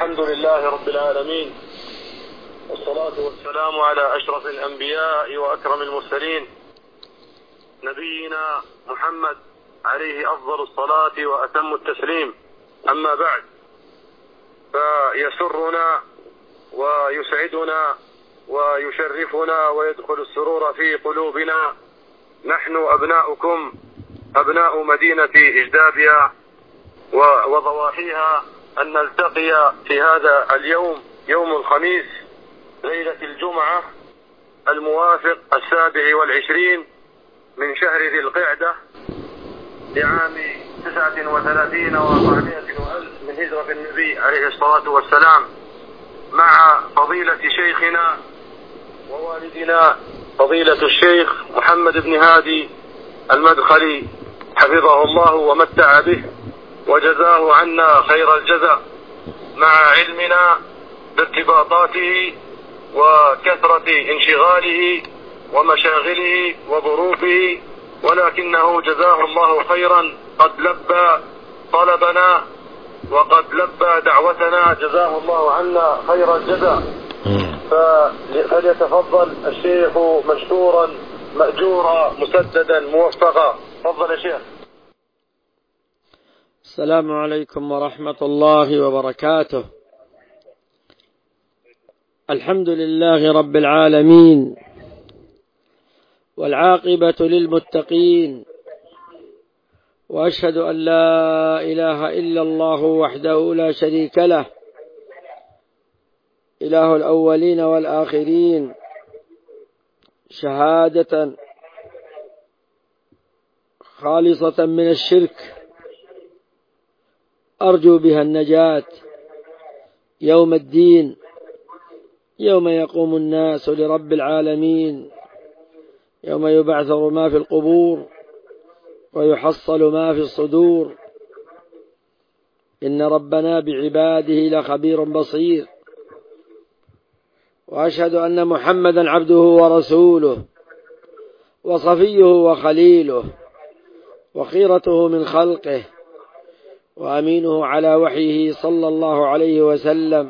الحمد لله رب العالمين، والصلاة والسلام على أشرف الأنبياء وأكرم المرسلين نبينا محمد عليه أفضل الصلاة وأتم التسليم. أما بعد، فيسرنا ويسعدنا ويشرفنا ويدخل السرور في قلوبنا نحن أبناؤكم، أبناء مدينة إجدابيا وضواحيها، أن نلتقي في هذا اليوم، يوم الخميس، ليلة الجمعة، الموافق 27 من شهر ذي القعدة لعام 39 و400 وألف من هجرة النبي عليه الصلاة والسلام، مع فضيلة شيخنا ووالدنا فضيلة الشيخ محمد بن هادي المدخلي حفظه الله ومتع به وجزاه عنا خير الجزاء، مع علمنا بارتباطاته وكثرة انشغاله ومشاغله وظروفه، ولكنه جزاه الله خيرا، قد لبى طلبنا وقد لبى دعوتنا، جزاه الله عنا خير الجزاء. فليتفضل الشيخ مشكورا مأجورا مسددا موفقا. تفضل يا شيخ. السلام عليكم ورحمة الله وبركاته. الحمد لله رب العالمين، والعاقبة للمتقين، وأشهد أن لا إله إلا الله وحده لا شريك له، إله الأولين والآخرين، شهادة خالصة من الشرك أرجو بها النجاة يوم الدين، يوم يقوم الناس لرب العالمين، يوم يبعثر ما في القبور ويحصل ما في الصدور، إن ربنا بعباده لخبير بصير. وأشهد أن محمدا عبده ورسوله وصفيه وخليله وخيرته من خلقه وأمينه على وحيه صلى الله عليه وسلم،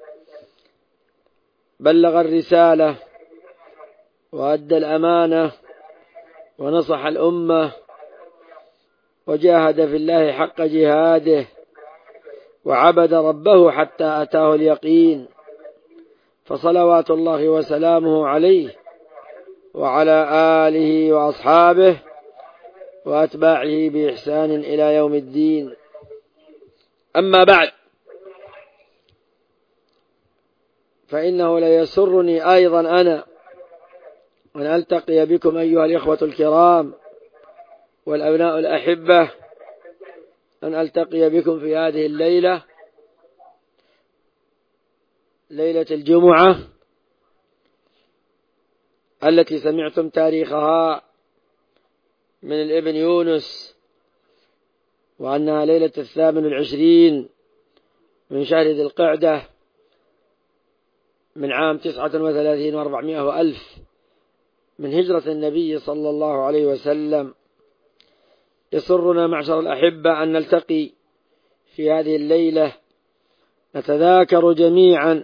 بلغ الرسالة وأدى الأمانة ونصح الأمة وجاهد في الله حق جهاده وعبد ربه حتى أتاه اليقين، فصلوات الله وسلامه عليه وعلى آله وأصحابه وأتباعه بإحسان إلى يوم الدين. أما بعد، فإنه ليسرني أيضا أنا أن ألتقي بكم أيها الإخوة الكرام والأبناء الأحبة، أن ألتقي بكم في هذه الليلة، ليلة الجمعة التي سمعتم تاريخها من الابن يونس، وأنها ليلة 28 من شهر ذي القعدة من عام 39 و400 وألف من هجرة النبي صلى الله عليه وسلم. يسرنا معشر الأحبة أن نلتقي في هذه الليلة، نتذاكر جميعا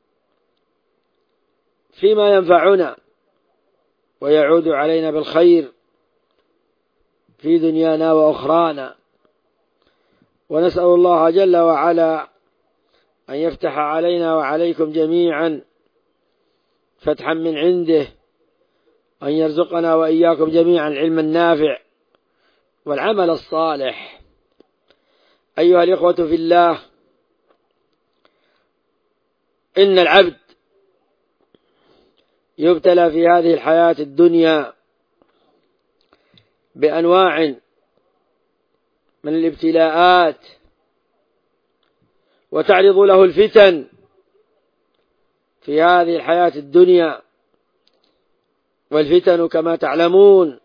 فيما ينفعنا ويعود علينا بالخير في دنيانا وأخرانا، ونسأل الله جل وعلا أن يفتح علينا وعليكم جميعا فتحا من عنده، أن يرزقنا وإياكم جميعا العلم النافع والعمل الصالح. أيها الإخوة في الله، إن العبد يبتلى في هذه الحياة الدنيا بأنواع من الابتلاءات، وتعرض له الفتن في هذه الحياة الدنيا، والفتن كما تعلمون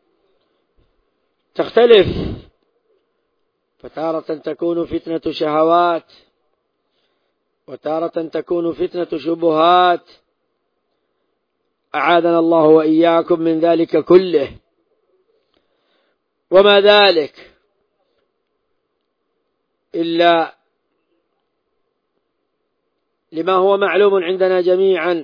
تختلف، فتارة تكون فتنة شهوات، وتارة تكون فتنة شبهات، أعاذنا الله وإياكم من ذلك كله. وما ذلك إلا لما هو معلوم عندنا جميعا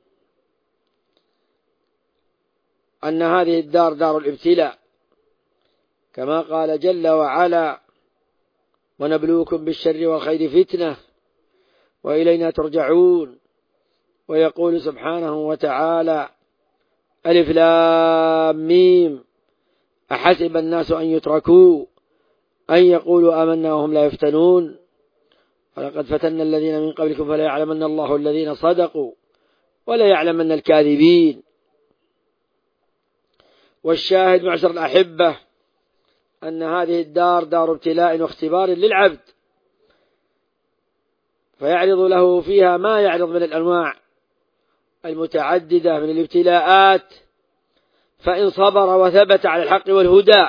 أن هذه الدار دار الابتلاء، كما قال جل وعلا: ونبلوكم بالشر والخير فتنة وإلينا ترجعون. ويقول سبحانه وتعالى: ألف لام ميم أحسب الناس أن يتركوا أن يقولوا آمنا وهم لا يفتنون ولقد فتنا الذين من قبلكم فلا يعلمن الله الذين صدقوا ولا يعلمن الكاذبين. والشاهد معشر الأحبة أن هذه الدار دار ابتلاء واختبار للعبد، فيعرض له فيها ما يعرض من الأنواع المتعددة من الابتلاءات، فإن صبر وثبت على الحق والهدى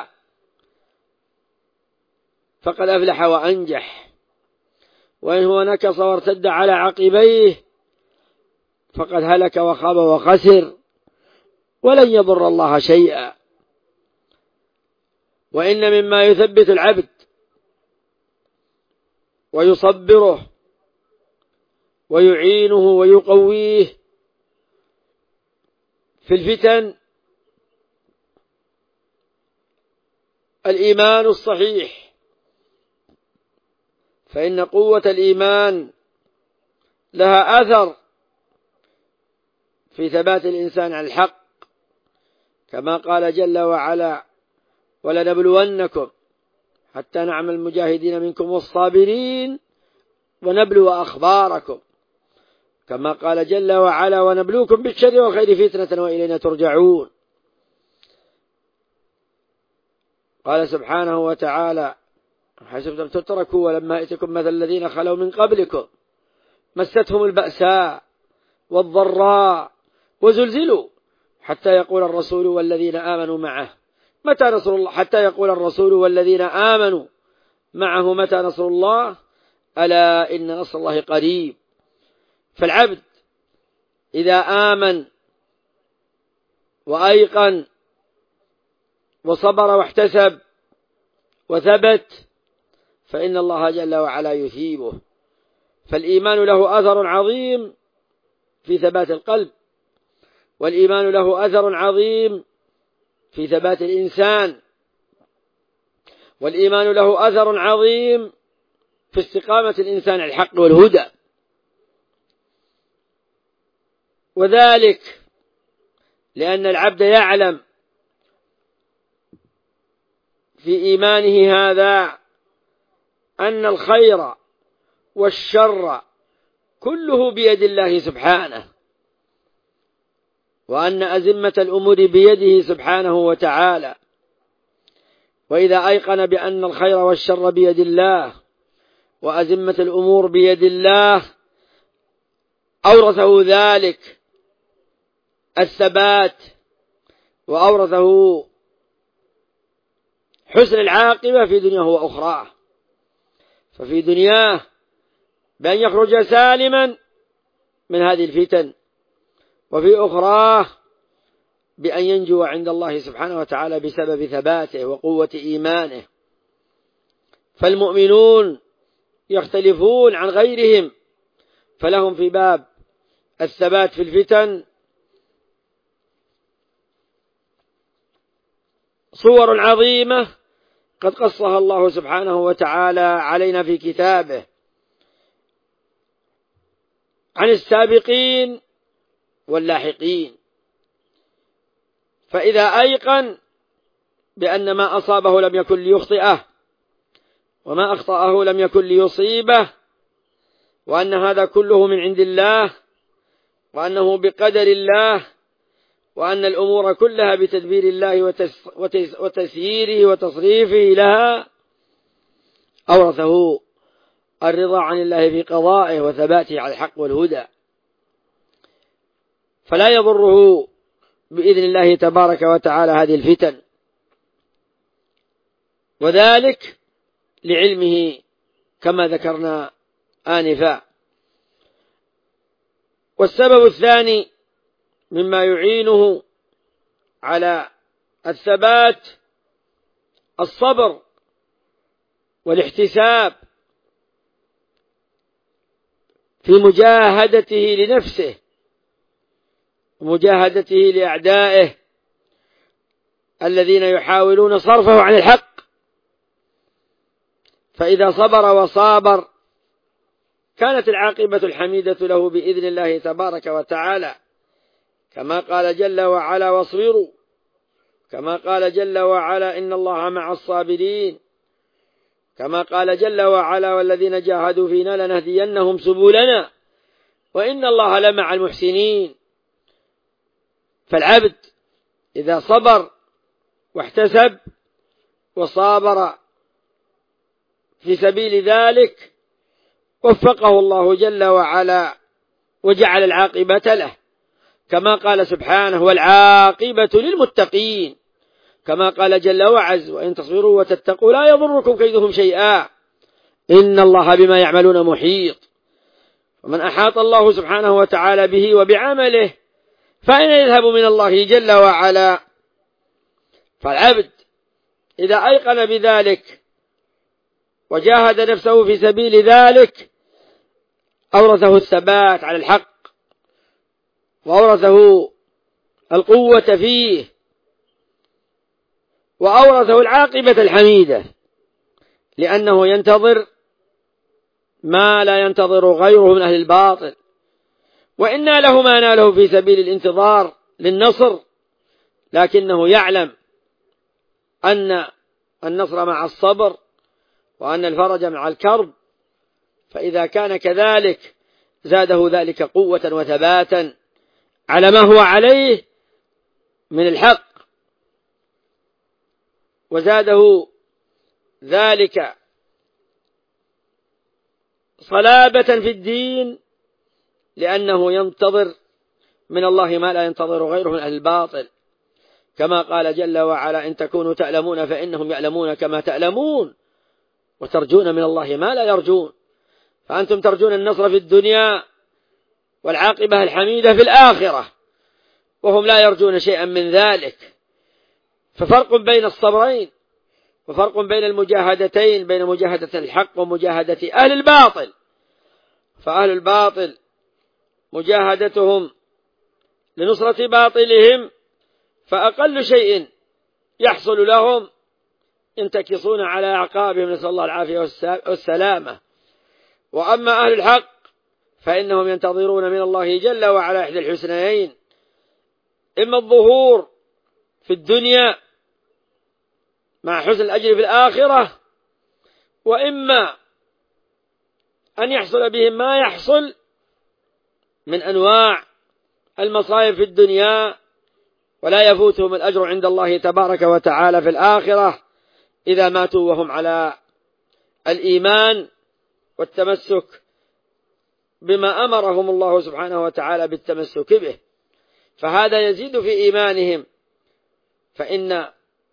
فقد أفلح وأنجح، وإن هو نكص وارتد على عقبيه فقد هلك وخاب وخسر ولن يضر الله شيئا. وإن مما يثبت العبد ويصبره ويعينه ويقويه في الفتن الإيمان الصحيح، فإن قوة الإيمان لها أثر في ثبات الإنسان على الحق، كما قال جل وعلا: ولنبلونكم حتى نعمل المجاهدين منكم والصابرين ونبلو أخباركم، كما قال جل وعلا: ونبلوكم بالشر والخير فتنة وإلينا ترجعون. قال سبحانه وتعالى: حسبتم تتركوا ولما يأتكم مثل الذين خلوا من قبلكم مستهم البأساء والضراء وزلزلوا حتى يقول الرسول والذين آمنوا معه متى نصر الله، حتى يقول الرسول والذين آمنوا معه متى نصر الله، ألا إن نصر الله قريب. فالعبد إذا آمن وأيقن وصبر واحتسب وثبت فإن الله جل وعلا يثيبه. فالإيمان له أثر عظيم في ثبات القلب، والإيمان له أثر عظيم في ثبات الإنسان، والإيمان له أثر عظيم في استقامة الإنسان على الحق والهدى. وذلك لأن العبد يعلم في إيمانه هذا أن الخير والشر كله بيد الله سبحانه، وأن أزمة الأمور بيده سبحانه وتعالى. وإذا أيقن بأن الخير والشر بيد الله وأزمة الأمور بيد الله أورثه ذلك الثبات وأورثه حسن العاقبة في دنياه وأخراه، ففي دنياه بأن يخرج سالما من هذه الفتن، وفي أخراه بأن ينجو عند الله سبحانه وتعالى بسبب ثباته وقوة إيمانه. فالمؤمنون يختلفون عن غيرهم، فلهم في باب الثبات في الفتن صور عظيمة قد قصها الله سبحانه وتعالى علينا في كتابه عن السابقين واللاحقين. فإذا أيقن بأن ما أصابه لم يكن ليخطئه وما أخطأه لم يكن ليصيبه، وأن هذا كله من عند الله، وأنه بقدر الله، وأن الأمور كلها بتدبير الله وتسييره وتصريفه لها، أورثه الرضا عن الله في قضائه وثباته على الحق والهدى، فلا يضره بإذن الله تبارك وتعالى هذه الفتن، وذلك لعلمه كما ذكرنا آنفا. والسبب الثاني مما يعينه على الثبات الصبر والاحتساب في مجاهدته لنفسه ومجاهدته لأعدائه الذين يحاولون صرفه عن الحق، فإذا صبر وصابر كانت العاقبة الحميدة له بإذن الله تبارك وتعالى، كما قال جل وعلا: واصبروا، كما قال جل وعلا: إن الله مع الصابرين، كما قال جل وعلا: والذين جاهدوا فينا لنهدينهم سبلنا وإن الله لمع المحسنين. فالعبد إذا صبر واحتسب وصابر في سبيل ذلك وفقه الله جل وعلا وجعل العاقبة له، كما قال سبحانه: والعاقبة للمتقين، كما قال جل وعز: وإن تصبروا وتتقوا لا يضركم كيدهم شيئا إن الله بما يعملون محيط. ومن أحاط الله سبحانه وتعالى به وبعمله فأين يذهب من الله جل وعلا؟ فالعبد إذا أيقن بذلك وجاهد نفسه في سبيل ذلك أورثه الثبات على الحق وأورثه القوة فيه وأورثه العاقبة الحميدة، لأنه ينتظر ما لا ينتظر غيره من أهل الباطل، وإن له ما ناله في سبيل الانتظار للنصر، لكنه يعلم أن النصر مع الصبر وأن الفرج مع الكرب، فإذا كان كذلك زاده ذلك قوة وثباتا على ما هو عليه من الحق، وزاده ذلك صلابة في الدين، لأنه ينتظر من الله ما لا ينتظر غيره من أهل الباطل، كما قال جل وعلا: إن تكونوا تعلمون فإنهم يعلمون كما تعلمون وترجون من الله ما لا يرجون. فأنتم ترجون النصر في الدنيا والعاقبة الحميدة في الآخرة، وهم لا يرجون شيئا من ذلك. ففرق بين الصبرين وفرق بين المجاهدتين، بين مجاهدة الحق ومجاهدة أهل الباطل. فأهل الباطل مجاهدتهم لنصرة باطلهم، فأقل شيء يحصل لهم ينتكصون على أعقابهم، نسأل الله العافية والسلامة. وأما أهل الحق فإنهم ينتظرون من الله جل وعلا إحدى الحسنيين: إما الظهور في الدنيا مع حسن الأجر في الآخرة، وإما أن يحصل بهم ما يحصل من أنواع المصائب في الدنيا، ولا يفوتهم الأجر عند الله تبارك وتعالى في الآخرة إذا ماتوا وهم على الإيمان والتمسك بما أمرهم الله سبحانه وتعالى بالتمسك به، فهذا يزيد في إيمانهم. فإن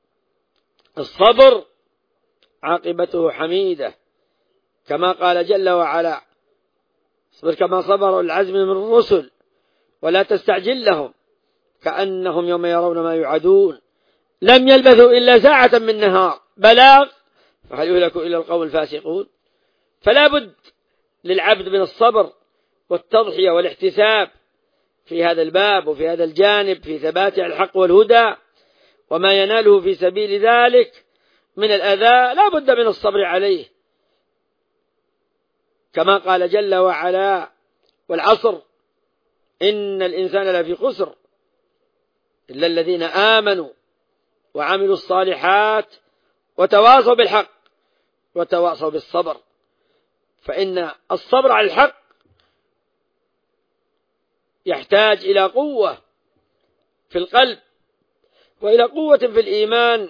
الصبر عاقبته حميدة، كما قال جل وعلا: اصبر كما صبر العزم من الرسل ولا تستعجل لهم كأنهم يوم يرون ما يوعدون لم يلبثوا إلا ساعة من نهار بلاغ فهل يهلك إلا القوم الفاسقون. فلا بد للعبد من الصبر والتضحية والاحتساب في هذا الباب وفي هذا الجانب، في ثبات الحق والهدى وما يناله في سبيل ذلك من الأذى، لا بد من الصبر عليه، كما قال جل وعلا: والعصر إن الإنسان لفي خسر إلا الذين آمنوا وعملوا الصالحات وتواصوا بالحق وتواصوا بالصبر. فإن الصبر على الحق يحتاج إلى قوة في القلب وإلى قوة في الإيمان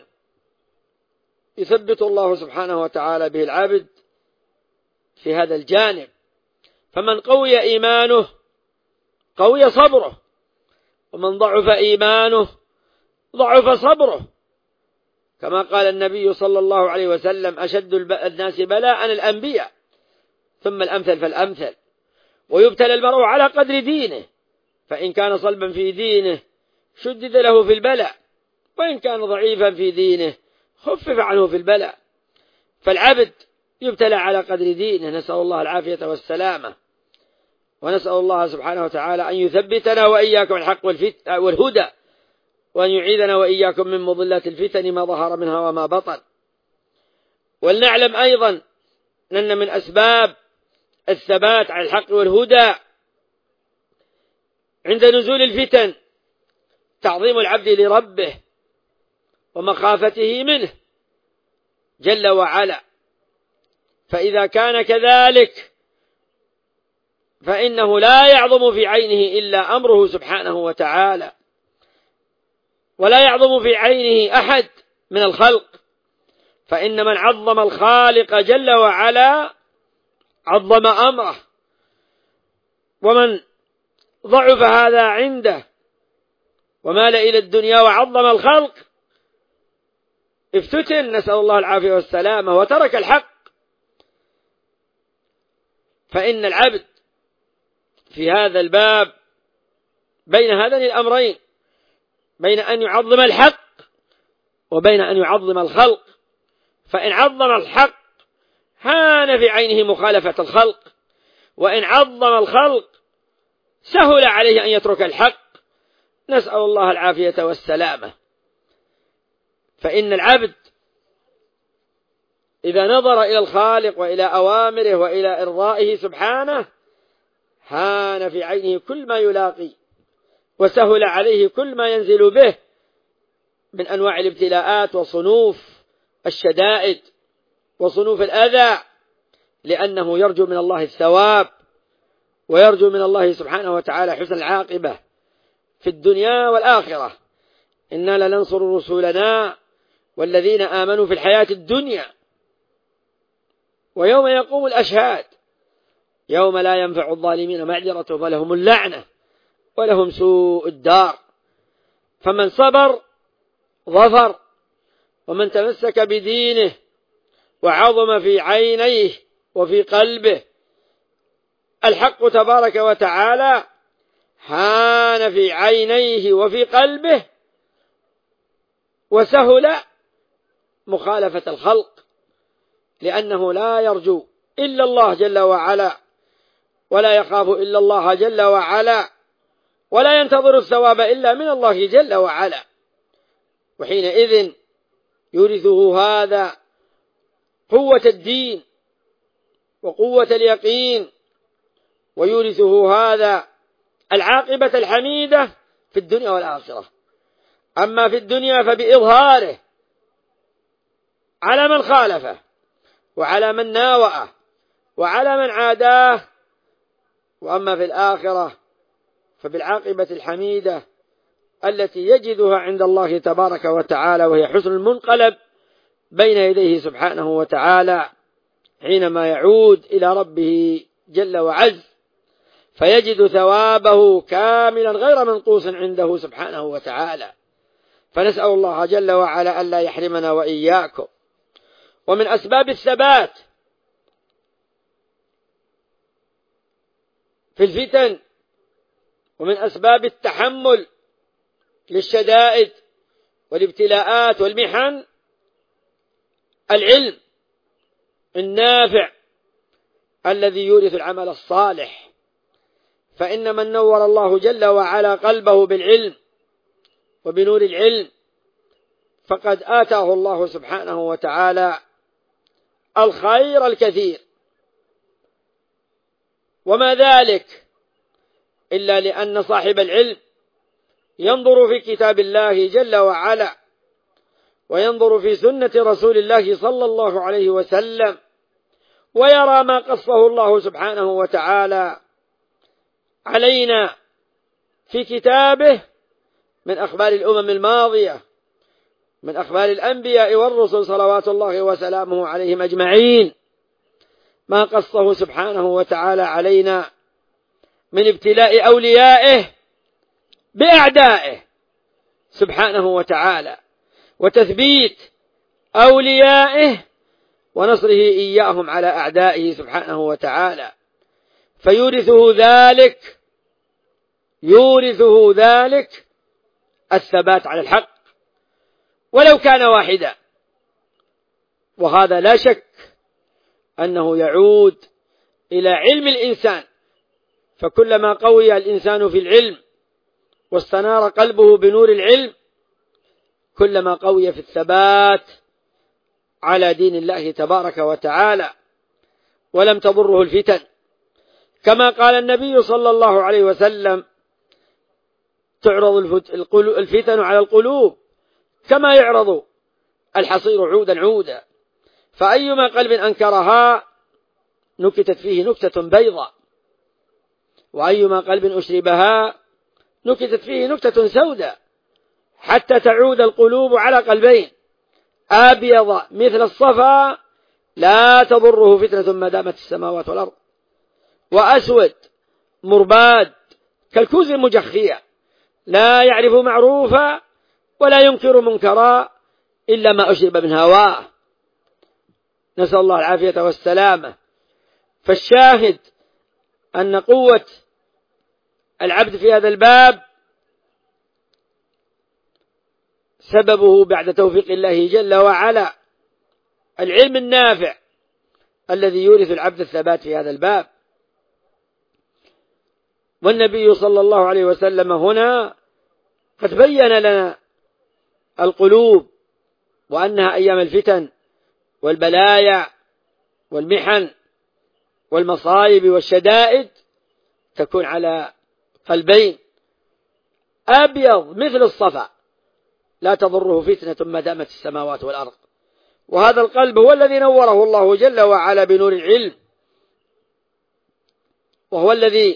يثبت الله سبحانه وتعالى به العبد في هذا الجانب. فمن قوي إيمانه قوي صبره، ومن ضعف إيمانه ضعف صبره، كما قال النبي صلى الله عليه وسلم: أشد الناس بلاء الأنبياء ثم الأمثل فالأمثل، ويبتلى المرء على قدر دينه، فإن كان صلبا في دينه شدد له في البلاء، وإن كان ضعيفا في دينه خفف عنه في البلاء. فالعبد يبتلى على قدر دينه، نسأل الله العافية والسلامة. ونسأل الله سبحانه وتعالى أن يثبتنا وإياكم الحق والهدى، وأن يعيذنا وإياكم من مضلات الفتن ما ظهر منها وما بطن. ولنعلم أيضا أن من أسباب الثبات على الحق والهدى عند نزول الفتن تعظيم العبد لربه ومخافته منه جل وعلا، فإذا كان كذلك فإنه لا يعظم في عينه إلا أمره سبحانه وتعالى، ولا يعظم في عينه أحد من الخلق، فإن من عظم الخالق جل وعلا عظم أمره، ومن ضعف هذا عنده ومال إلى الدنيا وعظم الخلق افتتن، نسأل الله العافية والسلامة، وترك الحق. فإن العبد في هذا الباب بين هذين الأمرين، بين أن يعظم الحق وبين أن يعظم الخلق. فإن عظم الحق هان في عينه مخالفة الخلق، وإن عظم الخلق سهل عليه أن يترك الحق، نسأل الله العافية والسلامة. فإن العبد إذا نظر إلى الخالق وإلى أوامره وإلى إرضائه سبحانه هان في عينه كل ما يلاقي، وسهل عليه كل ما ينزل به من أنواع الابتلاءات وصنوف الشدائد وصنوف الأذى، لأنه يرجو من الله الثواب ويرجو من الله سبحانه وتعالى حسن العاقبة في الدنيا والآخرة. إنا لننصر رسولنا والذين آمنوا في الحياة الدنيا ويوم يقوم الأشهاد يوم لا ينفع الظالمين معذرتهم ولهم اللعنة ولهم سوء الدار. فمن صبر ظفر، ومن تمسك بدينه وعظم في عينيه وفي قلبه الحق تبارك وتعالى هان في عينيه وفي قلبه، وسهل مخالفة الخلق، لأنه لا يرجو إلا الله جل وعلا، ولا يخاف إلا الله جل وعلا، ولا ينتظر الثواب إلا من الله جل وعلا. وحينئذ يورثه هذا قوة الدين وقوة اليقين، ويورثه هذا العاقبة الحميدة في الدنيا والآخرة. أما في الدنيا فبإظهاره على من خالفه وعلى من ناوأه وعلى من عاداه، وأما في الآخرة فبالعاقبة الحميدة التي يجدها عند الله تبارك وتعالى، وهي حسن المنقلب بين يديه سبحانه وتعالى حينما يعود إلى ربه جل وعز، فيجد ثوابه كاملا غير منقوص عنده سبحانه وتعالى. فنسأل الله جل وعلا ألا يحرمنا وإياكم. ومن أسباب الثبات في الفتن ومن أسباب التحمل للشدائد والابتلاءات والمحن العلم النافع الذي يورث العمل الصالح. فإن من نور الله جل وعلا قلبه بالعلم وبنور العلم فقد آتاه الله سبحانه وتعالى الخير الكثير، وما ذلك إلا لأن صاحب العلم ينظر في كتاب الله جل وعلا، وينظر في سنة رسول الله صلى الله عليه وسلم، ويرى ما قصه الله سبحانه وتعالى علينا في كتابه من أخبار الأمم الماضية، من أخبار الأنبياء والرسل صلوات الله وسلامه عليهم أجمعين، ما قصه سبحانه وتعالى علينا من ابتلاء أوليائه بأعدائه سبحانه وتعالى، وتثبيت أوليائه ونصره إياهم على أعدائه سبحانه وتعالى. يورثه ذلك الثبات على الحق ولو كان واحدا، وهذا لا شك أنه يعود إلى علم الإنسان فكلما قوي الإنسان في العلم واستنار قلبه بنور العلم كلما قوي في الثبات على دين الله تبارك وتعالى ولم تضره الفتن، كما قال النبي صلى الله عليه وسلم: تعرض الفتن على القلوب كما يعرض الحصير عودا عودا، فأيما قلب أنكرها نكتت فيه نكتة بيضاء، وأيما قلب أشربها نكتت فيه نكتة سوداء، حتى تعود القلوب على قلبين: أبيض مثل الصفا لا تضره فتنة ما دامت السماوات والأرض، وأسود مرباد كالكوز المجخية لا يعرف معروفا ولا ينكر منكرا إلا ما أشرب من هواه. نسأل الله العافية والسلامة. فالشاهد أن قوة العبد في هذا الباب سببه بعد توفيق الله جل وعلا العلم النافع الذي يورث العبد الثبات في هذا الباب. والنبي صلى الله عليه وسلم هنا قد بين لنا القلوب وأنها أيام الفتن والبلايا والمحن والمصائب والشدائد تكون على قلبين: أبيض مثل الصفا لا تضره فتنة ما دامت السماوات والأرض. وهذا القلب هو الذي نوره الله جل وعلا بنور العلم، وهو الذي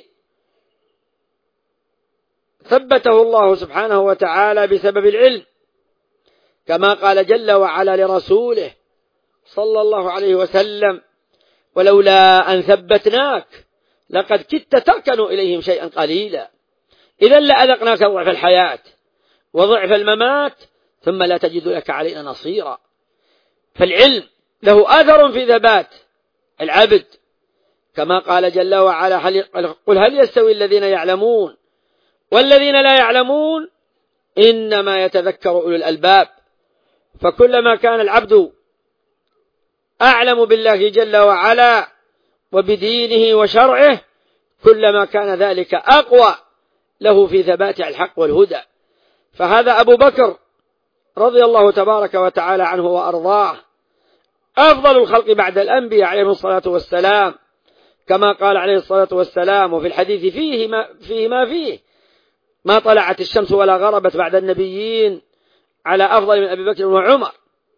ثبته الله سبحانه وتعالى بسبب العلم، كما قال جل وعلا لرسوله صلى الله عليه وسلم: ولولا أن ثبتناك لقد كدت تركن إليهم شيئا قليلا إذا لأذقناك ضعف الحياة وضعف الممات ثم لا تجد لك علينا نصيرا. فالعلم له أثر في ثبات العبد، كما قال جل وعلا: قل هل يستوي الذين يعلمون والذين لا يعلمون إنما يتذكر أولو الألباب. فكلما كان العبد أعلم بالله جل وعلا وبدينه وشرعه كلما كان ذلك أقوى له في ثبات الحق والهدى. فهذا أبو بكر رضي الله تبارك وتعالى عنه وأرضاه أفضل الخلق بعد الأنبياء عليهم الصلاة والسلام، كما قال عليه الصلاة والسلام: وفي الحديث فيه ما طلعت الشمس ولا غربت بعد النبيين على أفضل من أبي بكر وعمر.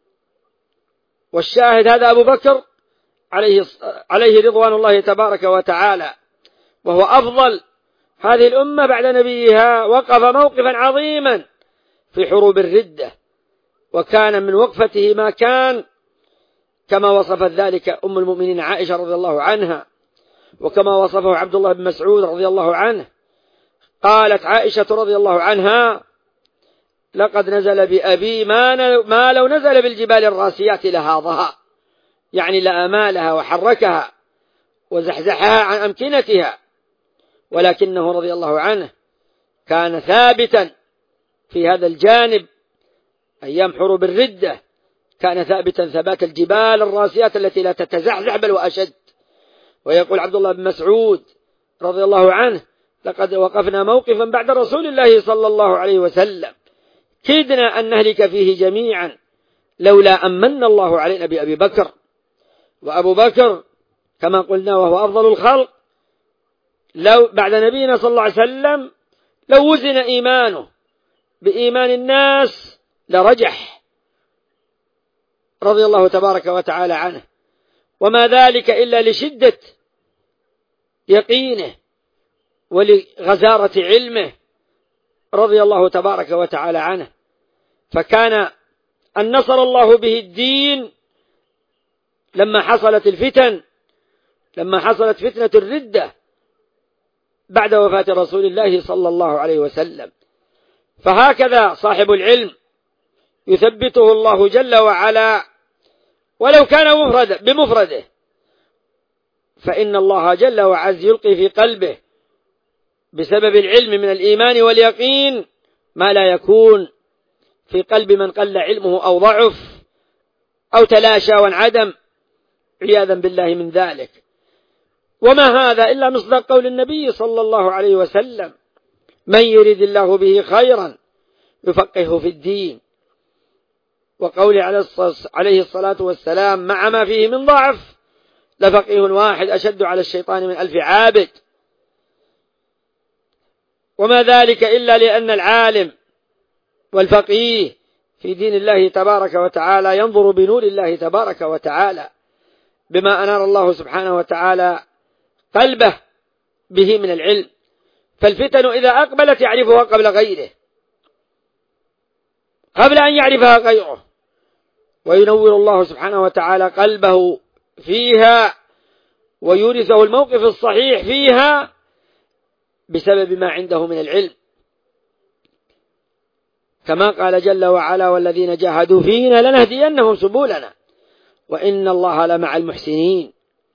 والشاهد هذا أبو بكر عليه رضوان الله تبارك وتعالى، وهو أفضل هذه الأمة بعد نبيها، وقف موقفا عظيما في حروب الردة، وكان من وقفته ما كان، كما وصفت ذلك أم المؤمنين عائشة رضي الله عنها، وكما وصفه عبد الله بن مسعود رضي الله عنه. قالت عائشة رضي الله عنها: لقد نزل بأبي ما لو نزل بالجبال الراسيات لهاضها، يعني لأمالها وحركها وزحزحها عن أمكنتها، ولكنه رضي الله عنه كان ثابتا في هذا الجانب أيام حروب الردة، كان ثابتا ثبات الجبال الراسيات التي لا تتزحزح بل وأشد. ويقول عبد الله بن مسعود رضي الله عنه: لقد وقفنا موقفا بعد رسول الله صلى الله عليه وسلم كدنا أن نهلك فيه جميعا لولا أمن الله علينا بأبي بكر. وأبو بكر كما قلنا وهو أفضل الخلق لو بعد نبينا صلى الله عليه وسلم لو وزن إيمانه بإيمان الناس لرجح رضي الله تبارك وتعالى عنه، وما ذلك إلا لشدة يقينه ولغزارة علمه رضي الله تبارك وتعالى عنه. فكان أن نصر الله به الدين لما حصلت فتنة الردة بعد وفاة رسول الله صلى الله عليه وسلم. فهكذا صاحب العلم يثبته الله جل وعلا ولو كان بمفرده، فإن الله جل وعز يلقي في قلبه بسبب العلم من الإيمان واليقين ما لا يكون في قلب من قل علمه أو ضعف أو تلاشى وانعدم عياذا بالله من ذلك. وما هذا إلا مصداق قول النبي صلى الله عليه وسلم: من يريد الله به خيرا يفقهه في الدين. وقول عليه الصلاة والسلام: مع ما فيه من ضعف لفقيه واحد أشد على الشيطان من 1000 عابد. وما ذلك إلا لأن العالم والفقيه في دين الله تبارك وتعالى ينظر بنور الله تبارك وتعالى بما أنار الله سبحانه وتعالى قلبه به من العلم. فالفتن إذا أقبلت يعرفها قبل غيره، قبل أن يعرفها غيره، وينور الله سبحانه وتعالى قلبه فيها ويورثه الموقف الصحيح فيها بسبب ما عنده من العلم، كما قال جل وعلا: والذين جاهدوا فينا لنهدينهم سبلنا وإن الله لمع المحسنين.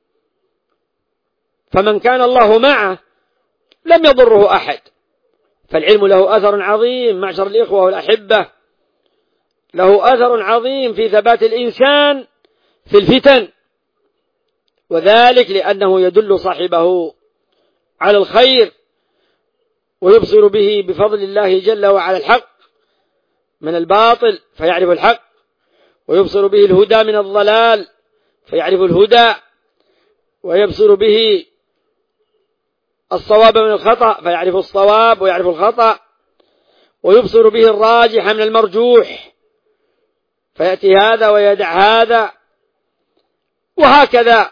فمن كان الله معه لم يضره أحد. فالعلم له أثر عظيم معشر الإخوة والأحبة، له أثر عظيم في ثبات الإنسان في الفتن، وذلك لأنه يدل صاحبه على الخير ويبصر به بفضل الله جل وعلا الحق من الباطل فيعرف الحق، ويبصر به الهدى من الضلال فيعرف الهدى، ويبصر به الصواب من الخطأ فيعرف الصواب ويعرف الخطأ، ويبصر به الراجح من المرجوح فيأتي هذا ويدع هذا، وهكذا.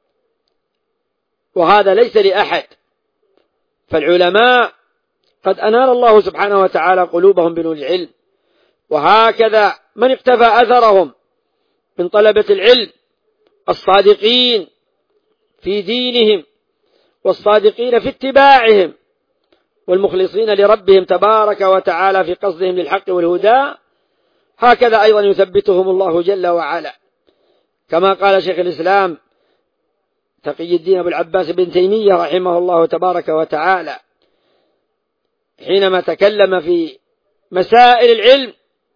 وهذا ليس لأحد. فالعلماء قد أنار الله سبحانه وتعالى قلوبهم بنور العلم، وهكذا من اقتفى أثرهم من طلبة العلم الصادقين في دينهم والصادقين في اتباعهم والمخلصين لربهم تبارك وتعالى في قصدهم للحق والهدى، هكذا أيضا يثبتهم الله جل وعلا، كما قال شيخ الإسلام تقي الدين أبو العباس بن تيمية رحمه الله تبارك وتعالى حينما تكلم في مسائل العلم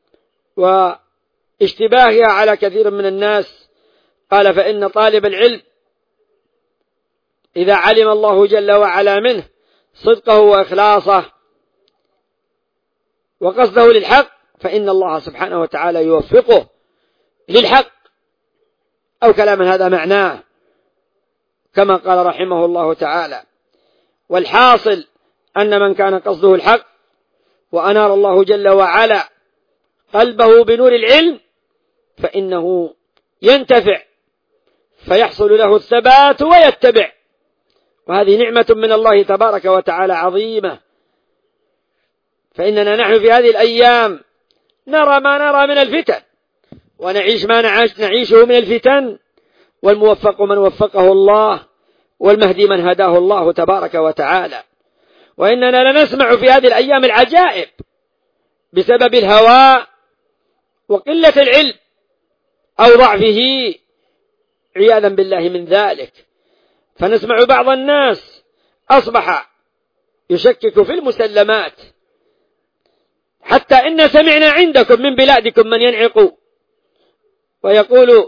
واشتباهها على كثير من الناس، قال: فإن طالب العلم إذا علم الله جل وعلا منه صدقه وإخلاصه وقصده للحق فإن الله سبحانه وتعالى يوفقه للحق، أو كلام هذا معناه كما قال رحمه الله تعالى. والحاصل أن من كان قصده الحق وأنار الله جل وعلا قلبه بنور العلم فإنه ينتفع فيحصل له الثبات ويتبع، وهذه نعمة من الله تبارك وتعالى عظيمة. فإننا نحن في هذه الأيام نرى ما نرى من الفتن ونعيش ما نعيشه من الفتن، والموفق من وفقه الله والمهدي من هداه الله تبارك وتعالى. وإننا لنسمع في هذه الأيام العجائب بسبب الهوى وقلة العلم أو ضعفه عياذا بالله من ذلك. فنسمع بعض الناس أصبح يشكك في المسلمات، حتى إن سمعنا عندكم من بلادكم من ينعق ويقول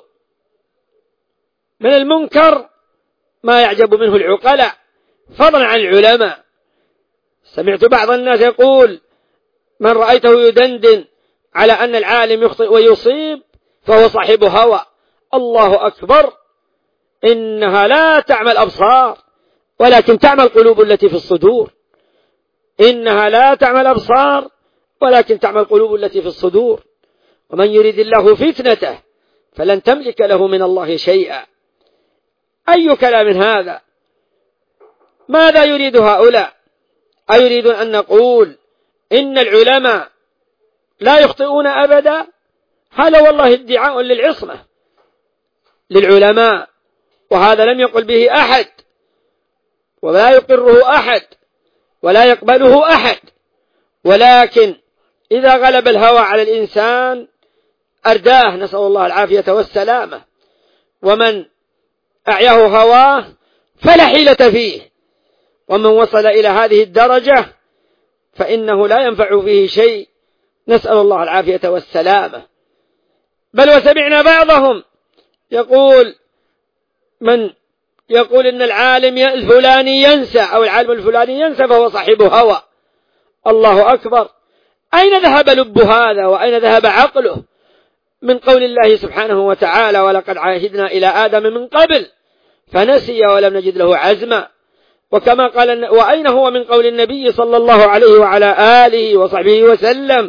من المنكر ما يعجب منه العقلاء فضلا عن العلماء. سمعت بعض الناس يقول: من رأيته يدندن على أن العالم يخطئ ويصيب فهو صاحب هوى. الله أكبر، إنها لا تعمى الأبصار ولكن تعمى القلوب التي في الصدور. إنها لا تعمى الأبصار ولكن تعمى القلوب التي في الصدور. ومن يريد الله فتنته فلن تملك له من الله شيئا. أي كلام هذا؟ ماذا يريد هؤلاء؟ أيريدون أن نقول إن العلماء لا يخطئون أبدا؟ هذا والله ادعاء للعصمة للعلماء، وهذا لم يقل به أحد ولا يقره أحد ولا يقبله أحد. ولكن إذا غلب الهوى على الإنسان أرداه، نسأل الله العافية والسلامة. ومن أعياه هواه فلا حيلة فيه، ومن وصل إلى هذه الدرجة فإنه لا ينفع فيه شيء، نسأل الله العافية والسلامة. بل وسمعنا بعضهم يقول من يقول إن العالم الفلاني ينسى أو العالم الفلاني ينسى فهو صاحب هوى. الله أكبر، أين ذهب لب هذا وأين ذهب عقله من قول الله سبحانه وتعالى ولقد عهدنا إلى آدم من قبل فنسي ولم نجد له عزما. وكما قال وأين هو من قول النبي صلى الله عليه وعلى آله وصحبه وسلم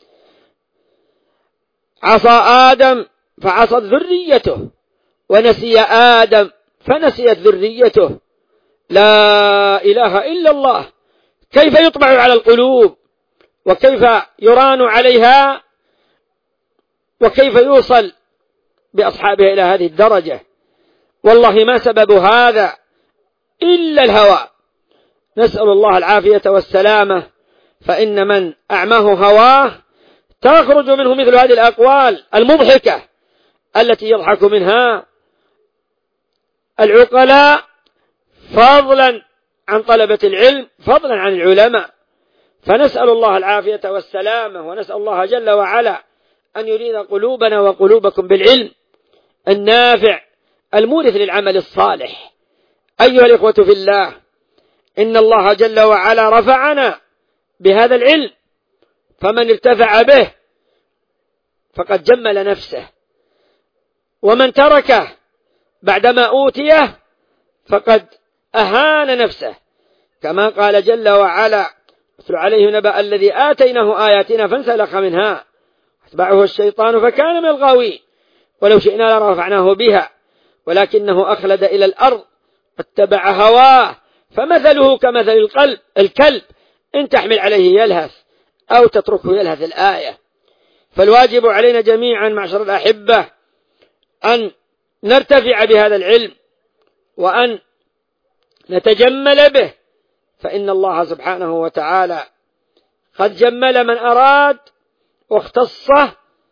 عصى آدم فعصت ذريته ونسي آدم فنسيت ذريته. لا إله إلا الله. كيف يطبع على القلوب وكيف يران عليها وكيف يوصل بأصحابها إلى هذه الدرجة؟ والله ما سبب هذا إلا الهوى. نسأل الله العافية والسلامة. فإن من أعماه هواه تخرج منه مثل هذه الأقوال المضحكة التي يضحك منها العقلاء فضلا عن طلبة العلم، فضلا عن العلماء. فنسأل الله العافية والسلامة، ونسأل الله جل وعلا أن يريد قلوبنا وقلوبكم بالعلم النافع المورث للعمل الصالح. أيها الإخوة في الله، إن الله جل وعلا رفعنا بهذا العلم، فمن ارتفع به فقد جمل نفسه، ومن تركه بعدما أوتيه فقد أهان نفسه. كما قال جل وعلا اتل عليه نبأ الذي آتيناه آياتنا فانسلخ منها أتبعه الشيطان فكان من الغاوين ولو شئنا لرفعناه بها ولكنه أخلد إلى الأرض اتبع هواه فمثله كمثل الكلب إن تحمل عليه يلهث أو تتركه يلهث الآية. فالواجب علينا جميعا معشر الأحبة أن نرتفع بهذا العلم وأن نتجمل به، فإن الله سبحانه وتعالى قد جمل من أراد واختصه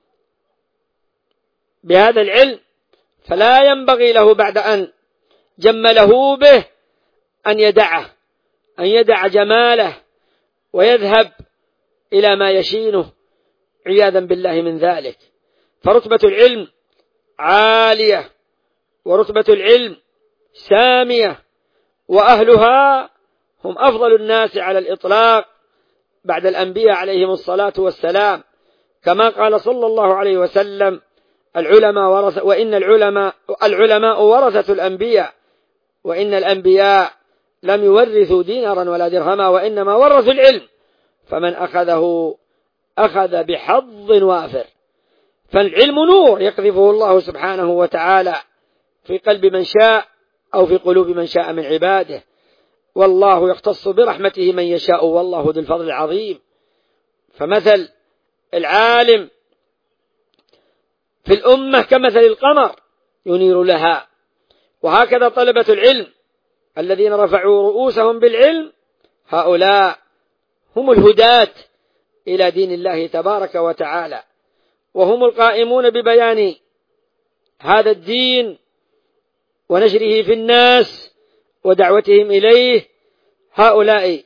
بهذا العلم، فلا ينبغي له بعد أن جمله به أن يدع جماله ويذهب إلى ما يشينه عياذا بالله من ذلك. فرتبة العلم عالية ورتبة العلم سامية، وأهلها هم أفضل الناس على الإطلاق بعد الأنبياء عليهم الصلاة والسلام. كما قال صلى الله عليه وسلم وإن العلماء ورثة الأنبياء، وإن الأنبياء لم يورثوا دينارا ولا درهما وإنما ورثوا العلم، فمن أخذه أخذ بحظ وافر. فالعلم نور يقذفه الله سبحانه وتعالى في قلب من شاء أو في قلوب من شاء من عباده، والله يختص برحمته من يشاء والله ذو الفضل العظيم. فمثل العالم في الأمة كمثل القمر ينير لها، وهكذا طلبة العلم الذين رفعوا رؤوسهم بالعلم هؤلاء هم الهداة إلى دين الله تبارك وتعالى، وهم القائمون ببيان هذا الدين ونشره في الناس ودعوتهم إليه. هؤلاء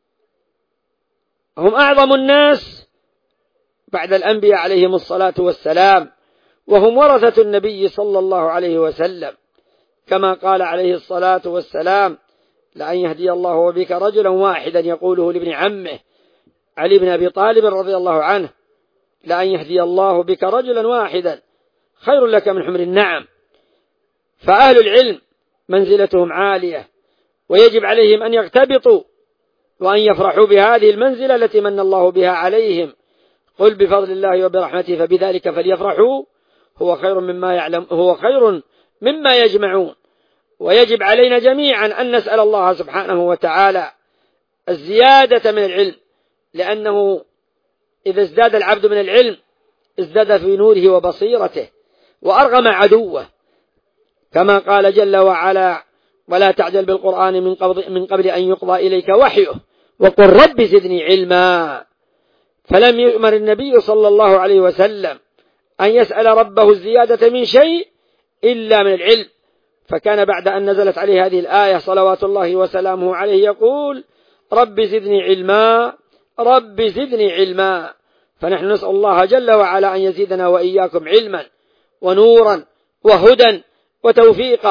هم أعظم الناس بعد الأنبياء عليهم الصلاة والسلام، وهم ورثة النبي صلى الله عليه وسلم، كما قال عليه الصلاة والسلام لأن يهدي الله بك رجلا واحدا يقوله لابن عمه علي بن أبي طالب رضي الله عنه، لأن يهدي الله بك رجلا واحدا خير لك من حمر النعم. فأهل العلم منزلتهم عالية، ويجب عليهم أن يغتبطوا وأن يفرحوا بهذه المنزلة التي من الله بها عليهم. قل بفضل الله وبرحمته فبذلك فليفرحوا هو خير مما يجمعون. ويجب علينا جميعا أن نسأل الله سبحانه وتعالى الزيادة من العلم، لأنه إذا ازداد العبد من العلم ازداد في نوره وبصيرته وأرغم عدوه، كما قال جل وعلا ولا تعجل بالقرآن من قبل أن يقضى إليك وحيه وقل رب زدني علما. فلم يؤمر النبي صلى الله عليه وسلم أن يسأل ربه الزيادة من شيء إلا من العلم، فكان بعد أن نزلت عليه هذه الآية صلوات الله وسلامه عليه يقول رب زدني علما رب زدني علما. فنحن نسأل الله جل وعلا أن يزيدنا وإياكم علما ونورا وهدى وتوفيقا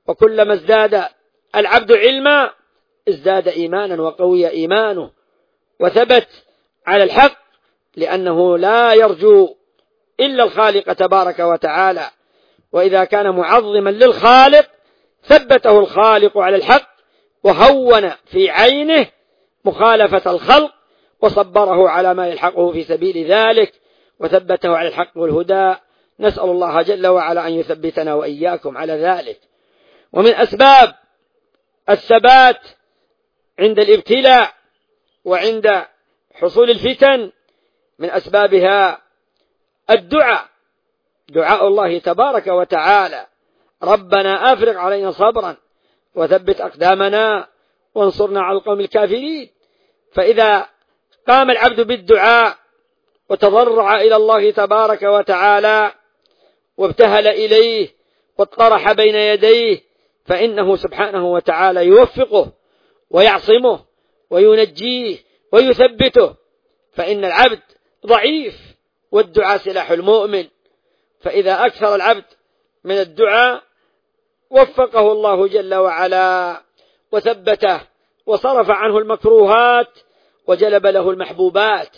وكلما ازداد العبد علما ازداد إيمانا وقوي إيمانه وثبت على الحق، لأنه لا يرجو إلا الخالق تبارك وتعالى، وإذا كان معظما للخالق ثبته الخالق على الحق وهون في عينه مخالفة الخلق وصبره على ما يلحقه في سبيل ذلك وثبته على الحق والهدى. نسأل الله جل وعلا أن يثبتنا وإياكم على ذلك. ومن أسباب الثبات عند الابتلاء وعند حصول الفتن من أسبابها الدعاء، دعاء الله تبارك وتعالى: ربنا أفرغ علينا صبرا وثبت أقدامنا وانصرنا على القوم الكافرين. فإذا قام العبد بالدعاء وتضرع إلى الله تبارك وتعالى وابتهل إليه واطرح بين يديه فإنه سبحانه وتعالى يوفقه ويعصمه وينجيه ويثبته، فإن العبد ضعيف والدعاء سلاح المؤمن. فإذا أكثر العبد من الدعاء وفقه الله جل وعلا وثبته وصرف عنه المكروهات وجلب له المحبوبات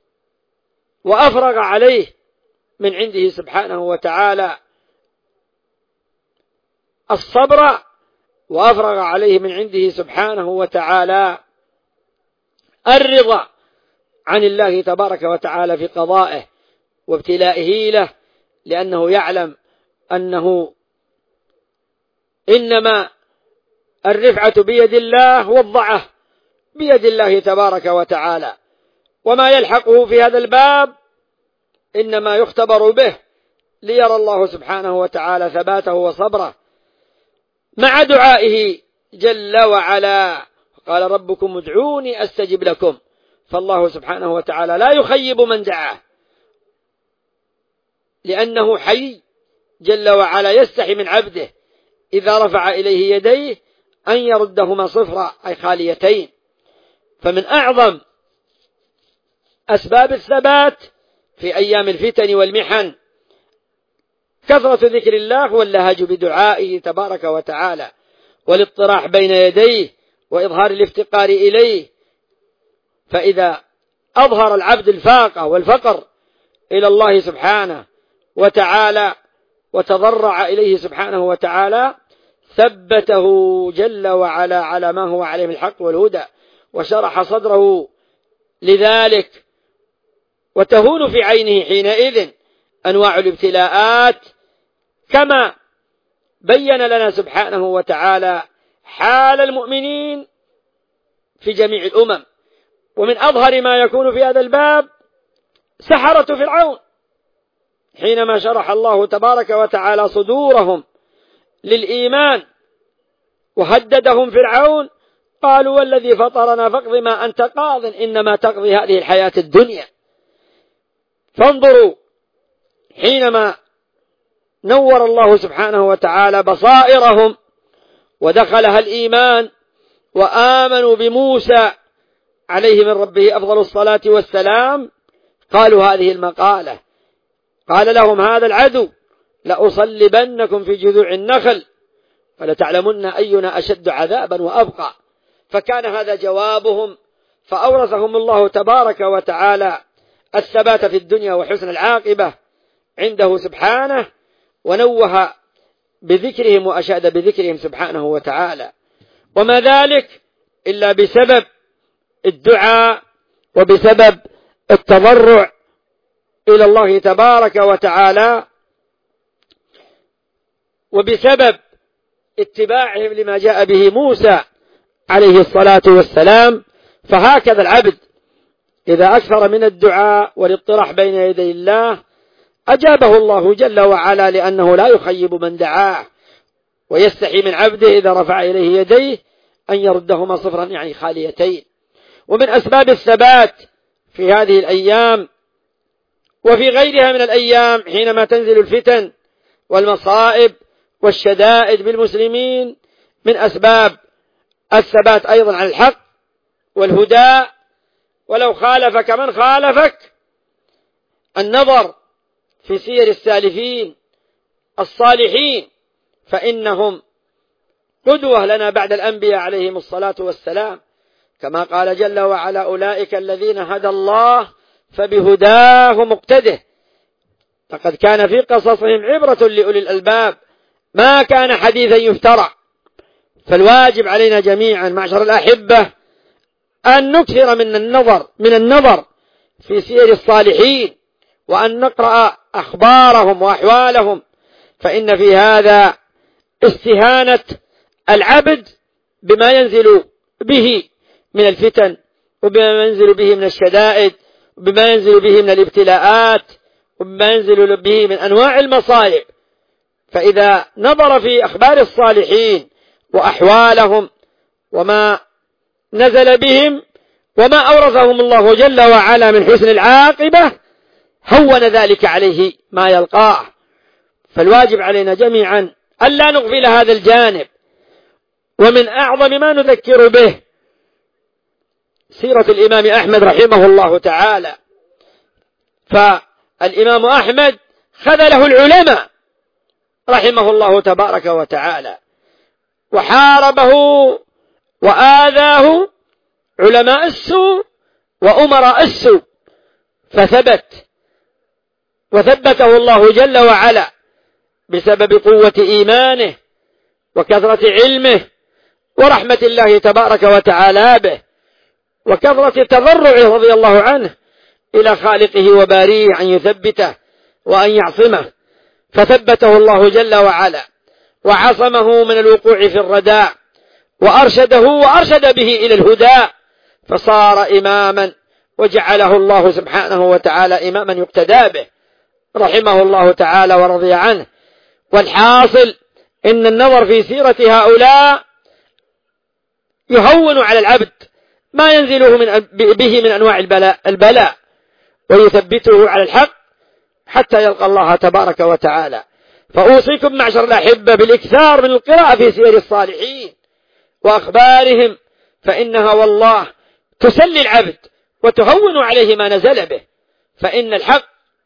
وأفرغ عليه من عنده سبحانه وتعالى الصبر، وأفرغ عليه من عنده سبحانه وتعالى الرضا عن الله تبارك وتعالى في قضائه وابتلائه له، لأنه يعلم أنه إنما الرفعة بيد الله والضعف بيد الله تبارك وتعالى، وما يلحقه في هذا الباب إنما يختبر به ليرى الله سبحانه وتعالى ثباته وصبره مع دعائه جل وعلا. قال ربكم ادعوني أستجب لكم، فالله سبحانه وتعالى لا يخيب من دعاه، لأنه حي جل وعلا يستحي من عبده إذا رفع إليه يديه أن يردهما صفرا أي خاليتين. فمن أعظم أسباب الثبات في أيام الفتن والمحن كثرة ذكر الله واللهج بدعائه تبارك وتعالى والاطراح بين يديه وإظهار الافتقار إليه. فإذا أظهر العبد الفاقة والفقر إلى الله سبحانه وتعالى وتضرع إليه سبحانه وتعالى ثبته جل وعلا على ما هو عليه من الحق والهدى وشرح صدره لذلك، وتهون في عينه حينئذ أنواع الابتلاءات، كما بين لنا سبحانه وتعالى حال المؤمنين في جميع الأمم. ومن أظهر ما يكون في هذا الباب سحرة فرعون، حينما شرح الله تبارك وتعالى صدورهم للإيمان وهددهم فرعون قالوا والذي فطرنا فاقض ما أنت قاض إنما تقضي هذه الحياة الدنيا. فانظروا حينما نور الله سبحانه وتعالى بصائرهم ودخلها الإيمان وآمنوا بموسى عليه من ربه أفضل الصلاة والسلام، قالوا هذه المقالة: قال لهم هذا العدو لأصلبنكم في جذوع النخل ولتعلمن أينا أشد عذابا وأبقى. فكان هذا جوابهم، فأورثهم الله تبارك وتعالى الثبات في الدنيا وحسن العاقبة عنده سبحانه، ونوه بذكرهم وأشاد بذكرهم سبحانه وتعالى. وما ذلك إلا بسبب الدعاء وبسبب التضرع إلى الله تبارك وتعالى وبسبب اتباعهم لما جاء به موسى عليه الصلاة والسلام. فهكذا العبد إذا أكثر من الدعاء والاطراح بين يدي الله أجابه الله جل وعلا، لأنه لا يخيب من دعاه، ويستحي من عبده إذا رفع إليه يديه أن يردهما صفرا يعني خاليتين. ومن أسباب الثبات في هذه الأيام وفي غيرها من الأيام حينما تنزل الفتن والمصائب والشدائد بالمسلمين، من أسباب الثبات أيضا على الحق والهدى ولو خالفك من خالفك النظر في سير السالفين الصالحين، فإنهم قدوة لنا بعد الأنبياء عليهم الصلاة والسلام، كما قال جل وعلا: أولئك الذين هدى الله فبهداه مقتده. لقد كان في قصصهم عبرة لأولي الألباب ما كان حديثا يفترى. فالواجب علينا جميعا معشر الأحبة أن نكثر من النظر في سير الصالحين، وأن نقرأ أخبارهم وأحوالهم، فإن في هذا استهانة العبد بما ينزل به من الفتن، وبما ينزل به من الشدائد، وبما ينزل به من الابتلاءات، وبما ينزل به من أنواع المصائب. فإذا نظر في أخبار الصالحين وأحوالهم وما نزل بهم وما أورثهم الله جل وعلا من حسن العاقبة، هون ذلك عليه ما يلقاه. فالواجب علينا جميعا ألا نغفل هذا الجانب. ومن أعظم ما نذكر به سيرة الإمام أحمد رحمه الله تعالى. فالإمام أحمد خذله العلماء رحمه الله تبارك وتعالى، وحاربه وآذاه علماء السوء وأمراء السوء، وثبته الله جل وعلا بسبب قوة إيمانه وكثرة علمه ورحمة الله تبارك وتعالى به، وكثرة تضرعه رضي الله عنه إلى خالقه وباريه أن يثبته وأن يعصمه، فثبته الله جل وعلا وعصمه من الوقوع في الرداء، وأرشده وأرشد به إلى الهدى، فصار إماما وجعله الله سبحانه وتعالى إماما يقتدى به رحمه الله تعالى ورضي عنه. والحاصل إن النظر في سيرة هؤلاء يهون على العبد ما ينزله به من أنواع البلاء ويثبته على الحق حتى يلقى الله تبارك وتعالى. فأوصيكم معشر الأحبة بالإكثار من القراءة في سير الصالحين وأخبارهم، فإنها والله تسلي العبد وتهون عليه ما نزل به. فإن الحق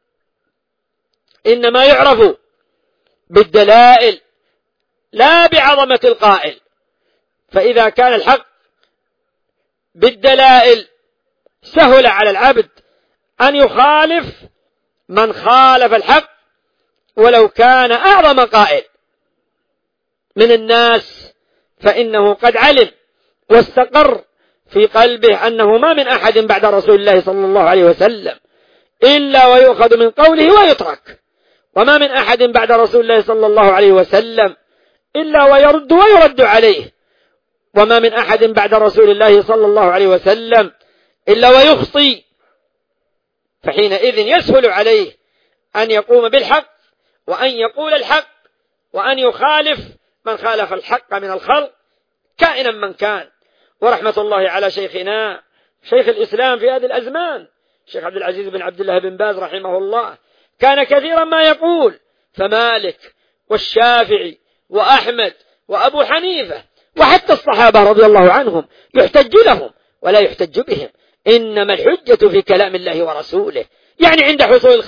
إنما يعرف بالدلائل لا بعظمة القائل، فإذا كان الحق بالدلائل سهل على العبد أن يخالف من خالف الحق ولو كان أعظم قائل من الناس، فإنه قد علم واستقر في قلبه أنه ما من أحد بعد رسول الله صلى الله عليه وسلم إلا ويؤخذ من قوله ويترك، وما من أحد بعد رسول الله صلى الله عليه وسلم إلا ويرد ويرد عليه، وما من أحد بعد رسول الله صلى الله عليه وسلم إلا ويخطي. فحينئذ يسهل عليه أن يقوم بالحق وأن يقول الحق وأن يخالف من خالف الحق من الخلق كائنا من كان. ورحمة الله على شيخنا شيخ الإسلام في هذه الأزمان الشيخ عبد العزيز بن عبد الله بن باز رحمه الله، كان كثيرا ما يقول: فمالك والشافعي وأحمد وأبو حنيفة وحتى الصحابة رضي الله عنهم يحتج لهم ولا يحتج بهم، إنما الحجة في كلام الله ورسوله. يعني عند حصول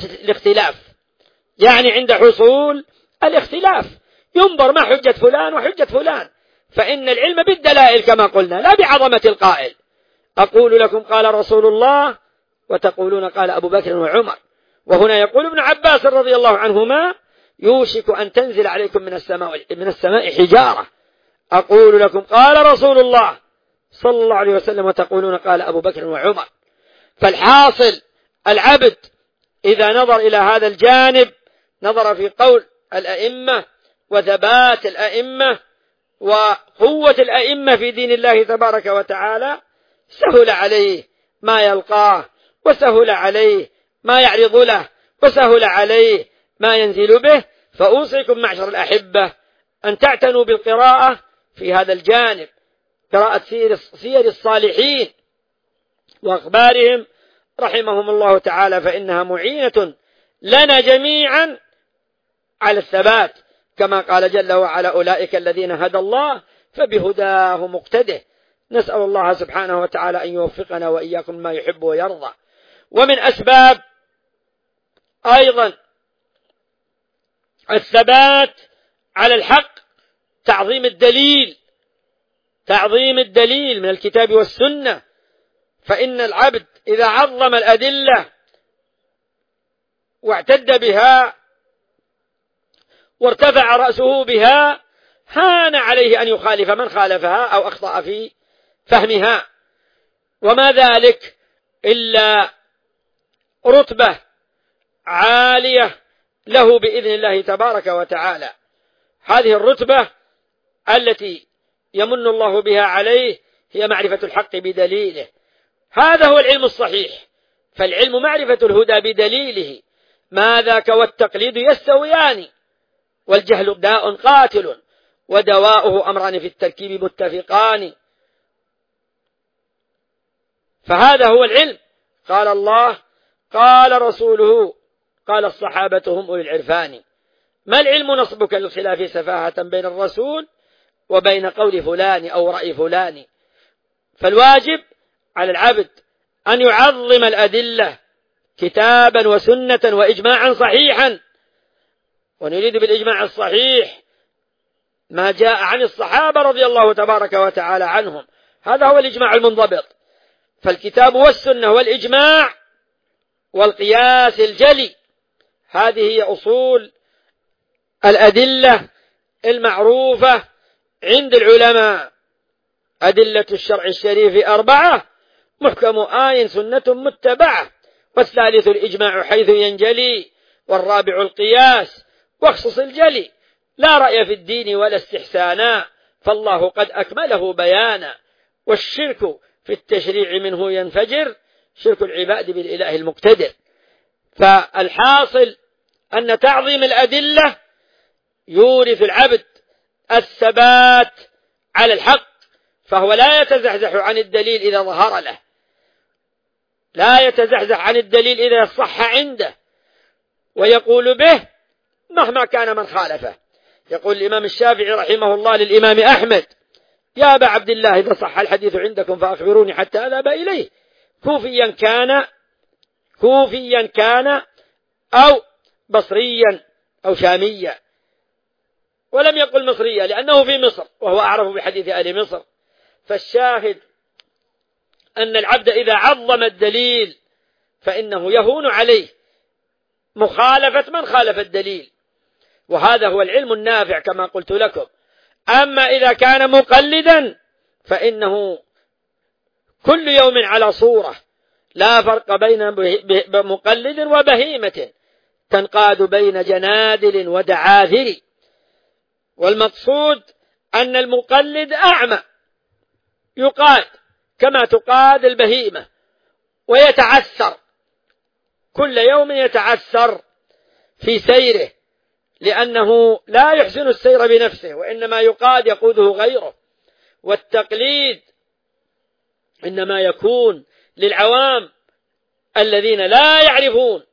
الاختلاف ينظر ما حجة فلان وحجة فلان، فإن العلم بالدلائل كما قلنا لا بعظمة القائل. أقول لكم قال رسول الله وتقولون قال أبو بكر وعمر. وهنا يقول ابن عباس رضي الله عنهما: يوشك أن تنزل عليكم من السماء حجارة. أقول لكم قال رسول الله صلى الله عليه وسلم وتقولون قال أبو بكر وعمر. فالحاصل العبد إذا نظر إلى هذا الجانب نظر في قول الأئمة وثبات الأئمة وقوة الأئمة في دين الله تبارك وتعالى، سهل عليه ما يلقاه، وسهل عليه ما يعرض له، وسهل عليه ما ينزل به. فأوصيكم معشر الأحبة أن تعتنوا بالقراءة في هذا الجانب، قراءة سير الصالحين وأخبارهم رحمهم الله تعالى، فإنها معينة لنا جميعا على الثبات، كما قال جل وعلا: أولئك الذين هدى الله فبهداه مقتده. نسأل الله سبحانه وتعالى أن يوفقنا وإياكم ما يحب ويرضى. ومن أسباب أيضا الثبات على الحق تعظيم الدليل تعظيم الدليل من الكتاب والسنة، فإن العبد إذا عظم الأدلة واعتد بها وارتفع رأسه بها هان عليه أن يخالف من خالفها أو أخطأ في فهمها، وما ذلك إلا رتبة عالية له بإذن الله تبارك وتعالى. هذه الرتبة التي يمن الله بها عليه هي معرفة الحق بدليله، هذا هو العلم الصحيح. فالعلم معرفة الهدى بدليله، ما ذاك والتقليد يستويان، والجهل داء قاتل ودواؤه أمران في التركيب متفقان. فهذا هو العلم، قال الله قال رسوله قال الصحابة هم أولي العرفان. ما العلم نصبك للخلاف سفاهة بين الرسول وبين قول فلان أو رأي فلان. فالواجب على العبد أن يعظم الأدلة كتابا وسنة وإجماعا صحيحا، ونريد بالإجماع الصحيح ما جاء عن الصحابة رضي الله تبارك وتعالى عنهم، هذا هو الإجماع المنضبط. فالكتاب والسنة والإجماع والقياس الجلي، هذه هي أصول الأدلة المعروفة عند العلماء. أدلة الشرع الشريف 4: محكم آي سنة متبعة، والثالث الإجماع حيث ينجلي، والرابع القياس واخصص الجلي، لا رأي في الدين ولا استحسانا، فالله قد أكمله بيانا، والشرك في التشريع منه ينفجر، شرك العباد بالإله المقتدر. فالحاصل أن تعظيم الأدلة يورث العبد الثبات على الحق، فهو لا يتزحزح عن الدليل إذا ظهر له، لا يتزحزح عن الدليل إذا صح عنده، ويقول به مهما كان من خالفه. يقول الإمام الشافعي رحمه الله للإمام أحمد: يا أبا عبد الله إذا صح الحديث عندكم فأخبروني حتى أذهب إليه، كوفيا كان أو بصريا أو شاميا، ولم يقل مصريا لأنه في مصر وهو أعرف بحديث أهل مصر. فالشاهد أن العبد إذا عظم الدليل فإنه يهون عليه مخالفة من خالف الدليل، وهذا هو العلم النافع كما قلت لكم. أما إذا كان مقلدا فإنه كل يوم على صورة، لا فرق بين مقلد وبهيمة تنقاد بين جنادل ودعاذر. والمقصود أن المقلد أعمى يقاد كما تقاد البهيمة، ويتعثر كل يوم، يتعثر في سيره لأنه لا يحسن السير بنفسه، وإنما يقوده غيره. والتقليد إنما يكون للعوام الذين لا يعرفون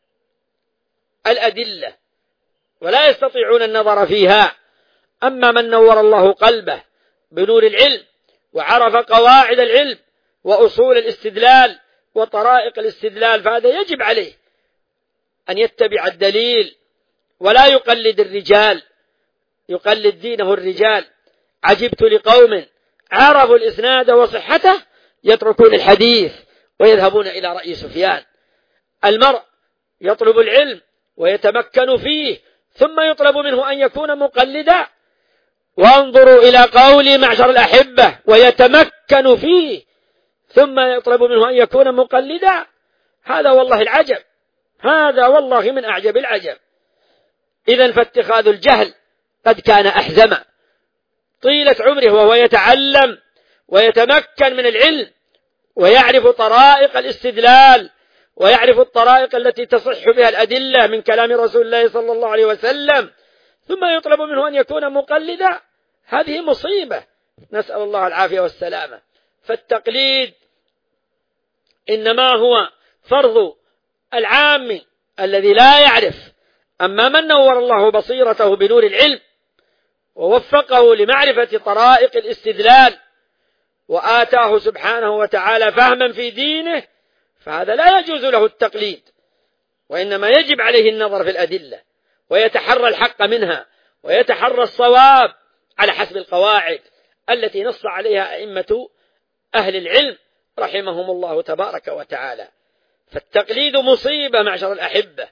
الأدلة ولا يستطيعون النظر فيها. أما من نور الله قلبه بنور العلم وعرف قواعد العلم وأصول الاستدلال وطرائق الاستدلال، فهذا يجب عليه أن يتبع الدليل ولا يقلد الرجال، يقلد دينه الرجال. عجبت لقوم عرفوا الإسناد وصحته يتركون الحديث ويذهبون إلى رأي سفيان. المرء يطلب العلم ويتمكن فيه ثم يطلب منه أن يكون مقلدا. وانظروا إلى قول معشر الأحبة: ويتمكن فيه ثم يطلب منه أن يكون مقلدا. هذا والله العجب، هذا والله من أعجب العجب. إذن فاتخاذ الجهل قد كان أحزم طيلة عمره وهو يتعلم ويتمكن من العلم ويعرف طرائق الاستدلال ويعرف الطرائق التي تصح بها الأدلة من كلام رسول الله صلى الله عليه وسلم، ثم يطلب منه أن يكون مقلدا. هذه مصيبة، نسأل الله العافية والسلامة. فالتقليد إنما هو فرض العام الذي لا يعرف. أما من نور الله بصيرته بنور العلم ووفقه لمعرفة طرائق الاستدلال وآتاه سبحانه وتعالى فهما في دينه، فهذا لا يجوز له التقليد، وإنما يجب عليه النظر في الأدلة ويتحرى الحق منها ويتحرى الصواب على حسب القواعد التي نص عليها أئمة أهل العلم رحمهم الله تبارك وتعالى. فالتقليد مصيبة معشر الأحبة،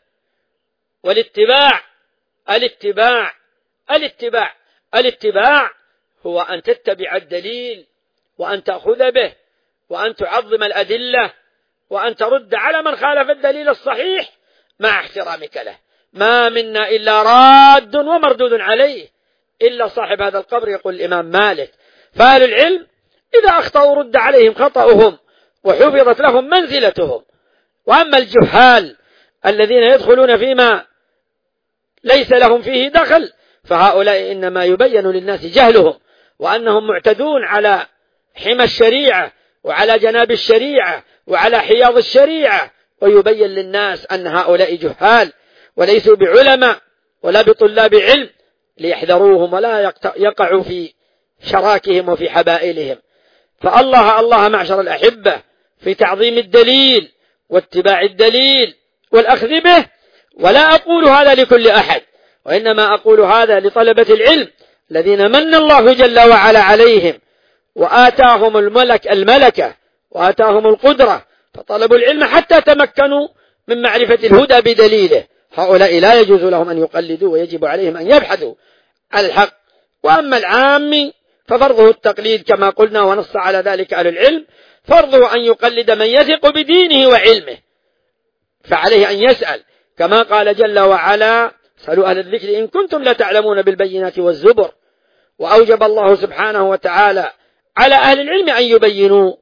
الاتباع هو أن تتبع الدليل وأن تأخذ به وأن تعظم الأدلة وأن ترد على من خالف الدليل الصحيح مع احترامك له. ما منا إلا راد ومردود عليه إلا صاحب هذا القبر، يقول الإمام مالك. فأهل العلم إذا أخطأوا رد عليهم خطأهم وحفظت لهم منزلتهم. وأما الجهال الذين يدخلون فيما ليس لهم فيه دخل فهؤلاء إنما يبين للناس جهلهم وأنهم معتدون على حمى الشريعة وعلى جناب الشريعة وعلى حياض الشريعة، ويبين للناس أن هؤلاء جهال وليسوا بعلماء ولا بطلاب علم ليحذروهم ولا يقعوا في شراكهم وفي حبائلهم. فالله معشر الأحبة في تعظيم الدليل واتباع الدليل والأخذ به. ولا أقول هذا لكل أحد، وإنما أقول هذا لطلبة العلم الذين من الله جل وعلا عليهم وآتاهم الملكة وآتاهم القدرة فطلبوا العلم حتى تمكنوا من معرفة الهدى بدليله. هؤلاء لا يجوز لهم أن يقلدوا ويجب عليهم أن يبحثوا عن الحق. وأما العام ففرضه التقليد كما قلنا ونص على ذلك أهل العلم، فرضه أن يقلد من يثق بدينه وعلمه، فعليه أن يسأل كما قال جل وعلا: اسألوا أهل الذكر إن كنتم لا تعلمون بالبينات والزبر. وأوجب الله سبحانه وتعالى على أهل العلم أن يبينوا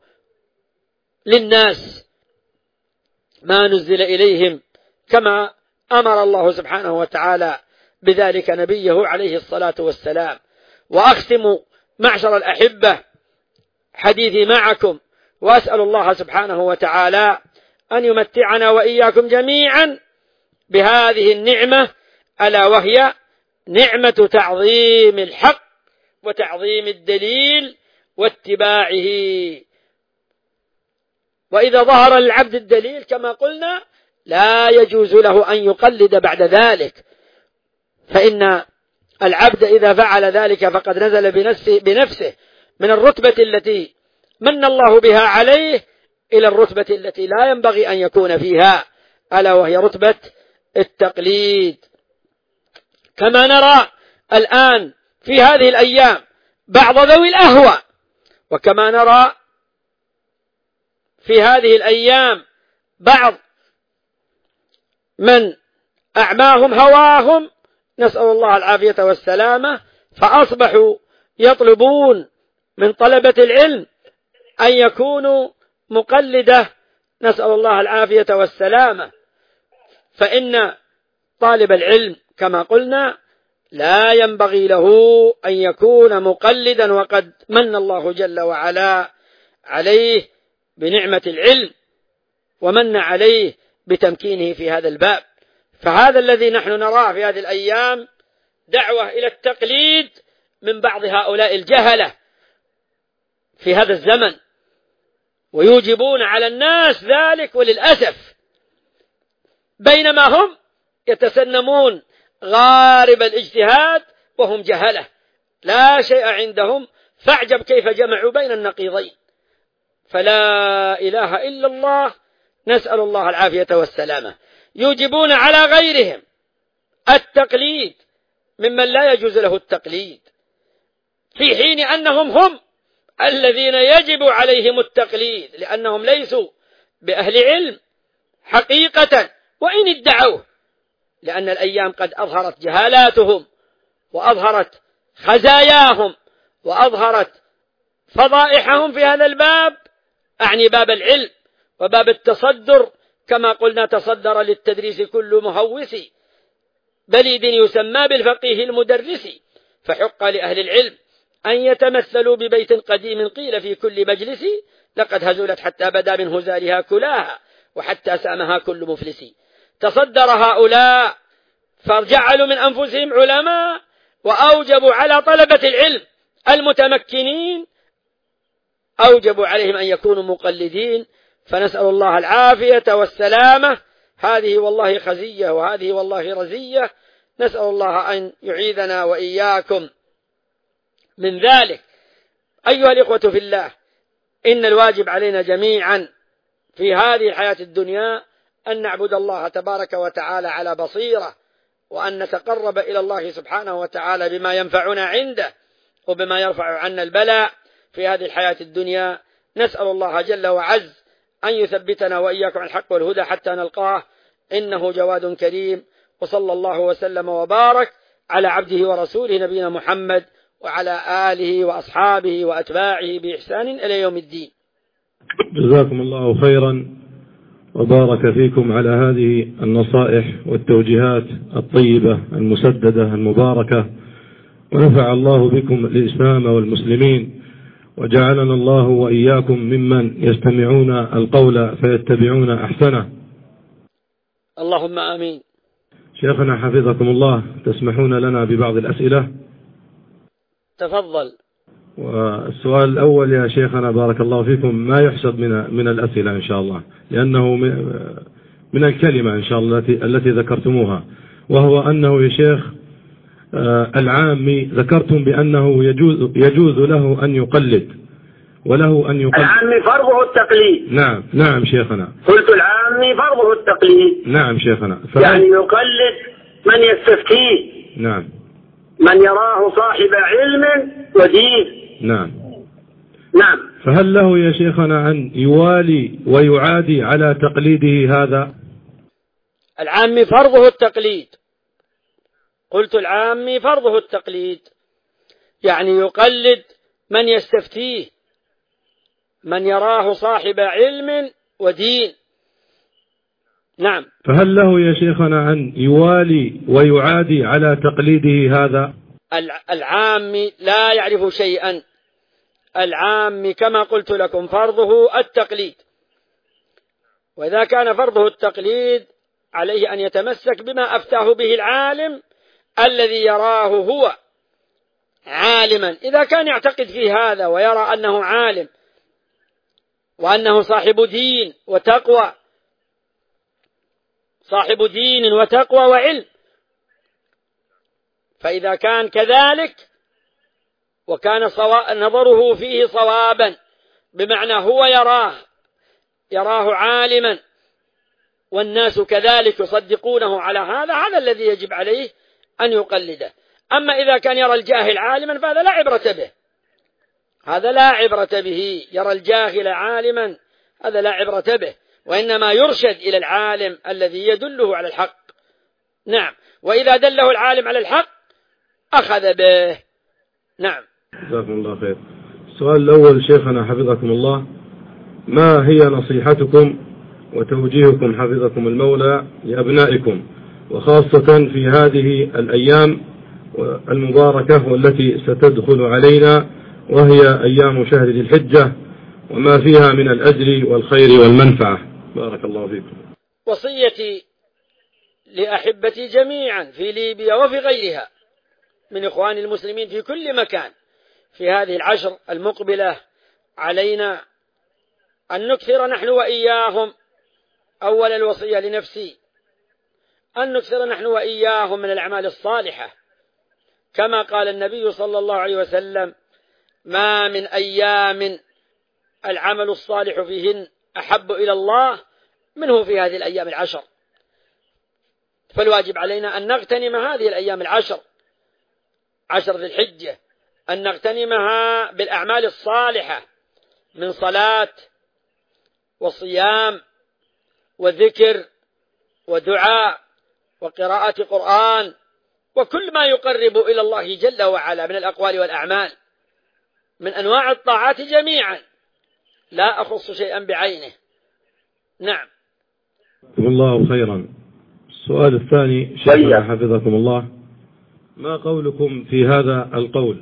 للناس ما نزل إليهم كما أمر الله سبحانه وتعالى بذلك نبيه عليه الصلاة والسلام. وأختم معشر الأحبة حديثي معكم وأسأل الله سبحانه وتعالى أن يمتعنا وإياكم جميعا بهذه النعمة، ألا وهي نعمة تعظيم الحق وتعظيم الدليل واتباعه. وإذا ظهر للعبد الدليل كما قلنا لا يجوز له أن يقلد بعد ذلك، فإن العبد إذا فعل ذلك فقد نزل بنفسه من الرتبة التي من الله بها عليه إلى الرتبة التي لا ينبغي أن يكون فيها، ألا وهي رتبة التقليد. كما نرى الآن في هذه الأيام بعض ذوي الأهواء، وكما نرى في هذه الأيام بعض من أعماهم هواهم، نسأل الله العافية والسلامة، فأصبحوا يطلبون من طلبة العلم أن يكونوا مقلدة، نسأل الله العافية والسلامة. فإن طالب العلم كما قلنا لا ينبغي له أن يكون مقلدا، وقد من الله جل وعلا عليه بنعمة العلم ومن عليه بتمكينه في هذا الباب. فهذا الذي نحن نراه في هذه الأيام دعوة إلى التقليد من بعض هؤلاء الجهلة في هذا الزمن، ويوجبون على الناس ذلك وللأسف، بينما هم يتسنمون غارب الاجتهاد وهم جهلة لا شيء عندهم. فاعجب كيف جمعوا بين النقيضين. فلا إله إلا الله، نسأل الله العافية والسلامة. يوجبون على غيرهم التقليد ممن لا يجوز له التقليد، في حين أنهم هم الذين يجب عليهم التقليد، لأنهم ليسوا بأهل علم حقيقة وإن ادعوه، لأن الأيام قد أظهرت جهالاتهم وأظهرت خزاياهم وأظهرت فضائحهم في هذا الباب، أعني باب العلم وباب التصدر. كما قلنا تصدر للتدريس كل مهوس بليد يسمى بالفقيه المدرس، فحق لأهل العلم أن يتمثلوا ببيت قديم قيل في كل مجلس لقد هزلت حتى بدا من هزالها كلاها وحتى سامها كل مفلس. تصدر هؤلاء فجعلوا من أنفسهم علماء وأوجبوا على طلبة العلم المتمكنين، أوجبوا عليهم أن يكونوا مقلدين. فنسأل الله العافية والسلامة. هذه والله خزية وهذه والله رزية، نسأل الله أن يعيذنا وإياكم من ذلك. أيها الإخوة في الله، إن الواجب علينا جميعا في هذه الحياة الدنيا أن نعبد الله تبارك وتعالى على بصيرة، وأن نتقرب إلى الله سبحانه وتعالى بما ينفعنا عنده وبما يرفع عنا البلاء في هذه الحياة الدنيا. نسأل الله جل وعز أن يثبتنا وإياكم على الحق والهدى حتى نلقاه، إنه جواد كريم. وصلى الله وسلم وبارك على عبده ورسوله نبينا محمد وعلى آله وأصحابه وأتباعه بإحسان إلى يوم الدين. جزاكم الله خيرا وبارك فيكم على هذه النصائح والتوجيهات الطيبة المسددة المباركة، ونفع الله بكم الإسلام والمسلمين، وجعلنا الله وإياكم ممن يستمعون القول فيتبعون أحسنه. اللهم آمين. شيخنا حفظكم الله، تسمحون لنا ببعض الأسئلة؟ تفضل. والسؤال الأول يا شيخنا بارك الله فيكم، ما يحسب من الأسئلة إن شاء الله، لأنه من الكلمة إن شاء الله التي ذكرتموها، وهو أنه يا شيخ العامي ذكرتم بأنه يجوز له أن يقلد وله أن يقلد. العامي فرضه التقليد. نعم شيخنا. قلت العامي فرضه التقليد. نعم شيخنا. يعني يقلد من يستفتيه. نعم. من يراه صاحب علم ودين. نعم. نعم. فهل له يا شيخنا أن يوالي ويعادي على تقليده هذا؟ العامي فرضه التقليد. قلت العامي فرضه التقليد، يعني يقلد من يستفتيه، من يراه صاحب علم ودين. نعم. فهل له يا شيخنا أن يوالي ويعادي على تقليده هذا؟ العامي لا يعرف شيئا. العامي كما قلت لكم فرضه التقليد، وإذا كان فرضه التقليد عليه أن يتمسك بما أفتاه به العالم الذي يراه هو عالما. إذا كان يعتقد في هذا ويرى أنه عالم وأنه صاحب دين وتقوى، صاحب دين وتقوى وعلم، فإذا كان كذلك وكان نظره فيه صوابا، بمعنى هو يراه عالما والناس كذلك يصدقونه على هذا الذي يجب عليه أن يقلده. أما إذا كان يرى الجاهل عالما فهذا لا عبرة به، هذا لا عبرة به. يرى الجاهل عالما هذا لا عبرة به، وإنما يرشد إلى العالم الذي يدله على الحق. نعم. وإذا دله العالم على الحق أخذ به. نعم. جزاكم الله خير. السؤال الأول شيخنا حفظكم الله، ما هي نصيحتكم وتوجيهكم حفظكم المولى لأبنائكم، وخاصة في هذه الأيام المباركة والتي ستدخل علينا، وهي أيام شهر ذي الحجة وما فيها من الأجر والخير والمنفعة؟ بارك الله فيكم. وصيتي لأحبتي جميعا في ليبيا وفي غيرها من إخوان المسلمين في كل مكان في هذه العشر المقبلة، علينا أن نكثر نحن وإياهم. أولا الوصية لنفسي أن نكثر نحن وإياهم من الأعمال الصالحة، كما قال النبي صلى الله عليه وسلم: ما من أيام العمل الصالح فيهن أحب إلى الله منه في هذه الأيام العشر. فالواجب علينا أن نغتنم هذه الأيام العشر، عشر ذي الحجة، أن نغتنمها بالأعمال الصالحة من صلاة وصيام وذكر ودعاء وقراءة قرآن وكل ما يقرب إلى الله جل وعلا من الأقوال والأعمال من أنواع الطاعات جميعا، لا أخص شيئا بعينه. نعم. جزاكم الله خيرا. السؤال الثاني شيخنا حفظكم الله، ما قولكم في هذا القول؟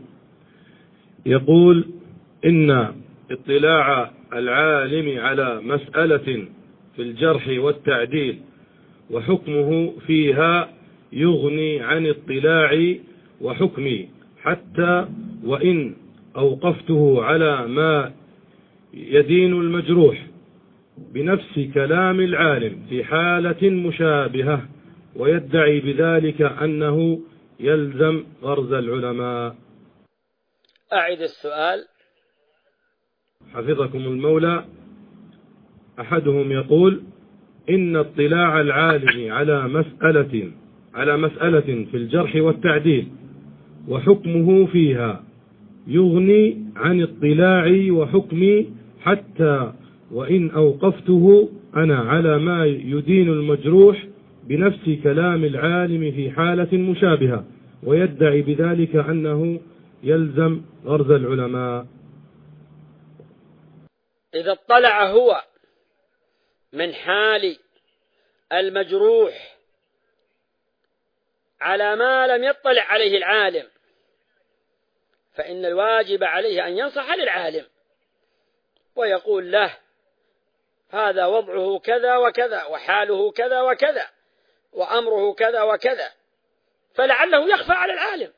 يقول إن اطلاع العالم على مسألة في الجرح والتعديل وحكمه فيها يغني عن اطلاعي وحكمي، حتى وإن أوقفته على ما يدين المجروح بنفس كلام العالم في حالة مشابهة، ويدعي بذلك أنه يلزم غرز العلماء. أعد السؤال. حفظكم المولى، أحدهم يقول: إن اطلاع العالم على مسألة في الجرح والتعديل وحكمه فيها يغني عن اطلاعي وحكمي، حتى وإن أوقفته أنا على ما يدين المجروح بنفس كلام العالم في حالة مشابهة، ويدعي بذلك أنه يلزم غرز العلماء. إذا اطلع هو من حال المجروح على ما لم يطلع عليه العالم، فإن الواجب عليه أن ينصح للعالم ويقول له: هذا وضعه كذا وكذا، وحاله كذا وكذا، وأمره كذا وكذا، فلعله يخفى على العالم.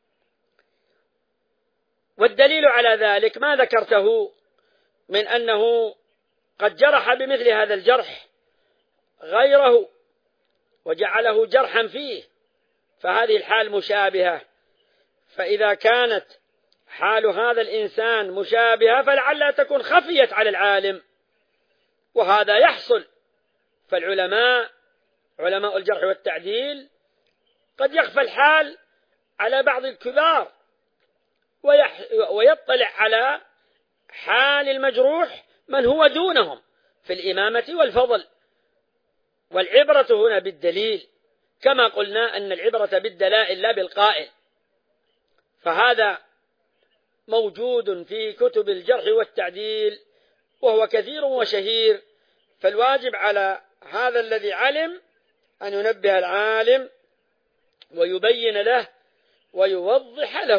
والدليل على ذلك ما ذكرته من أنه قد جرح بمثل هذا الجرح غيره وجعله جرحا فيه، فهذه الحال مشابهة. فإذا كانت حال هذا الإنسان مشابهة فلعلها تكون خفيت على العالم، وهذا يحصل. فالعلماء علماء الجرح والتعديل قد يخفى الحال على بعض الكبار ويطلع على حال المجروح من هو دونهم في الإمامة والفضل. والعبرة هنا بالدليل، كما قلنا أن العبرة بالدلائل لا بالقائل. فهذا موجود في كتب الجرح والتعديل وهو كثير وشهير. فالواجب على هذا الذي علم أن ينبه العالم ويبين له ويوضح له.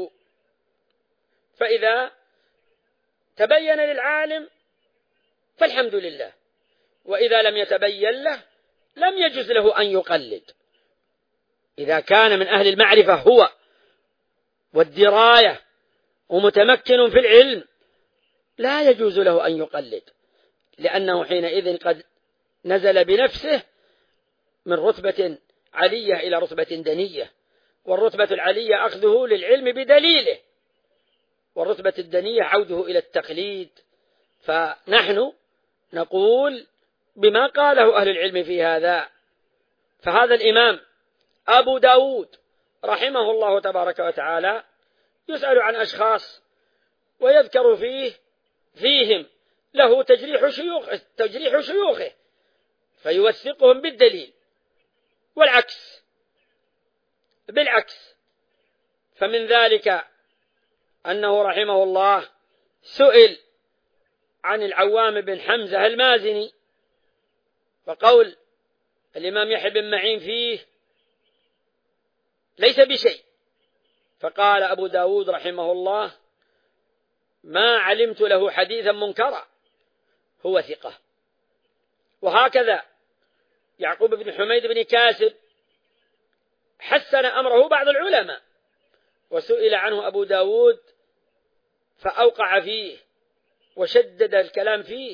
فإذا تبين للعالم فالحمد لله، وإذا لم يتبين له لم يجوز له أن يقلد. إذا كان من أهل المعرفة هو والدراية ومتمكن في العلم لا يجوز له أن يقلد، لأنه حينئذ قد نزل بنفسه من رتبة علية إلى رتبة دنية، والرتبة العلية أخذه للعلم بدليله، والرتبة الدنية عوده إلى التقليد. فنحن نقول بما قاله أهل العلم في هذا. فهذا الإمام أبو داود رحمه الله تبارك وتعالى يسأل عن أشخاص ويذكر فيهم له تجريح شيوخه فيوثقهم بالدليل، بالعكس. فمن ذلك أنه رحمه الله سئل عن العوام بن حمزة المازني، فقول الإمام يحيى بن معين فيه ليس بشيء، فقال أبو داود رحمه الله: ما علمت له حديثا منكرا، هو ثقة. وهكذا يعقوب بن حميد بن كاسب حسن أمره بعض العلماء، وسئل عنه أبو داود فأوقع فيه وشدد الكلام فيه،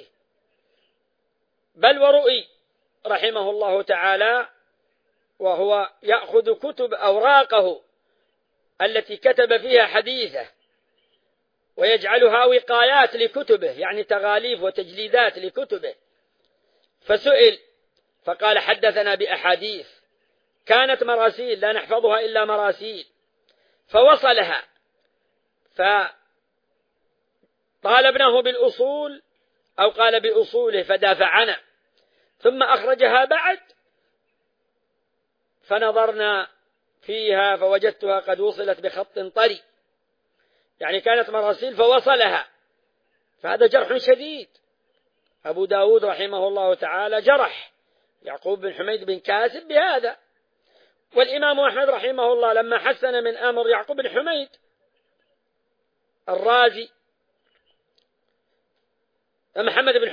بل ورؤي رحمه الله تعالى وهو يأخذ كتب أوراقه التي كتب فيها حديثه ويجعلها وقايات لكتبه، يعني تغاليف وتجليدات لكتبه. فسئل فقال: حدثنا بأحاديث كانت مراسيل لا نحفظها إلا مراسيل، فوصلها فطالبناه بالأصول أو قال بأصوله فدافع عنه، ثم أخرجها بعد فنظرنا فيها فوجدتها قد وصلت بخط طري، يعني كانت مراسيل فوصلها، فهذا جرح شديد. أبو داود رحمه الله تعالى جرح يعقوب بن حميد بن كاسب بهذا. والإمام أحمد رحمه الله لما حسن من أمر يعقوب بن حميد الرازي، محمد بن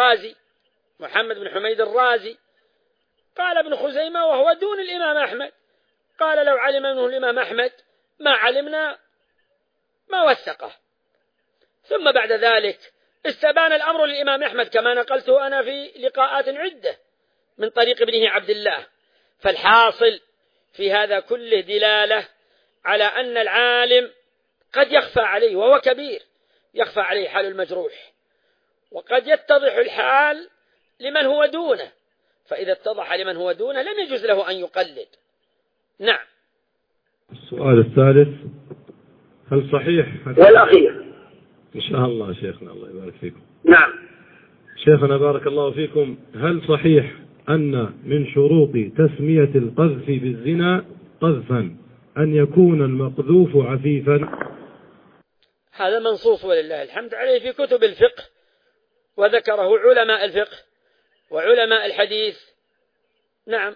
حميد الرازي، قال ابن خزيمة وهو دون الإمام أحمد، قال: لو علم منه الإمام أحمد ما علمنا ما وثقه. ثم بعد ذلك استبان الأمر للإمام أحمد كما نقلته أنا في لقاءات عدة من طريق ابنه عبد الله. فالحاصل في هذا كله دلالة على أن العالم قد يخفى عليه وهو كبير، يخفى عليه حال المجروح، وقد يتضح الحال لمن هو دونه، فإذا اتضح لمن هو دونه لم يجوز له أن يقلد. نعم. السؤال الثالث: هل صحيح والأخير إن شاء الله شيخنا الله يبارك فيكم. نعم. شيخنا بارك الله فيكم، هل صحيح أن من شروط تسمية القذف بالزنا قذفا أن يكون المقذوف عفيفا؟ هذا منصوص ولله الحمد عليه في كتب الفقه، وذكره علماء الفقه وعلماء الحديث. نعم،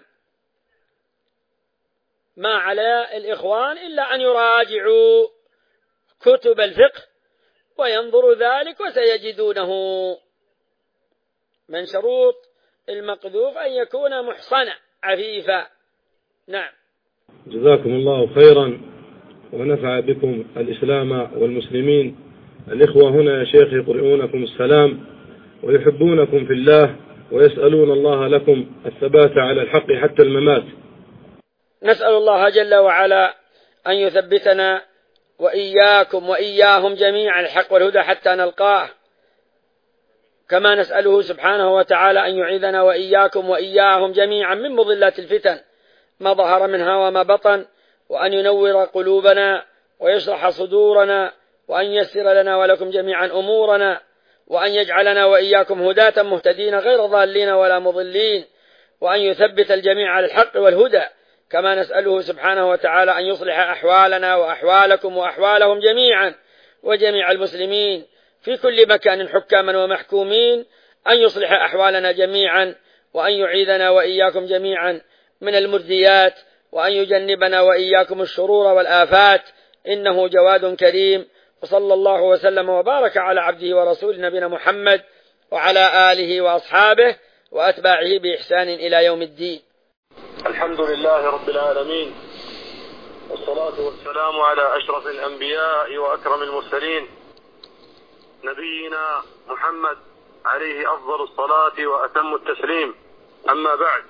ما على الإخوان إلا أن يراجعوا كتب الفقه وينظروا ذلك وسيجدونه. من شروط المقذوف أن يكون محصنا عفيفا. نعم. جزاكم الله خيرا ونفع بكم الإسلام والمسلمين. الإخوة هنا يا شيخ يقرؤونكم السلام ويحبونكم في الله ويسألون الله لكم الثبات على الحق حتى الممات. نسأل الله جل وعلا أن يثبتنا وإياكم وإياهم جميعا الحق والهدى حتى نلقاه، كما نسأله سبحانه وتعالى أن يعيذنا وإياكم وإياهم جميعا من مضلات الفتن ما ظهر منها وما بطن، وأن ينور قلوبنا ويشرح صدورنا، وأن يسر لنا ولكم جميعا أمورنا، وأن يجعلنا وإياكم هداة مهتدين غير ضالين ولا مضلين، وأن يثبت الجميع على الحق والهدى، كما نسأله سبحانه وتعالى أن يصلح أحوالنا وأحوالكم وأحوالهم جميعا وجميع المسلمين في كل مكان حكاما ومحكومين، أن يصلح أحوالنا جميعا، وأن يعيذنا وإياكم جميعا من المرديات، وأن يجنبنا وإياكم الشرور والآفات، إنه جواد كريم. وصلى الله وسلم وبارك على عبده ورسوله نبينا محمد وعلى آله وأصحابه وأتباعه بإحسان إلى يوم الدين. الحمد لله رب العالمين، والصلاة والسلام على أشرف الأنبياء وأكرم المرسلين نبينا محمد عليه أفضل الصلاة وأتم التسليم. أما بعد،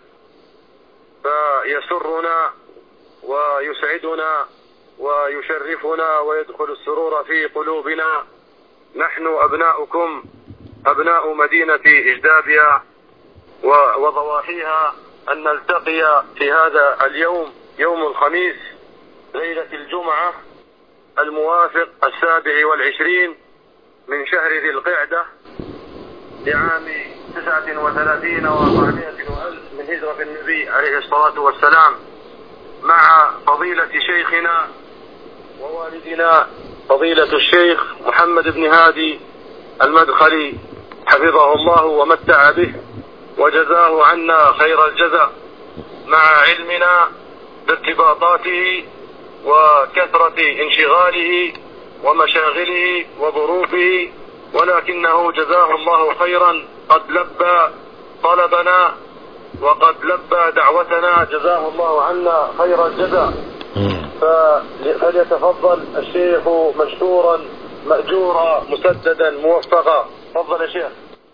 فيسرنا ويسعدنا ويشرفنا ويدخل السرور في قلوبنا نحن أبناؤكم أبناء مدينة إجدابيا وضواحيها أن نلتقي في هذا اليوم، يوم الخميس ليلة الجمعة الموافق 27 من شهر ذي القعدة لعام 39 و400 وألف من هجرة النبي عليه الصلاة والسلام، مع فضيلة شيخنا ووالدنا فضيلة الشيخ محمد بن هادي المدخلي حفظه الله ومتع به وجزاه عنا خير الجزاء، مع علمنا بارتباطاته وكثرة انشغاله ومشاغله وظروفه، ولكنه جزاه الله خيرا قد لبى طلبنا وقد لبى دعوتنا، جزاه الله عنا خير الجزاء. فليتفضل الشيخ مشكورا مأجورا مسددا موفقا. تفضل يا شيخ.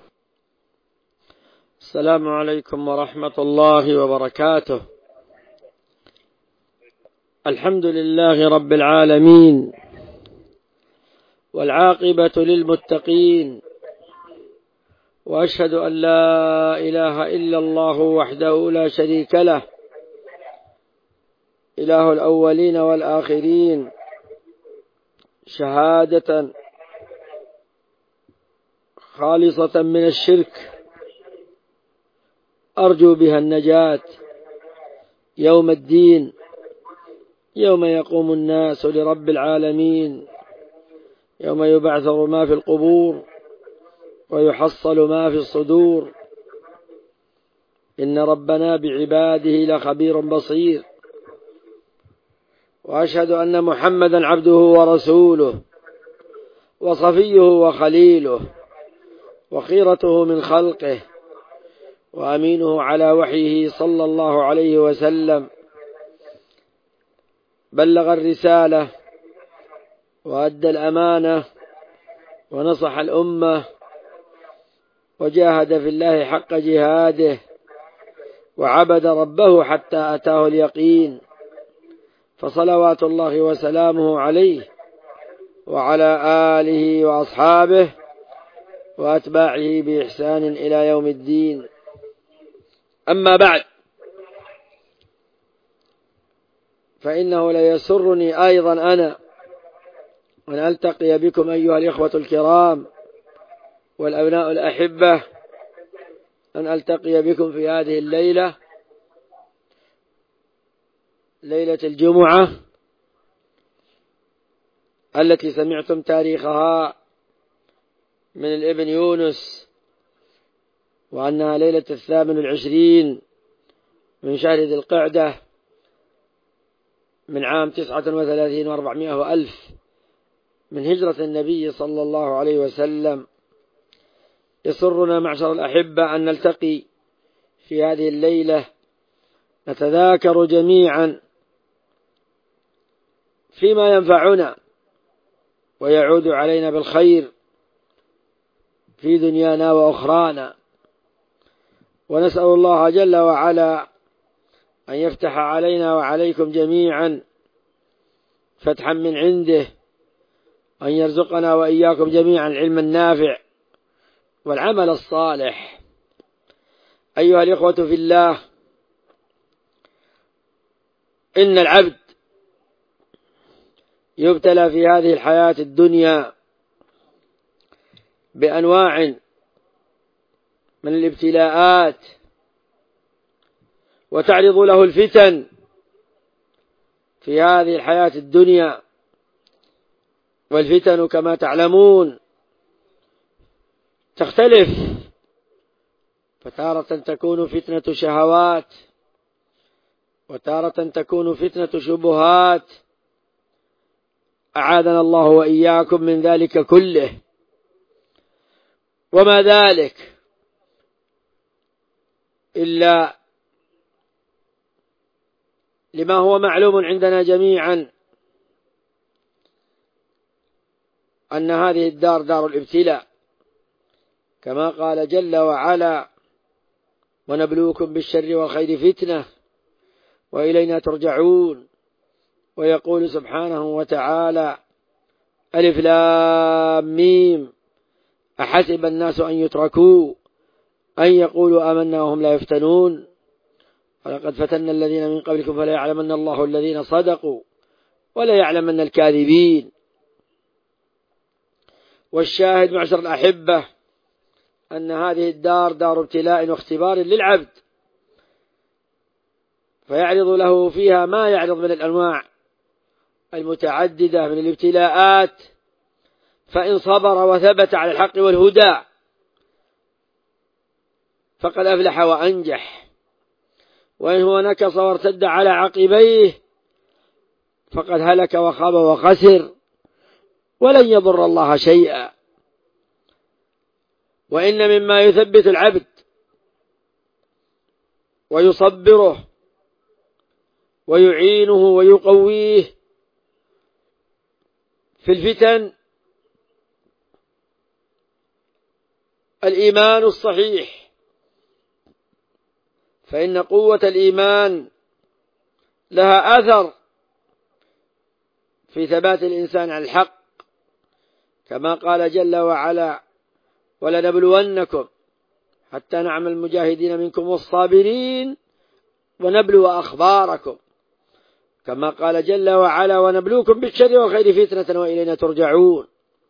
السلام عليكم ورحمة الله وبركاته. الحمد لله رب العالمين، والعاقبة للمتقين، وأشهد أن لا إله إلا الله وحده لا شريك له، إله الأولين والآخرين، شهادة خالصة من الشرك أرجو بها النجاة يوم الدين، يوم يقوم الناس لرب العالمين، يوم يبعثر ما في القبور ويحصل ما في الصدور. إن ربنا بعباده لخبير بصير. وأشهد أن محمدا عبده ورسوله وصفيه وخليله وخيرته من خلقه وأمينه على وحيه صلى الله عليه وسلم. بلغ الرسالة وأدى الأمانة ونصح الأمة وجاهد في الله حق جهاده وعبد ربه حتى أتاه اليقين، فصلوات الله وسلامه عليه وعلى آله وأصحابه وأتباعه بإحسان إلى يوم الدين. أما بعد، فإنه ليسرني أيضا أنا أن ألتقي بكم أيها الإخوة الكرام والأبناء الأحبة، أن ألتقي بكم في هذه الليلة، ليلة الجمعة التي سمعتم تاريخها من الابن يونس، وأنها ليلة 28 من شهر ذي القعدة من عام 39 و400 وألف من هجرة النبي صلى الله عليه وسلم. يسرنا معشر الأحبة أن نلتقي في هذه الليلة نتذاكر جميعا فيما ينفعنا ويعود علينا بالخير في دنيانا وأخرانا، ونسأل الله جل وعلا أن يفتح علينا وعليكم جميعا فتحا من عنده، أن يرزقنا وإياكم جميعا العلم النافع والعمل الصالح. أيها الإخوة في الله، إن العبد يبتلى في هذه الحياة الدنيا بأنواع من الابتلاءات، وتعرض له الفتن في هذه الحياة الدنيا، والفتن كما تعلمون تختلف، فتارة تكون فتنة شهوات، وتارة تكون فتنة شبهات، أعاذنا الله وإياكم من ذلك كله. وما ذلك إلا لما هو معلوم عندنا جميعا، أن هذه الدار دار الابتلاء، كما قال جل وعلا: ونبلوكم بالشر والخير فتنة وإلينا ترجعون. ويقول سبحانه وتعالى: ألف لام ميم، أحسب الناس أن يتركوا أن يقولوا آمنا وهم لا يفتنون، ولقد فتنا الذين من قبلكم فلا يعلمن الله الذين صدقوا ولا يعلمن الكاذبين. والشاهد معشر الأحبة أن هذه الدار دار ابتلاء واختبار للعبد، فيعرض له فيها ما يعرض من الأنواع المتعددة من الابتلاءات، فإن صبر وثبت على الحق والهدى فقد أفلح وأنجح، وإن هو نكص وارتد على عقبيه فقد هلك وخاب وخسر ولن يضر الله شيئا. وإن مما يثبت العبد ويصبره ويعينه ويقويه في الفتن الإيمان الصحيح، فإن قوة الإيمان لها أثر في ثبات الإنسان على الحق، كما قال جل وعلا: ولنبلونكم حتى نعمل المجاهدين منكم والصابرين ونبلو أخباركم، كما قال جل وعلا: ونبلوكم بالشر والخير فتنة وإلينا ترجعون.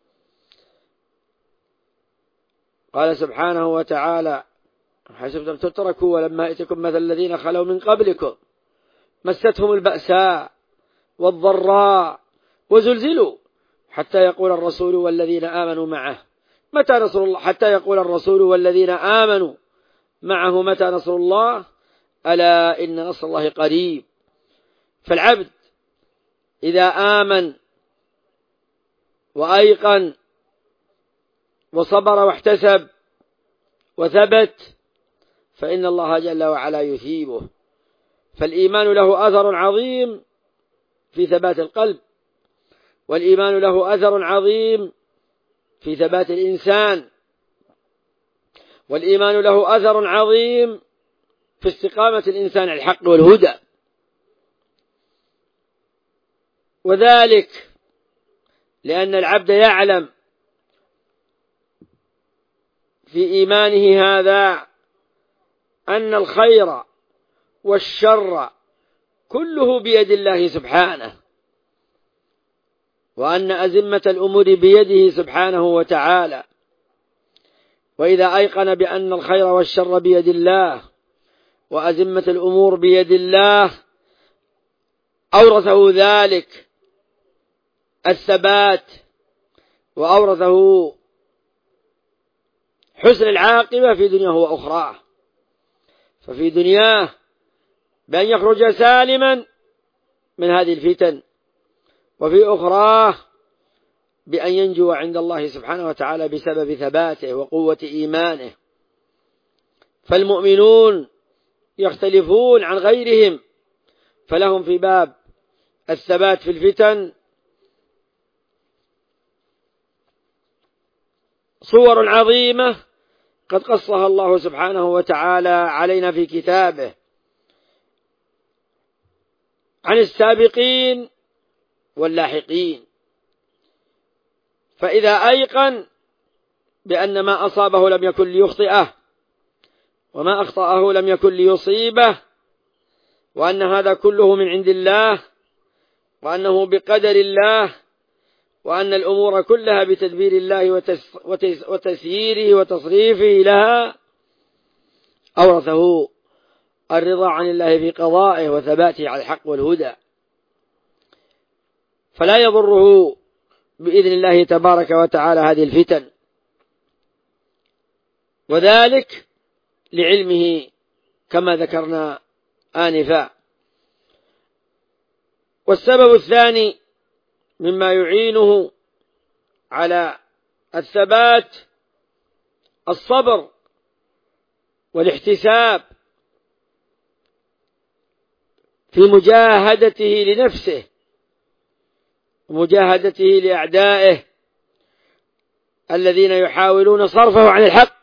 قال سبحانه وتعالى: حسبتم تتركوا ولما يأتكم مثل الذين خلوا من قبلكم مستهم البأساء والضراء وزلزلوا حتى يقول الرسول والذين آمنوا معه متى نصر الله، حتى يقول الرسول والذين آمنوا معه متى نصر الله، ألا إن نصر الله قريب. فالعبد إذا آمن وأيقن وصبر واحتسب وثبت فإن الله جل وعلا يثيبه. فالإيمان له أثر عظيم في ثبات القلب، والإيمان له أثر عظيم في ثبات الإنسان، والإيمان له أثر عظيم في استقامة الإنسان على الحق والهدى. وذلك لأن العبد يعلم في إيمانه هذا أن الخير والشر كله بيد الله سبحانه، وأن أزمة الأمور بيده سبحانه وتعالى. وإذا أيقن بأن الخير والشر بيد الله وأزمة الأمور بيد الله أورثه ذلك الثبات، وأورثه حسن العاقبة في دنياه وأخراه. ففي دنياه بأن يخرج سالما من هذه الفتن، وفي أخراه بأن ينجو عند الله سبحانه وتعالى بسبب ثباته وقوة إيمانه. فالمؤمنون يختلفون عن غيرهم، فلهم في باب الثبات في الفتن صور عظيمة قد قصها الله سبحانه وتعالى علينا في كتابه عن السابقين واللاحقين. فإذا أيقن بأن ما أصابه لم يكن ليخطئه، وما أخطأه لم يكن ليصيبه، وأن هذا كله من عند الله، وأنه بقدر الله، وأن الأمور كلها بتدبير الله وتسييره وتصريفه لها، أورثه الرضا عن الله في قضائه وثباته على الحق والهدى. فلا يضره بإذن الله تبارك وتعالى هذه الفتن، وذلك لعلمه كما ذكرنا آنفا. والسبب الثاني مما يعينه على الثبات الصبر والاحتساب في مجاهدته لنفسه ومجاهدته لأعدائه الذين يحاولون صرفه عن الحق.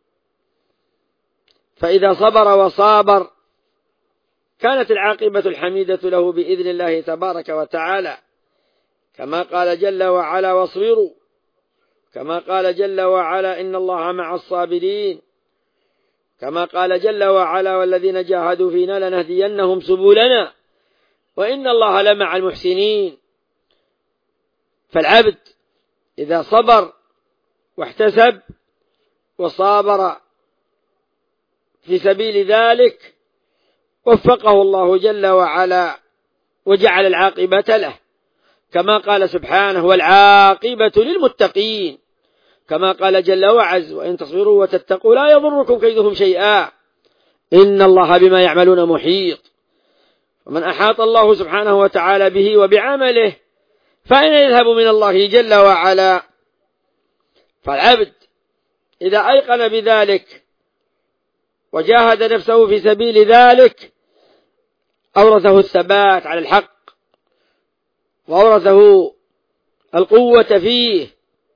فإذا صبر وصابر كانت العاقبة الحميدة له بإذن الله تبارك وتعالى، كما قال جل وعلا: واصبروا، كما قال جل وعلا: إن الله مع الصابرين، كما قال جل وعلا: والذين جاهدوا فينا لنهدينهم سبلنا وإن الله لمع المحسنين. فالعبد إذا صبر واحتسب وصابر في سبيل ذلك وفقه الله جل وعلا وجعل العاقبة له، كما قال سبحانه: والعاقبة للمتقين، كما قال جل وعز: وإن تصبروا وتتقوا لا يضركم كيدهم شيئا إن الله بما يعملون محيط. ومن أحاط الله سبحانه وتعالى به وبعمله فأين يذهب من الله جل وعلا؟ فالعبد إذا أيقن بذلك وجاهد نفسه في سبيل ذلك أورثه الثبات على الحق، وأورثه القوة فيه،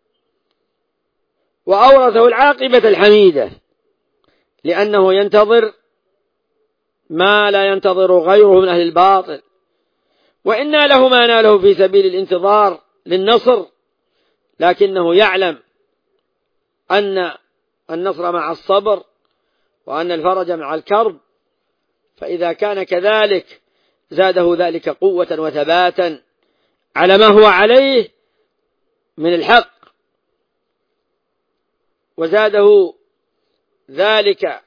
وأورثه العاقبة الحميدة، لأنه ينتظر ما لا ينتظر غيره من أهل الباطل. وإن له ما ناله في سبيل الانتظار للنصر، لكنه يعلم أن النصر مع الصبر، وأن الفرج مع الكرب. فإذا كان كذلك زاده ذلك قوة وثباتا على ما هو عليه من الحق، وزاده ذلك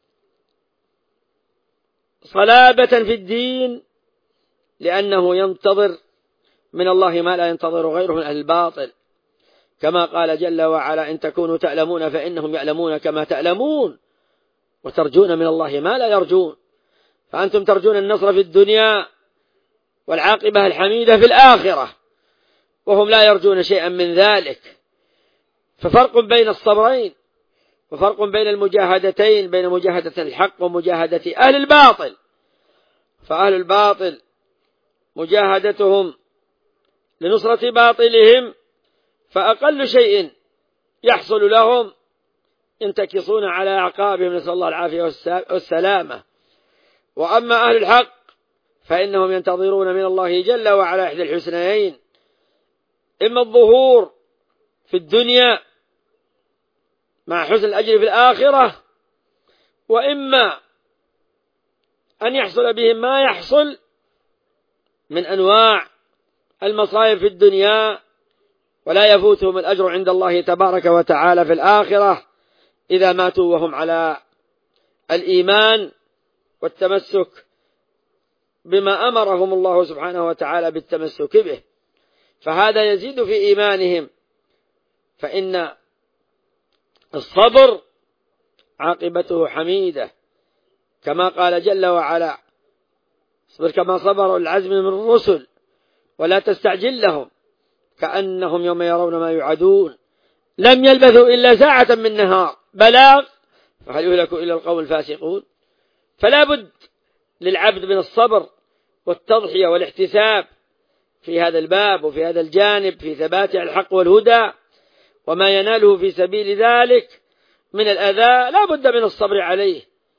صلابة في الدين، لأنه ينتظر من الله ما لا ينتظر غيره من أهل الباطل، كما قال جل وعلا: إن تكونوا تعلمون فإنهم يعلمون كما تعلمون وترجون من الله ما لا يرجون. فأنتم ترجون النصر في الدنيا والعاقبة الحميدة في الآخرة، وهم لا يرجون شيئا من ذلك. ففرق بين الصبرين، وفرق بين المجاهدتين، بين مجاهدة الحق ومجاهدة أهل الباطل. فأهل الباطل مجاهدتهم لنصرة باطلهم، فأقل شيء يحصل لهم ينتكصون على أعقابهم، نسأل الله العافية والسلامة. وأما أهل الحق فإنهم ينتظرون من الله جل وعلا إحدى الحسنيين: إما الظهور في الدنيا مع حسن الأجر في الآخرة، وإما أن يحصل بهم ما يحصل من أنواع المصائب في الدنيا، ولا يفوتهم الأجر عند الله تبارك وتعالى في الآخرة إذا ماتوا وهم على الإيمان والتمسك بما أمرهم الله سبحانه وتعالى بالتمسك به، فهذا يزيد في إيمانهم. فإن الصبر عاقبته حميدة، كما قال جل وعلا: اصبر كما صبر العزم من الرسل ولا تستعجل لهم كأنهم يوم يرون ما يوعدون لم يلبثوا إلا ساعة من نهار بلاغ فهل يهلك إلا القوم الفاسقون. فلا بد للعبد من الصبر والتضحية والاحتساب في هذا الباب وفي هذا الجانب، في ثبات الحق والهدى وما يناله في سبيل ذلك من الأذى لا بد من الصبر عليه،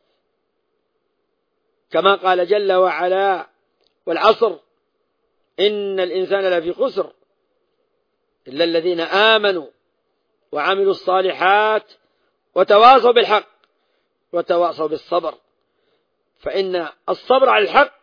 كما قال جل وعلا: والعصر إن الإنسان لفي خسر إلا الذين آمنوا وعملوا الصالحات وتواصوا بالحق وتواصوا بالصبر. فإن الصبر على الحق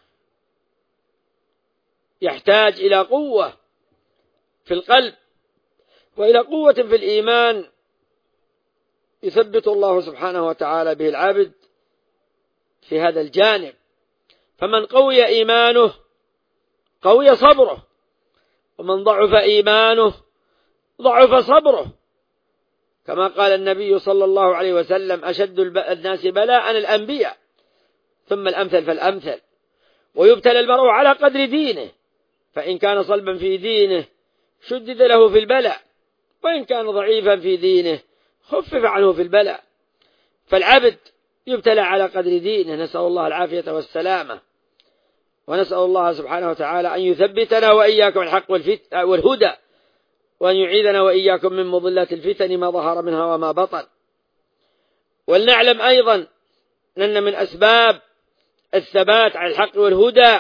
يحتاج إلى قوة في القلب وإلى قوة في الإيمان يثبت الله سبحانه وتعالى به العبد في هذا الجانب. فمن قوي إيمانه قوي صبره، ومن ضعف إيمانه ضعف صبره، كما قال النبي صلى الله عليه وسلم: أشد الناس بلاء الأنبياء ثم الأمثل فالأمثل، ويبتلى المرء على قدر دينه، فإن كان صلبا في دينه شدد له في البلاء، وإن كان ضعيفا في دينه خفف عنه في البلاء. فالعبد يبتلى على قدر دينه، نسأل الله العافية والسلامة، ونسأل الله سبحانه وتعالى أن يثبتنا وإياكم الحق والهدى، وأن يعيذنا وإياكم من مضلات الفتن ما ظهر منها وما بطن. ولنعلم أيضا أن من أسباب الثبات على الحق والهدى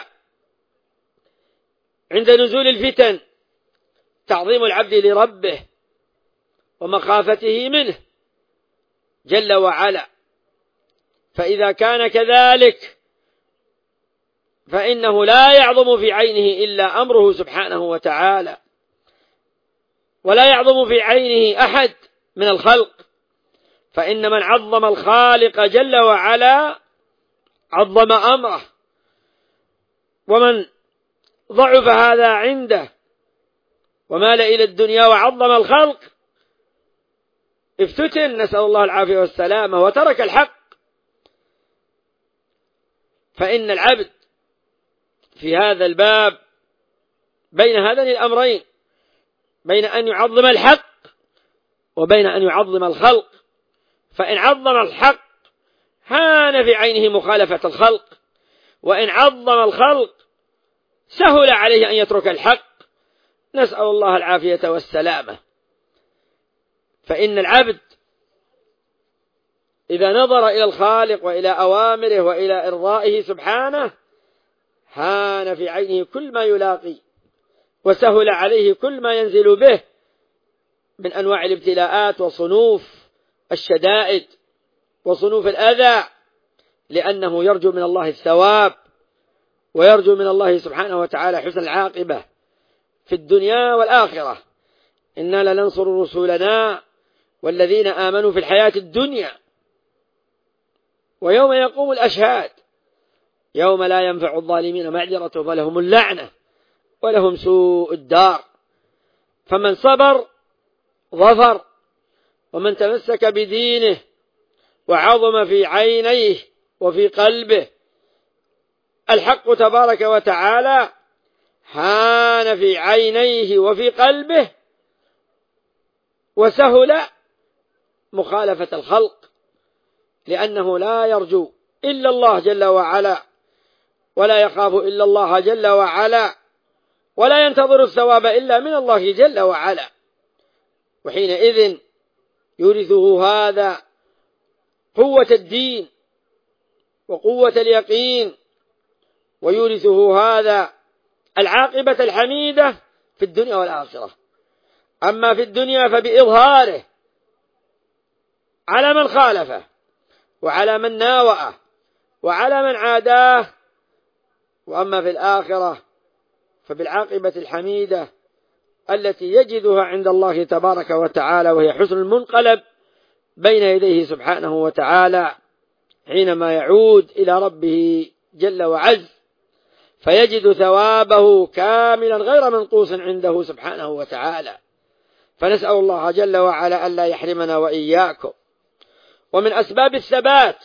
عند نزول الفتن تعظيم العبد لربه ومخافته منه جل وعلا، فإذا كان كذلك فإنه لا يعظم في عينه إلا أمره سبحانه وتعالى، ولا يعظم في عينه أحد من الخلق، فإن من عظم الخالق جل وعلا عظم أمره، ومن ضعف هذا عنده ومال إلى الدنيا وعظم الخلق افتتن، نسأل الله العافية والسلامة، وترك الحق. فإن العبد في هذا الباب بين هذين الأمرين، بين أن يعظم الحق وبين أن يعظم الخلق. فإن عظم الحق هان في عينه مخالفة الخلق، وإن عظم الخلق سهل عليه أن يترك الحق، نسأل الله العافية والسلامة. فإن العبد إذا نظر إلى الخالق وإلى أوامره وإلى إرضائه سبحانه هان في عينه كل ما يلاقي، وسهل عليه كل ما ينزل به من أنواع الابتلاءات وصنوف الشدائد وصنوف الأذى، لأنه يرجو من الله الثواب ويرجو من الله سبحانه وتعالى حسن العاقبة في الدنيا والآخرة. إنا لننصر رسولنا والذين آمنوا في الحياة الدنيا ويوم يقوم الأشهاد يوم لا ينفع الظالمين معذرتهم ولهم اللعنة ولهم سوء الدار. فمن صبر ظفر، ومن تمسك بدينه وعظم في عينيه وفي قلبه الحق تبارك وتعالى هان في عينيه وفي قلبه، وسهل مخالفة الخلق، لأنه لا يرجو إلا الله جل وعلا، ولا يخاف إلا الله جل وعلا، ولا ينتظر الثواب إلا من الله جل وعلا. وحينئذ يورثه هذا قوة الدين وقوة اليقين، ويورثه هذا العاقبة الحميدة في الدنيا والآخرة. أما في الدنيا فبإظهاره على من خالفه وعلى من ناوأه وعلى من عاداه. وأما في الآخرة فبالعاقبة الحميدة التي يجدها عند الله تبارك وتعالى، وهي حسن المنقلب بين يديه سبحانه وتعالى حينما يعود إلى ربه جل وعز، فيجد ثوابه كاملا غير منقوص عنده سبحانه وتعالى. فنسأل الله جل وعلا ألا يحرمنا وإياكم. ومن أسباب الثبات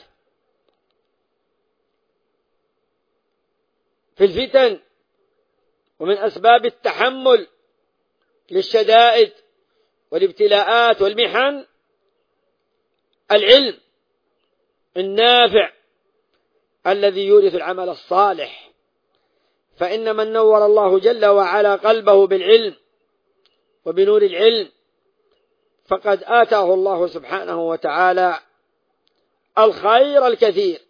في الفتن ومن أسباب التحمل للشدائد والابتلاءات والمحن العلم النافع الذي يورث العمل الصالح. فإن من نور الله جل وعلا قلبه بالعلم وبنور العلم فقد آتاه الله سبحانه وتعالى الخير الكثير،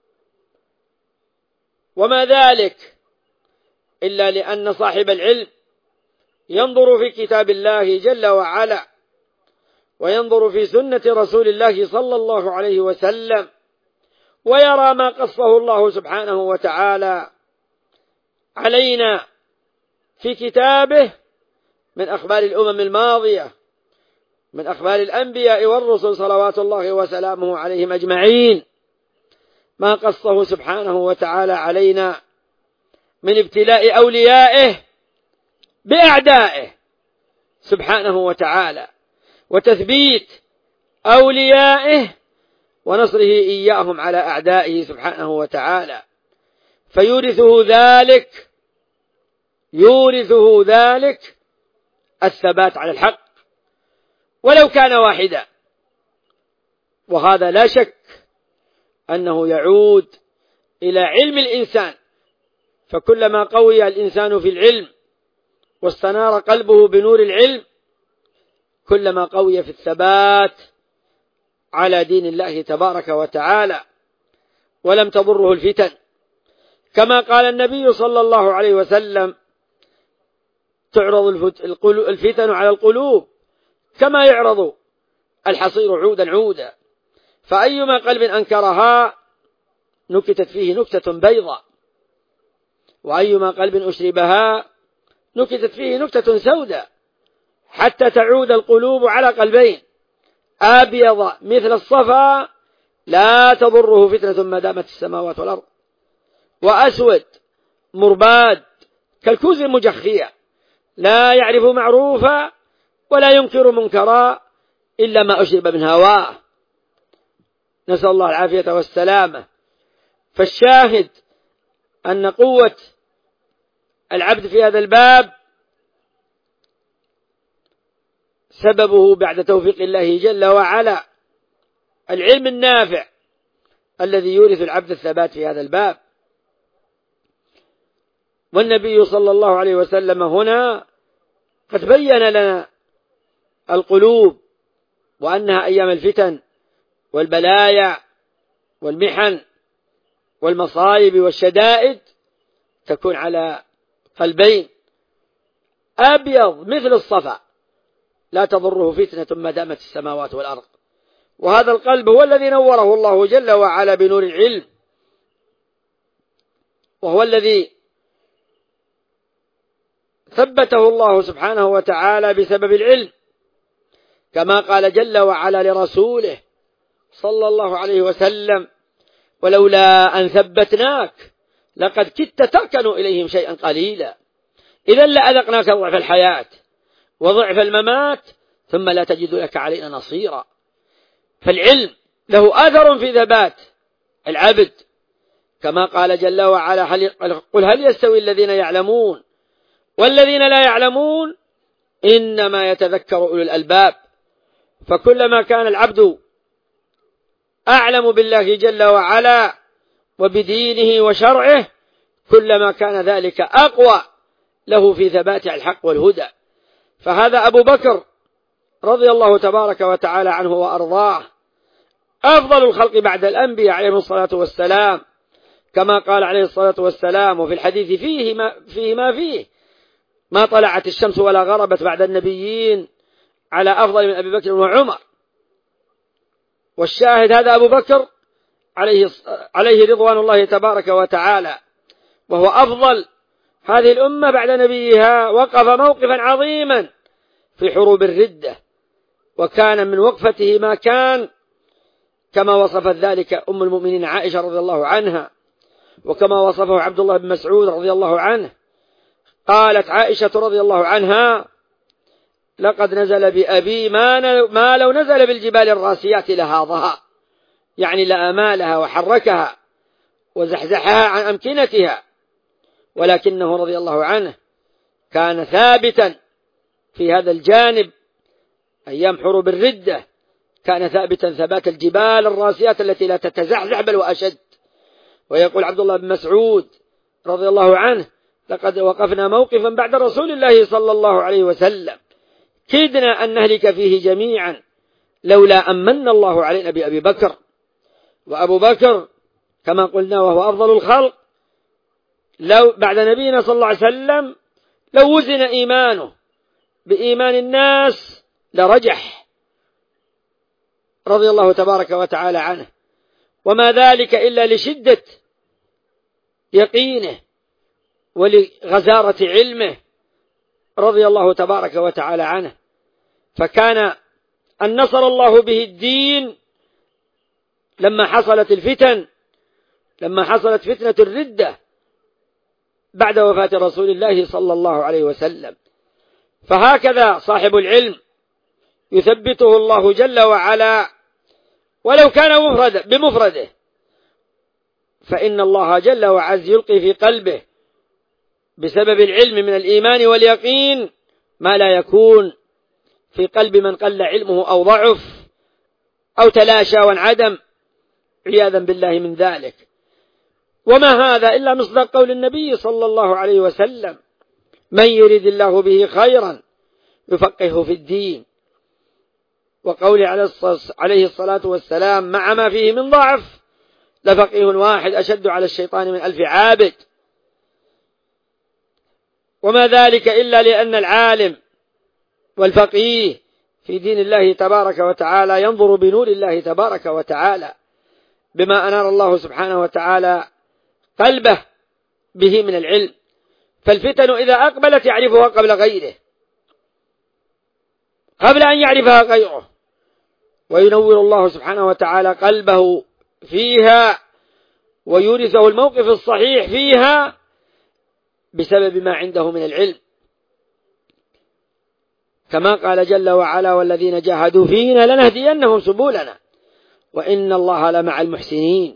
وما ذلك إلا لأن صاحب العلم ينظر في كتاب الله جل وعلا وينظر في سنة رسول الله صلى الله عليه وسلم، ويرى ما قصه الله سبحانه وتعالى علينا في كتابه من أخبار الأمم الماضية، من أخبار الأنبياء والرسل صلوات الله وسلامه عليهم أجمعين، ما قصه سبحانه وتعالى علينا من ابتلاء أوليائه بأعدائه سبحانه وتعالى، وتثبيت أوليائه ونصره إياهم على أعدائه سبحانه وتعالى. يورثه ذلك الثبات على الحق ولو كان واحدا. وهذا لا شك أنه يعود إلى علم الإنسان، فكلما قوي الإنسان في العلم واستنار قلبه بنور العلم كلما قوي في الثبات على دين الله تبارك وتعالى ولم تضره الفتن. كما قال النبي صلى الله عليه وسلم: تعرض الفتن على القلوب كما يعرض الحصير عودا عودا، فأيما قلب أنكرها نكتت فيه نكتة بيضاء، وأيما قلب أشربها نكتت فيه نكتة سوداء، حتى تعود القلوب على قلبين: أبيض مثل الصفا لا تضره فتنة ما دامت السماوات والأرض، وأسود مرباد كالكوز المجخية لا يعرف معروفا ولا ينكر منكرا إلا ما أشرب من هواه. نسأل الله العافية والسلامة. فالشاهد أن قوة العبد في هذا الباب سببه بعد توفيق الله جل وعلا العلم النافع الذي يورث العبد الثبات في هذا الباب. والنبي صلى الله عليه وسلم هنا قد بين لنا القلوب وأنها أيام الفتن والبلايا والمحن والمصائب والشدائد تكون على قلبين: أبيض مثل الصفا لا تضره فتنة ما دامت السماوات والأرض. وهذا القلب هو الذي نوره الله جل وعلا بنور العلم، وهو الذي ثبته الله سبحانه وتعالى بسبب العلم، كما قال جل وعلا لرسوله صلى الله عليه وسلم: ولولا أن ثبتناك لقد كدت تركن إليهم شيئا قليلا، إذا لأذقناك ضعف الحياة وضعف الممات ثم لا تجد لك علينا نصيرا. فالعلم له أثر في ثبات العبد، كما قال جل وعلا: قل هل يستوي الذين يعلمون والذين لا يعلمون إنما يتذكر أولو الألباب. فكلما كان العبد أعلم بالله جل وعلا وبدينه وشرعه كلما كان ذلك أقوى له في ثبات الحق والهدى. فهذا أبو بكر رضي الله تبارك وتعالى عنه وأرضاه أفضل الخلق بعد الأنبياء عليهم الصلاة والسلام، كما قال عليه الصلاة والسلام وفي الحديث فيه ما فيه: ما طلعت الشمس ولا غربت بعد النبيين على أفضل من أبي بكر وعمر. والشاهد هذا أبو بكر عليه رضوان الله تبارك وتعالى، وهو أفضل هذه الأمة بعد نبيها، وقف موقفا عظيما في حروب الردة، وكان من وقفته ما كان، كما وصفت ذلك أم المؤمنين عائشة رضي الله عنها، وكما وصفه عبد الله بن مسعود رضي الله عنه. قالت عائشة رضي الله عنها: لقد نزل بأبي ما لو نزل بالجبال الراسيات لهاضها، يعني لأمالها وحركها وزحزحها عن أمكنتها، ولكنه رضي الله عنه كان ثابتا في هذا الجانب أيام حروب الردة، كان ثابتا ثبات الجبال الراسيات التي لا تتزحزح بل وأشد. ويقول عبد الله بن مسعود رضي الله عنه: لقد وقفنا موقفا بعد رسول الله صلى الله عليه وسلم كدنا أن نهلك فيه جميعا لولا أمن الله علينا بأبي بكر. وأبو بكر كما قلنا وهو أفضل الخلق، لو بعد نبينا صلى الله عليه وسلم لو وزن إيمانه بإيمان الناس لرجح رضي الله تبارك وتعالى عنه، وما ذلك إلا لشدة يقينه ولغزارة علمه رضي الله تبارك وتعالى عنه. فكان أن نصر الله به الدين لما حصلت الفتن، لما حصلت فتنة الردة بعد وفاة رسول الله صلى الله عليه وسلم. فهكذا صاحب العلم يثبته الله جل وعلا ولو كان بمفرده، فإن الله جل وعز يلقي في قلبه بسبب العلم من الإيمان واليقين ما لا يكون في قلب من قل علمه أو ضعف أو تلاشى وانعدم، عياذا بالله من ذلك. وما هذا إلا مصداق قول النبي صلى الله عليه وسلم: من يريد الله به خيرا يفقهه في الدين. وقول عليه الصلاة والسلام: مع ما فيه من ضعف لفقيه واحد أشد على الشيطان من 1000 عابد. وما ذلك إلا لأن العالم والفقيه في دين الله تبارك وتعالى ينظر بنور الله تبارك وتعالى بما أنار الله سبحانه وتعالى قلبه به من العلم. فالفتن إذا أقبلت يعرفها قبل غيره، قبل أن يعرفها غيره، وينور الله سبحانه وتعالى قلبه فيها ويورثه الموقف الصحيح فيها بسبب ما عنده من العلم، كما قال جل وعلا: والذين جاهدوا فينا لنهدينهم سبلنا وإن الله لمع المحسنين.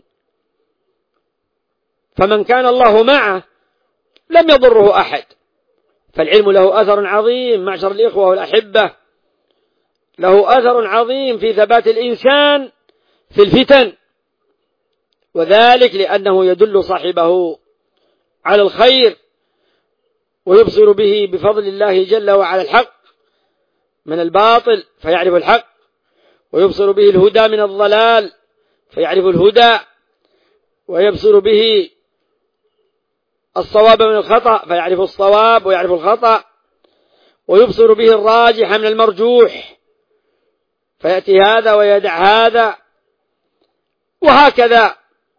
فمن كان الله معه لم يضره أحد. فالعلم له أثر عظيم معشر الإخوة والأحبة، له أثر عظيم في ثبات الإنسان في الفتن، وذلك لأنه يدل صاحبه على الخير ويبصر به بفضل الله جل وعلا الحق من الباطل فيعرف الحق، ويبصر به الهدى من الضلال فيعرف الهدى، ويبصر به الصواب من الخطأ فيعرف الصواب ويعرف الخطأ، ويبصر به الراجح من المرجوح فيأتي هذا ويدع هذا، وهكذا.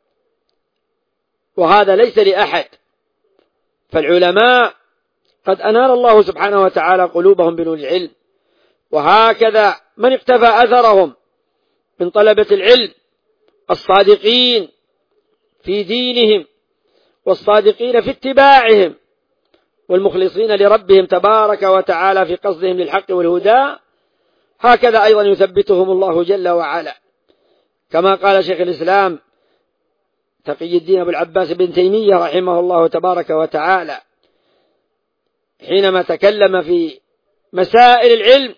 وهذا ليس لأحد. فالعلماء قد أنار الله سبحانه وتعالى قلوبهم بنور العلم، وهكذا من اقتفى أثرهم من طلبة العلم الصادقين في دينهم والصادقين في اتباعهم والمخلصين لربهم تبارك وتعالى في قصدهم للحق والهدى، هكذا أيضا يثبتهم الله جل وعلا، كما قال شيخ الإسلام تقي الدين أبو العباس بن تيمية رحمه الله تبارك وتعالى حينما تكلم في مسائل العلم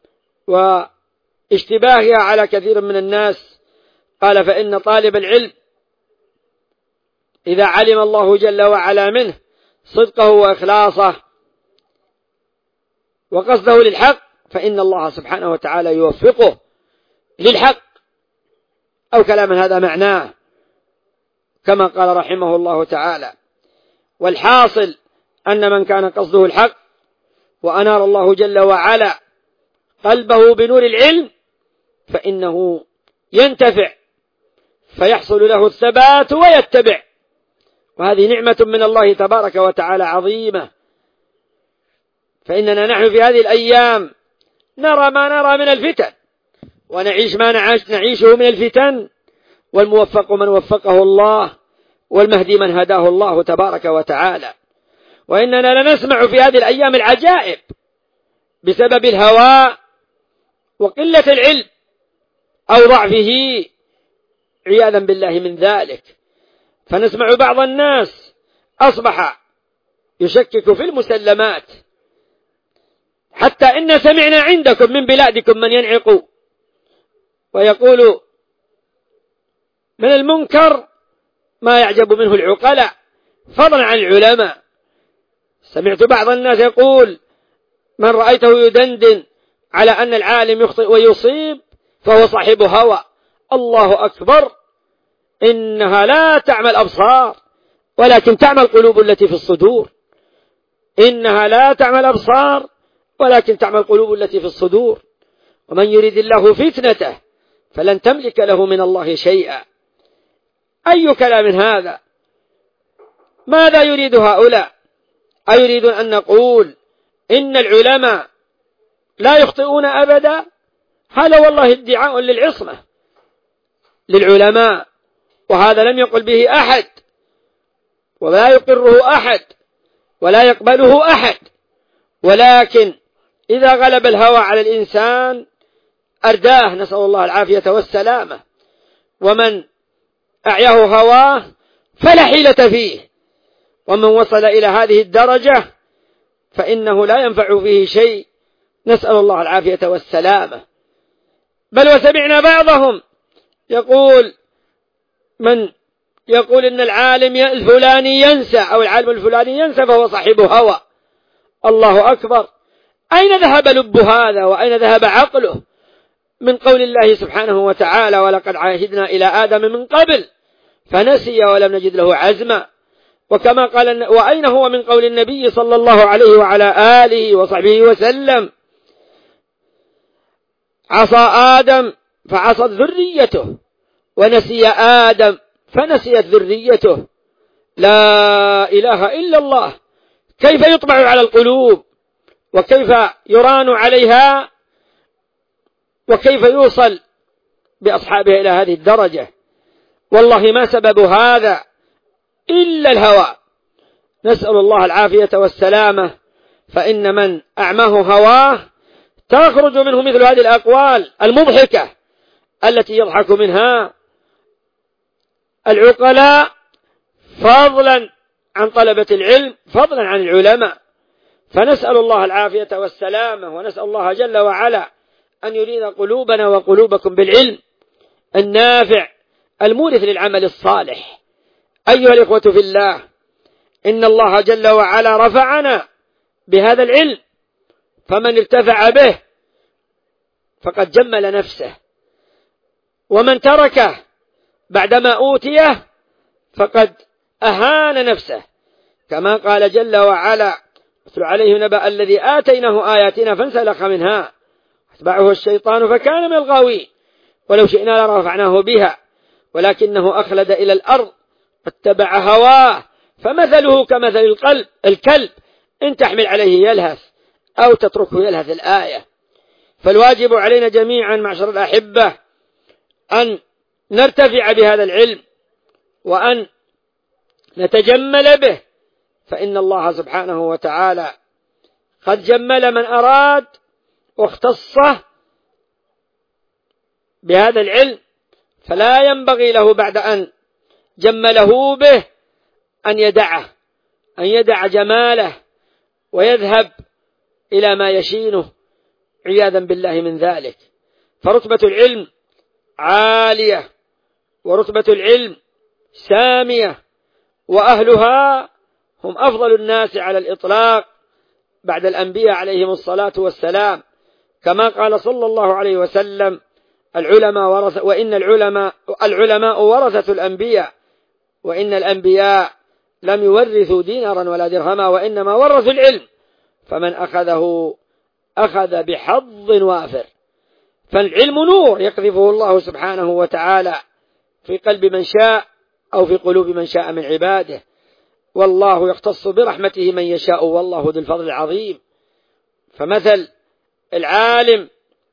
واشتباهها على كثير من الناس، قال: فإن طالب العلم إذا علم الله جل وعلا منه صدقه وإخلاصه وقصده للحق فإن الله سبحانه وتعالى يوفقه للحق، أو كلاما هذا معناه كما قال رحمه الله تعالى. والحاصل أن من كان قصده الحق وأنار الله جل وعلا قلبه بنور العلم فإنه ينتفع فيحصل له الثبات ويتبع، وهذه نعمة من الله تبارك وتعالى عظيمة. فإننا نحن في هذه الأيام نرى ما نرى من الفتن، ونعيش ما نعيشه من الفتن، والموفق من وفقه الله، والمهدي من هداه الله تبارك وتعالى. وإننا لنسمع في هذه الأيام العجائب بسبب الهوى وقلة العلم أو ضعفه عياذا بالله من ذلك. فنسمع بعض الناس أصبح يشكك في المسلمات، حتى إن سمعنا عندكم من بلادكم من ينعق ويقول من المنكر ما يعجب منه العقلاء فضلا عن العلماء. سمعت بعض الناس يقول من رأيته يدندن على أن العالم يخطئ ويصيب فهو صاحب هوى. الله أكبر، إنها لا تعمى الأبصار ولكن تعمى القلوب التي في الصدور. إنها لا تعمى الأبصار ولكن تعمى القلوب التي في الصدور. ومن يريد الله فتنته فلن تملك له من الله شيئا. أي كلام هذا؟ ماذا يريد هؤلاء؟ أيريدون أن نقول إن العلماء لا يخطئون أبدا؟ هذا والله ادعاء للعصمة للعلماء، وهذا لم يقل به أحد ولا يقره أحد ولا يقبله أحد. ولكن إذا غلب الهوى على الإنسان أرداه، نسأل الله العافية والسلامة. ومن أعياه هواه فلا حيلة فيه، ومن وصل إلى هذه الدرجة فإنه لا ينفع فيه شيء، نسأل الله العافية والسلامة. بل وسمعنا بعضهم يقول من يقول إن العالم الفلاني ينسى أو العالم الفلاني ينسى فهو صاحب هوى. الله أكبر، أين ذهب لب هذا وأين ذهب عقله؟ من قول الله سبحانه وتعالى ولقد عاهدنا إلى آدم من قبل فنسي ولم نجد له عزما. وكما قال وأين هو من قول النبي صلى الله عليه وعلى آله وصحبه وسلم عصى آدم فعصت ذريته ونسي آدم فنسيت ذريته. لا إله إلا الله. كيف يطبع على القلوب وكيف يران عليها وكيف يوصل بأصحابه إلى هذه الدرجة؟ والله ما سبب هذا إلا الهوى، نسأل الله العافية والسلامة. فإن من أعماه هواه تخرج منه مثل هذه الأقوال المضحكة التي يضحك منها العقلاء فضلا عن طلبة العلم، فضلا عن العلماء. فنسأل الله العافية والسلامة، ونسأل الله جل وعلا أن يريد قلوبنا وقلوبكم بالعلم النافع المورث للعمل الصالح. أيها الإخوة في الله، إن الله جل وعلا رفعنا بهذا العلم، فمن ارتفع به فقد جمل نفسه، ومن تركه بعدما أوتيه فقد أهان نفسه. كما قال جل وعلا اتل عليه نبأ الذي آتيناه آياتنا فانسلخ منها اتبعه الشيطان فكان من الغاوين ولو شئنا لرفعناه بها ولكنه أخلد إلى الأرض واتبع هواه فمثله كمثل الكلب إن تحمل عليه يلهث أو تتركه يلهث الآية. فالواجب علينا جميعا معشر الأحبة أن نرتفع بهذا العلم وأن نتجمل به، فإن الله سبحانه وتعالى قد جمل من أراد واختصه بهذا العلم، فلا ينبغي له بعد أن جمله به أن يدع جماله ويذهب إلى ما يشينه عياذا بالله من ذلك. فرتبة العلم عالية ورتبة العلم سامية، وأهلها هم أفضل الناس على الإطلاق بعد الأنبياء عليهم الصلاة والسلام، كما قال صلى الله عليه وسلم وإن العلماء ورثة الأنبياء، وإن الأنبياء لم يورثوا دينارا ولا درهما وإنما ورثوا العلم، فمن أخذه أخذ بحظ وافر. فالعلم نور يقذفه الله سبحانه وتعالى في قلب من شاء أو في قلوب من شاء من عباده، والله يختص برحمته من يشاء والله ذو الفضل العظيم. فمثل العالم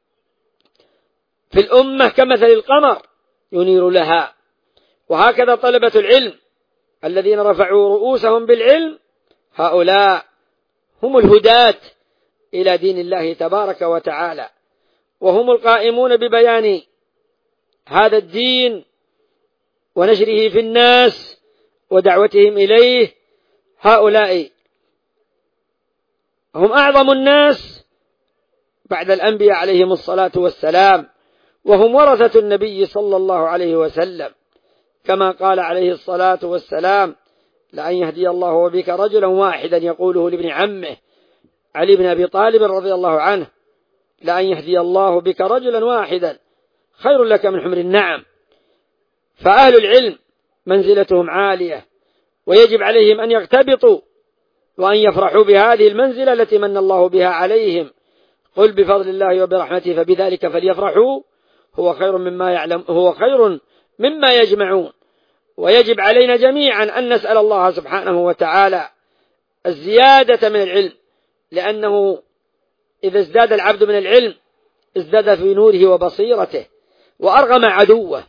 في الأمة كمثل القمر ينير لها، وهكذا طلبة العلم الذين رفعوا رؤوسهم بالعلم هؤلاء هم الهداة إلى دين الله تبارك وتعالى، وهم القائمون ببيان هذا الدين ونشره في الناس ودعوتهم إليه. هؤلاء هم أعظم الناس بعد الأنبياء عليهم الصلاة والسلام، وهم ورثة النبي صلى الله عليه وسلم، كما قال عليه الصلاة والسلام: لأن يهدي الله بك رجلا واحدا، يقوله لابن عمه علي بن أبي طالب رضي الله عنه: لأن يهدي الله بك رجلا واحدا خير لك من حمر النعم. فأهل العلم منزلتهم عالية، ويجب عليهم أن يغتبطوا وأن يفرحوا بهذه المنزلة التي من الله بها عليهم. قل بفضل الله وبرحمته فبذلك فليفرحوا هو خير مما يجمعون. ويجب علينا جميعا أن نسأل الله سبحانه وتعالى الزيادة من العلم، لأنه إذا ازداد العبد من العلم ازداد في نوره وبصيرته وأرغم عدوه،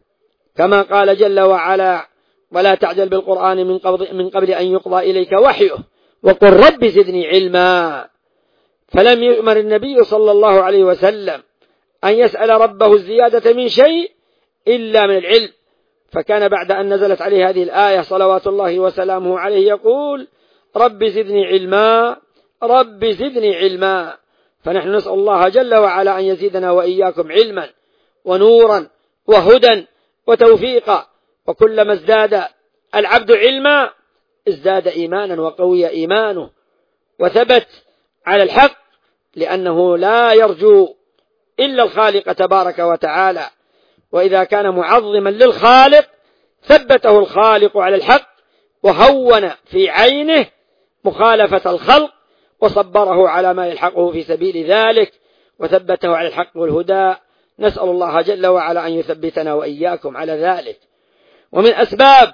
كما قال جل وعلا: ولا تعجل بالقرآن من قبل أن يقضى إليك وحيه وقل رب زدني علما. فلم يؤمر النبي صلى الله عليه وسلم أن يسأل ربه الزيادة من شيء إلا من العلم، فكان بعد أن نزلت عليه هذه الآية صلوات الله وسلامه عليه يقول: رب زدني علما رب زدني علما. فنحن نسأل الله جل وعلا أن يزيدنا وإياكم علما ونورا وهدى وتوفيقا، وكلما ازداد العبد علما ازداد إيمانا وقوي إيمانه وثبت على الحق، لأنه لا يرجو إلا الخالق تبارك وتعالى، وإذا كان معظما للخالق ثبته الخالق على الحق وهون في عينه مخالفة الخلق وصبره على ما يلحقه في سبيل ذلك وثبته على الحق والهدى. نسأل الله جل وعلا أن يثبتنا وإياكم على ذلك. ومن أسباب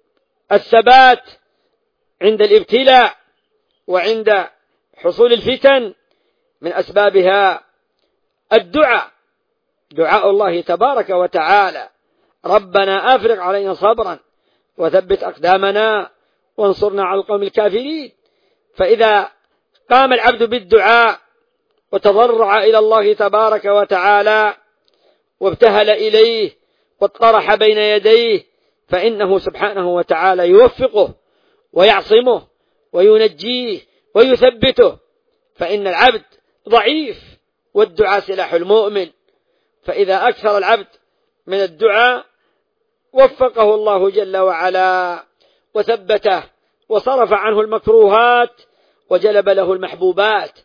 الثبات عند الابتلاء وعند حصول الفتن من أسبابها الدعاء، دعاء الله تبارك وتعالى: ربنا أفرغ علينا صبرا وثبت أقدامنا وانصرنا على القوم الكافرين. فإذا قام العبد بالدعاء وتضرع إلى الله تبارك وتعالى وابتهل إليه واطرح بين يديه، فإنه سبحانه وتعالى يوفقه ويعصمه وينجيه ويثبته، فإن العبد ضعيف والدعاء سلاح المؤمن. فإذا أكثر العبد من الدعاء وفقه الله جل وعلا وثبته وصرف عنه المكروهات وجلب له المحبوبات،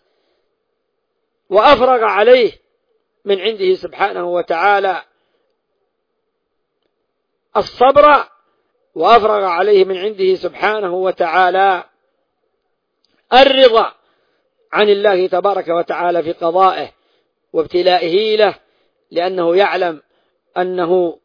وأفرغ عليه من عنده سبحانه وتعالى الصبر، وأفرغ عليه من عنده سبحانه وتعالى الرضا عن الله تبارك وتعالى في قضائه وابتلائه له، لأنه يعلم أنه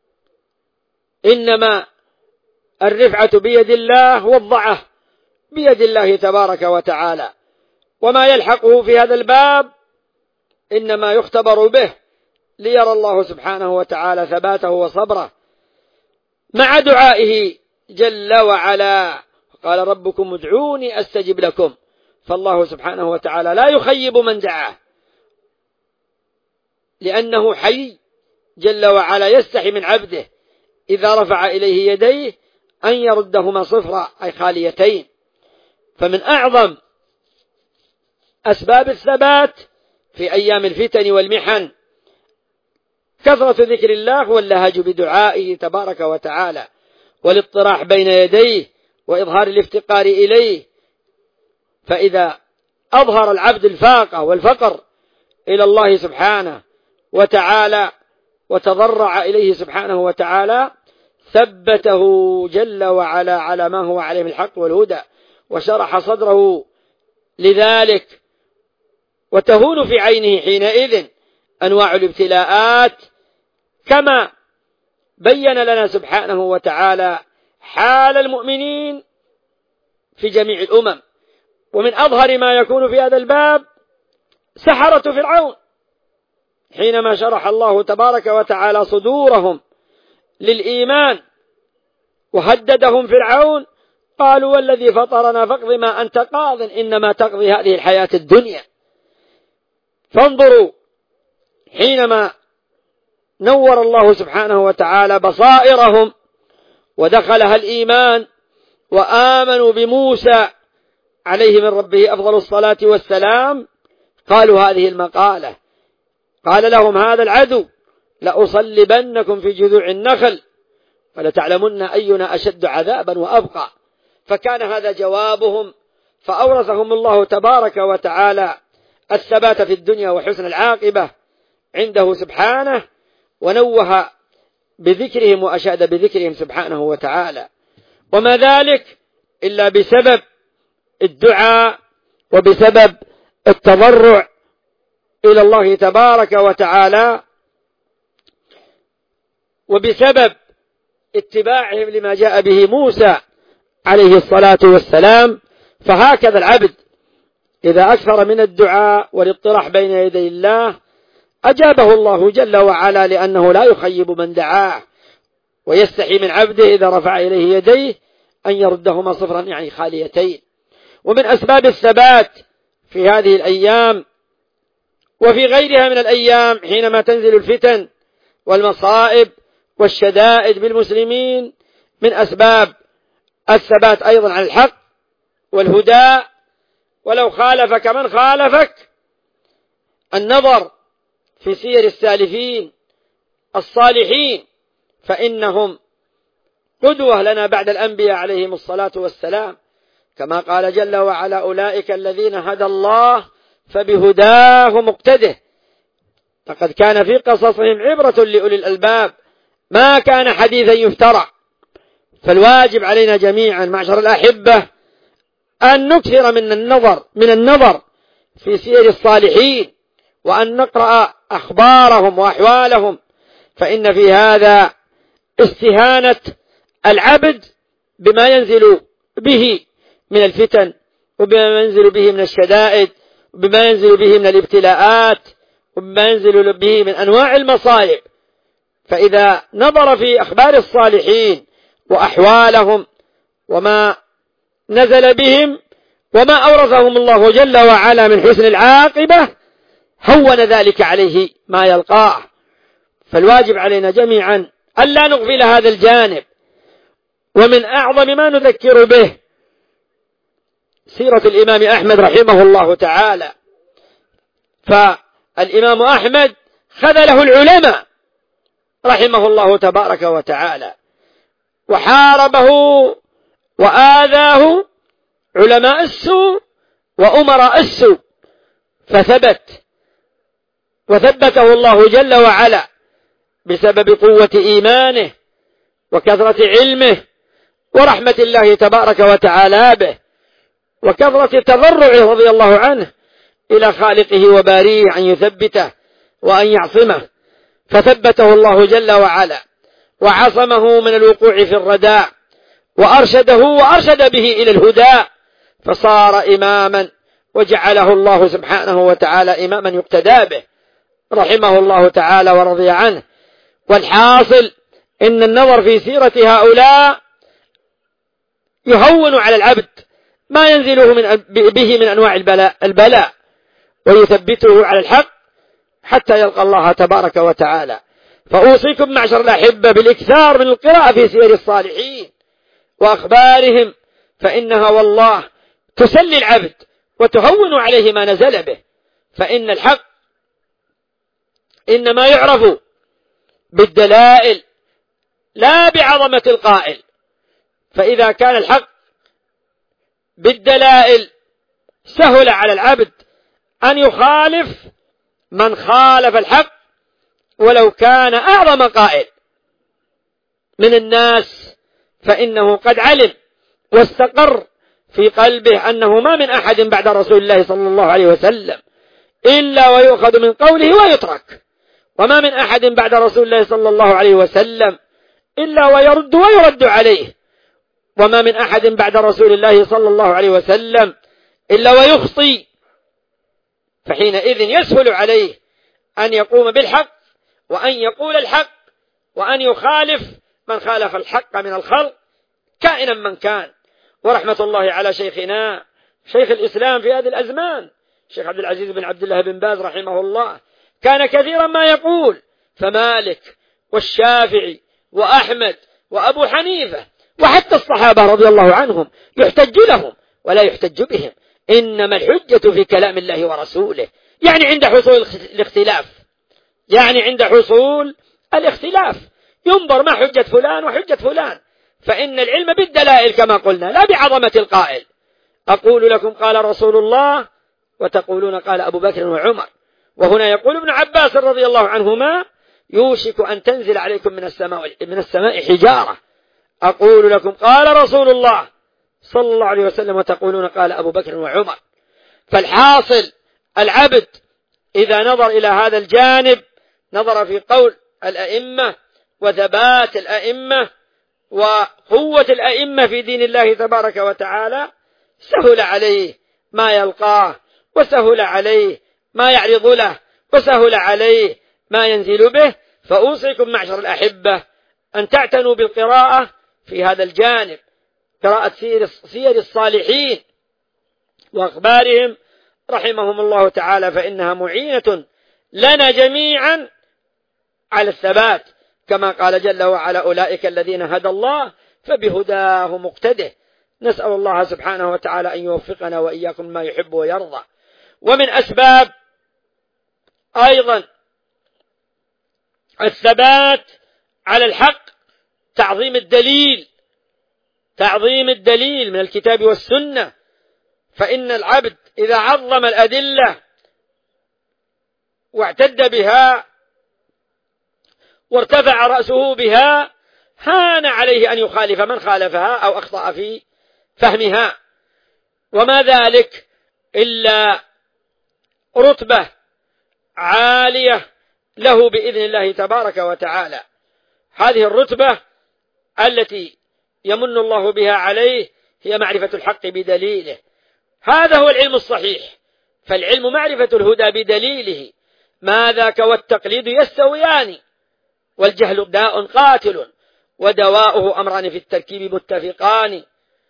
إنما الرفعة بيد الله والضعف بيد الله تبارك وتعالى، وما يلحقه في هذا الباب إنما يختبر به ليرى الله سبحانه وتعالى ثباته وصبره مع دعائه جل وعلا. قال: ربكم ادعوني أستجب لكم. فالله سبحانه وتعالى لا يخيب من دعاه، لأنه حي جل وعلا يستحي من عبده إذا رفع إليه يديه أن يردهما صفرا أي خاليتين. فمن أعظم أسباب الثبات في أيام الفتن والمحن كثرة ذكر الله واللهج بدعائه تبارك وتعالى والاطراح بين يديه وإظهار الافتقار إليه. فإذا أظهر العبد الفاقة والفقر إلى الله سبحانه وتعالى وتضرع إليه سبحانه وتعالى ثبته جل وعلا على ما هو عليه من الحق والهدى، وشرح صدره لذلك وتهون في عينه حينئذ أنواع الابتلاءات، كما بين لنا سبحانه وتعالى حال المؤمنين في جميع الأمم. ومن أظهر ما يكون في هذا الباب سحرة فرعون، حينما شرح الله تبارك وتعالى صدورهم للإيمان وهددهم فرعون، قالوا والذي فطرنا فاقض ما أنت قاض إنما تقضي هذه الحياة الدنيا. فانظروا حينما نور الله سبحانه وتعالى بصائرهم ودخلها الإيمان وآمنوا بموسى عليه من ربه أفضل الصلاة والسلام، قالوا هذه المقالة، قال لهم هذا العدو لأصلبنكم في جذوع النخل ولتعلمن أينا أشد عذابا وأبقى. فكان هذا جوابهم، فأورثهم الله تبارك وتعالى الثبات في الدنيا وحسن العاقبة عنده سبحانه، ونوه بذكرهم وأشاد بذكرهم سبحانه وتعالى. وما ذلك إلا بسبب الدعاء وبسبب التضرع إلى الله تبارك وتعالى وبسبب اتباعهم لما جاء به موسى عليه الصلاة والسلام. فهكذا العبد إذا أكثر من الدعاء والاطراح بين يدي الله أجابه الله جل وعلا، لأنه لا يخيب من دعاه، ويستحي من عبده إذا رفع إليه يديه أن يردهما صفرا يعني خاليتين. ومن أسباب الثبات في هذه الأيام وفي غيرها من الأيام حينما تنزل الفتن والمصائب والشدائد بالمسلمين، من أسباب الثبات أيضا على الحق والهدى ولو خالفك من خالفك النظر في سير السالفين الصالحين، فإنهم قدوة لنا بعد الأنبياء عليهم الصلاة والسلام، كما قال جل وعلا أولئك الذين هدى الله فبهداه مقتده. لقد كان في قصصهم عبرة لأولي الألباب ما كان حديثا يفترى. فالواجب علينا جميعا معشر الأحبة أن نكثر من النظر في سير الصالحين، وأن نقرأ أخبارهم وأحوالهم، فإن في هذا استهانة العبد بما ينزل به من الفتن وبما ينزل به من الشدائد وبما ينزل به من الابتلاءات وبما ينزل به من أنواع المصائب. فإذا نظر في أخبار الصالحين وأحوالهم وما نزل بهم وما أورثهم الله جل وعلا من حسن العاقبة هون ذلك عليه ما يلقاه. فالواجب علينا جميعا ألا نغفل هذا الجانب. ومن أعظم ما نذكر به سيرة الإمام أحمد رحمه الله تعالى. فالإمام أحمد خذله العلماء رحمه الله تبارك وتعالى، وحاربه وآذاه علماء السوء وأمراء السوء، وثبته الله جل وعلا بسبب قوة إيمانه وكثرة علمه ورحمة الله تبارك وتعالى به وكثرة تضرعه رضي الله عنه إلى خالقه وباريه أن يثبته وأن يعصمه، فثبته الله جل وعلا وعصمه من الوقوع في الرداء وأرشده وأرشد به إلى الهدى، فصار إماما وجعله الله سبحانه وتعالى إماما يقتدى به رحمه الله تعالى ورضي عنه. والحاصل إن النظر في سيرة هؤلاء يهون على العبد ما ينزله به من أنواع البلاء ويثبته على الحق حتى يلقى الله تبارك وتعالى. فأوصيكم معشر الأحبة بالإكثار من القراءة في سير الصالحين وأخبارهم، فإنها والله تسلي العبد وتهون عليه ما نزل به. فإن الحق إنما يعرف بالدلائل لا بعظمة القائل، فإذا كان الحق بالدلائل سهل على العبد أن يخالف من خالف الحق ولو كان أعظم قائل من الناس، فإنه قد علم واستقر في قلبه أنه ما من أحد بعد رسول الله صلى الله عليه وسلم إلا ويؤخذ من قوله ويترك، وما من أحد بعد رسول الله صلى الله عليه وسلم إلا ويرد ويرد عليه، وما من أحد بعد رسول الله صلى الله عليه وسلم إلا ويخطي. فحينئذ يسهل عليه أن يقوم بالحق وأن يقول الحق وأن يخالف من خالف الحق من الخلق كائنا من كان. ورحمة الله على شيخنا شيخ الإسلام في هذه الأزمان شيخ عبد العزيز بن عبد الله بن باز رحمه الله، كان كثيرا ما يقول: فمالك والشافعي وأحمد وأبو حنيفة وحتى الصحابة رضي الله عنهم يحتج لهم ولا يحتج بهم، إنما الحجة في كلام الله ورسوله. يعني عند حصول الاختلاف، يعني عند حصول الاختلاف ينظر ما حجة فلان وحجة فلان، فإن العلم بالدلائل كما قلنا لا بعظمة القائل. أقول لكم قال رسول الله وتقولون قال أبو بكر وعمر. وهنا يقول ابن عباس رضي الله عنهما: يوشك أن تنزل عليكم من السماء حجارة. أقول لكم قال رسول الله صلى الله عليه وسلم وتقولون قال أبو بكر وعمر. فالحاصل العبد إذا نظر إلى هذا الجانب نظر في قول الأئمة وثبات الأئمة وقوة الأئمة في دين الله تبارك وتعالى، سهل عليه ما يلقاه، وسهل عليه ما يعرض له، وسهل عليه ما ينزل به. فأوصيكم معشر الأحبة أن تعتنوا بالقراءة في هذا الجانب، قراءة سير الصالحين وأخبارهم رحمهم الله تعالى، فإنها معينة لنا جميعا على الثبات، كما قال جل وعلا: أولئك الذين هدى الله فبهداه مقتده. نسأل الله سبحانه وتعالى أن يوفقنا وإياكم ما يحب ويرضى. ومن أسباب أيضا الثبات على الحق تعظيم الدليل، تعظيم الدليل من الكتاب والسنة. فإن العبد إذا عظم الأدلة واعتد بها وارتفع رأسه بها هان عليه أن يخالف من خالفها أو أخطأ في فهمها، وما ذلك إلا رتبة عالية له بإذن الله تبارك وتعالى. هذه الرتبة التي يمن الله بها عليه هي معرفة الحق بدليله. هذا هو العلم الصحيح، فالعلم معرفة الهدى بدليله. ما ذاك والتقليد يستويان، والجهل داء قاتل ودواؤه أمران في التركيب متفقان.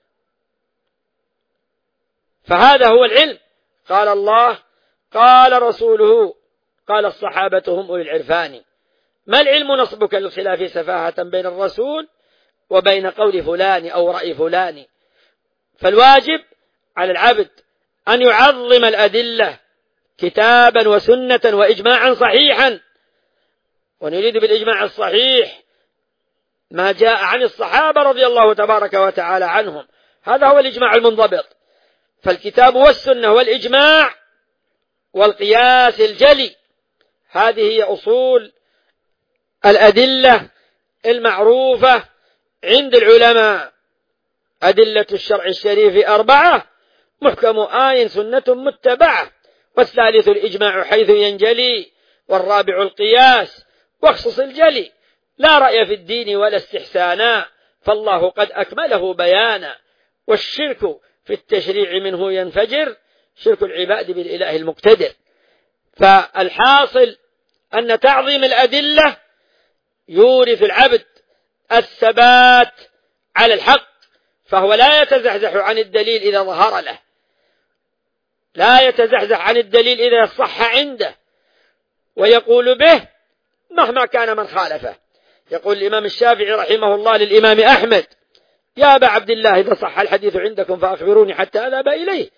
فهذا هو العلم، قال الله قال رسوله قال الصحابة هم أولي العرفان. ما العلم نصبك للخلاف سفاهة بين الرسول وبين قول فلان أو رأي فلان. فالواجب على العبد أن يعظم الأدلة كتابا وسنة وإجماعا صحيحا، ونريد بالإجماع الصحيح ما جاء عن الصحابة رضي الله تبارك وتعالى عنهم، هذا هو الإجماع المنضبط. فالكتاب والسنة والإجماع والقياس الجلي، هذه هي أصول الأدلة المعروفة عند العلماء. أدلة الشرع الشريف 4: محكم آي سنة متبعة، والثالث الإجماع حيث ينجلي، والرابع القياس واخصص الجلي، لا رأي في الدين ولا استحسانا، فالله قد أكمله بيانا، والشرك في التشريع منه ينفجر، شرك العباد بالإله المقتدر. فالحاصل أن تعظيم الأدلة يورث العبد الثبات على الحق، فهو لا يتزحزح عن الدليل إذا ظهر له، لا يتزحزح عن الدليل إذا صح عنده، ويقول به مهما كان من خالفه. يقول الإمام الشافعي رحمه الله للإمام أحمد: يا أبا عبد الله إذا صح الحديث عندكم فأخبروني حتى أذهب إليه،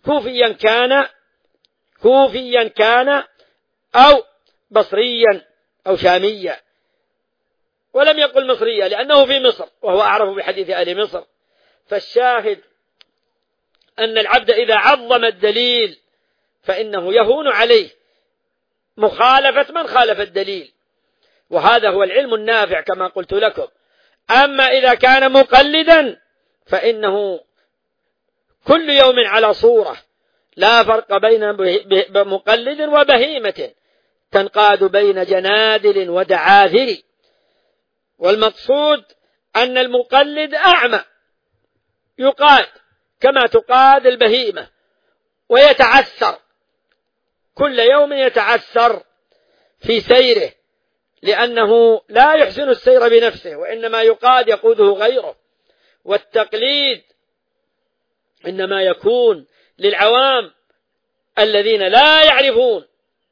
كوفيا كان أو بصريا أو شاميا، ولم يقل مصريا لأنه في مصر وهو أعرف بحديث أهل مصر. فالشاهد أن العبد إذا عظم الدليل فإنه يهون عليه مخالفة من خالف الدليل، وهذا هو العلم النافع كما قلت لكم. أما إذا كان مقلدا فإنه كل يوم على صورة، لا فرق بين مقلد وبهيمة تنقاد بين جنادل ودعاذر. والمقصود أن المقلد أعمى يقاد كما تقاد البهيمة، ويتعثر كل يوم، يتعثر في سيره، لأنه لا يحسن السير بنفسه، وإنما يقوده غيره. والتقليد إنما يكون للعوام الذين لا يعرفون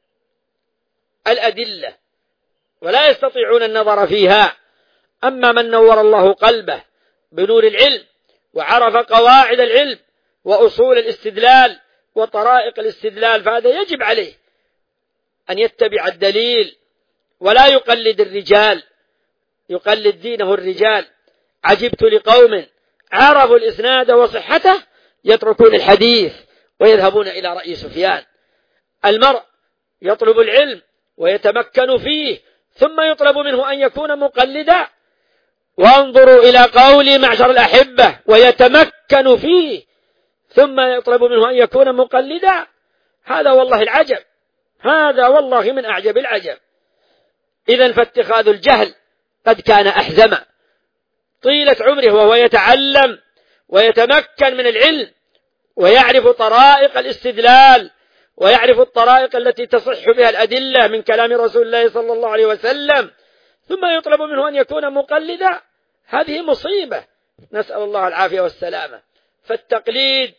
الأدلة ولا يستطيعون النظر فيها. أما من نور الله قلبه بنور العلم وعرف قواعد العلم وأصول الاستدلال وطرائق الاستدلال، فهذا يجب عليه أن يتبع الدليل ولا يقلد الرجال، يقلد دينه الرجال. عجبت لقوم عرفوا الإسناد وصحته يتركون الحديث ويذهبون إلى رأي سفيان. المرء يطلب العلم ويتمكن فيه، ثم يطلب منه أن يكون مقلدا. وانظروا إلى قول معشر الأحبة ويتمكن فيه، ثم يطلب منه أن يكون مقلدا. هذا والله العجب، هذا والله من أعجب العجب. إذن فاتخاذ الجهل قد كان أحزم طيلة عمره وهو يتعلم ويتمكن من العلم ويعرف طرائق الاستدلال ويعرف الطرائق التي تصح بها الأدلة من كلام رسول الله صلى الله عليه وسلم، ثم يطلب منه أن يكون مقلدا. هذه مصيبة، نسأل الله العافية والسلامة. فالتقليد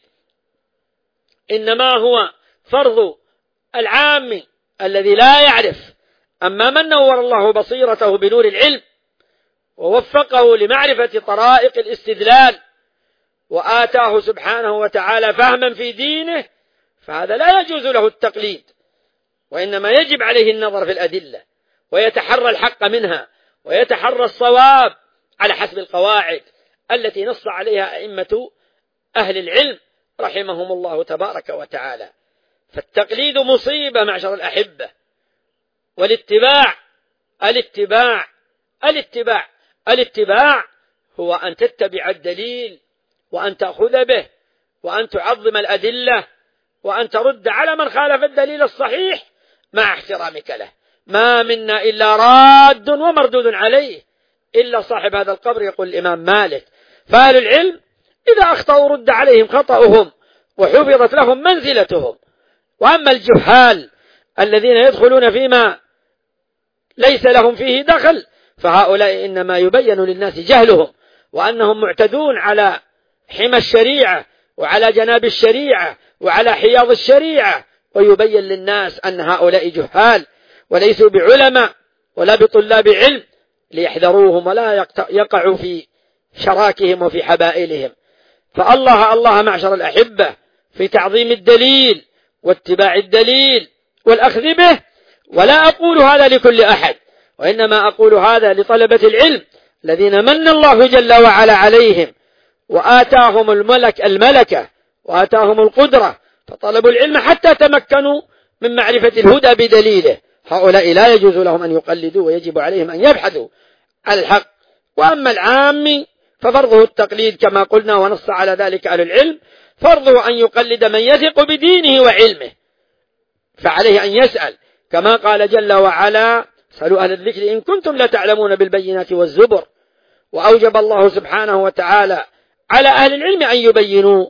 إنما هو فرض العام الذي لا يعرف. أما من نور الله بصيرته بنور العلم ووفقه لمعرفة طرائق الاستدلال وآتاه سبحانه وتعالى فهما في دينه، فهذا لا يجوز له التقليد، وإنما يجب عليه النظر في الأدلة ويتحرى الحق منها ويتحرى الصواب على حسب القواعد التي نص عليها أئمة أهل العلم رحمهم الله تبارك وتعالى. فالتقليد مصيبة معشر الأحبة. والاتباع الاتباع الاتباع الاتباع هو أن تتبع الدليل وأن تأخذ به وأن تعظم الأدلة وأن ترد على من خالف الدليل الصحيح مع احترامك له. ما منا إلا راد ومردود عليه إلا صاحب هذا القبر، يقول الإمام مالك. فأهل العلم إذا أخطأوا رد عليهم خطأهم وحفظت لهم منزلتهم. وأما الجهال الذين يدخلون فيما ليس لهم فيه دخل، فهؤلاء إنما يبين للناس جهلهم وأنهم معتدون على حمى الشريعة وعلى جناب الشريعة وعلى حياض الشريعة، ويبين للناس أن هؤلاء جهال وليسوا بعلماء ولا بطلاب علم، ليحذروهم ولا يقعوا في شراكهم وفي حبائلهم. فالله معشر الأحبة في تعظيم الدليل واتباع الدليل والأخذ به. ولا أقول هذا لكل أحد، وإنما أقول هذا لطلبة العلم الذين من الله جل وعلا عليهم وآتاهم الملكة وآتاهم القدرة، فطلبوا العلم حتى تمكنوا من معرفة الهدى بدليله. هؤلاء لا يجوز لهم أن يقلدوا، ويجب عليهم أن يبحثوا عن الحق. وأما العام ففرضه التقليد كما قلنا، ونص على ذلك أهل العلم، فرضه أن يقلد من يثق بدينه وعلمه، فعليه أن يسأل كما قال جل وعلا: اسألوا أهل الذكر إن كنتم لا تعلمون بالبينات والزبر. وأوجب الله سبحانه وتعالى على أهل العلم أن يبينوا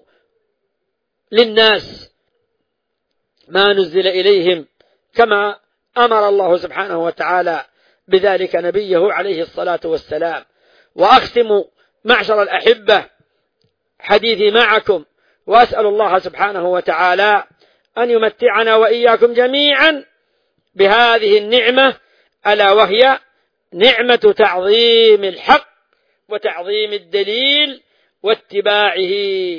للناس ما نزل إليهم، كما أمر الله سبحانه وتعالى بذلك نبيه عليه الصلاة والسلام. وأختم معشر الأحبة حديثي معكم، وأسأل الله سبحانه وتعالى أن يمتعنا وإياكم جميعا بهذه النعمة، ألا وهي نعمة تعظيم الحق وتعظيم الدليل واتباعه.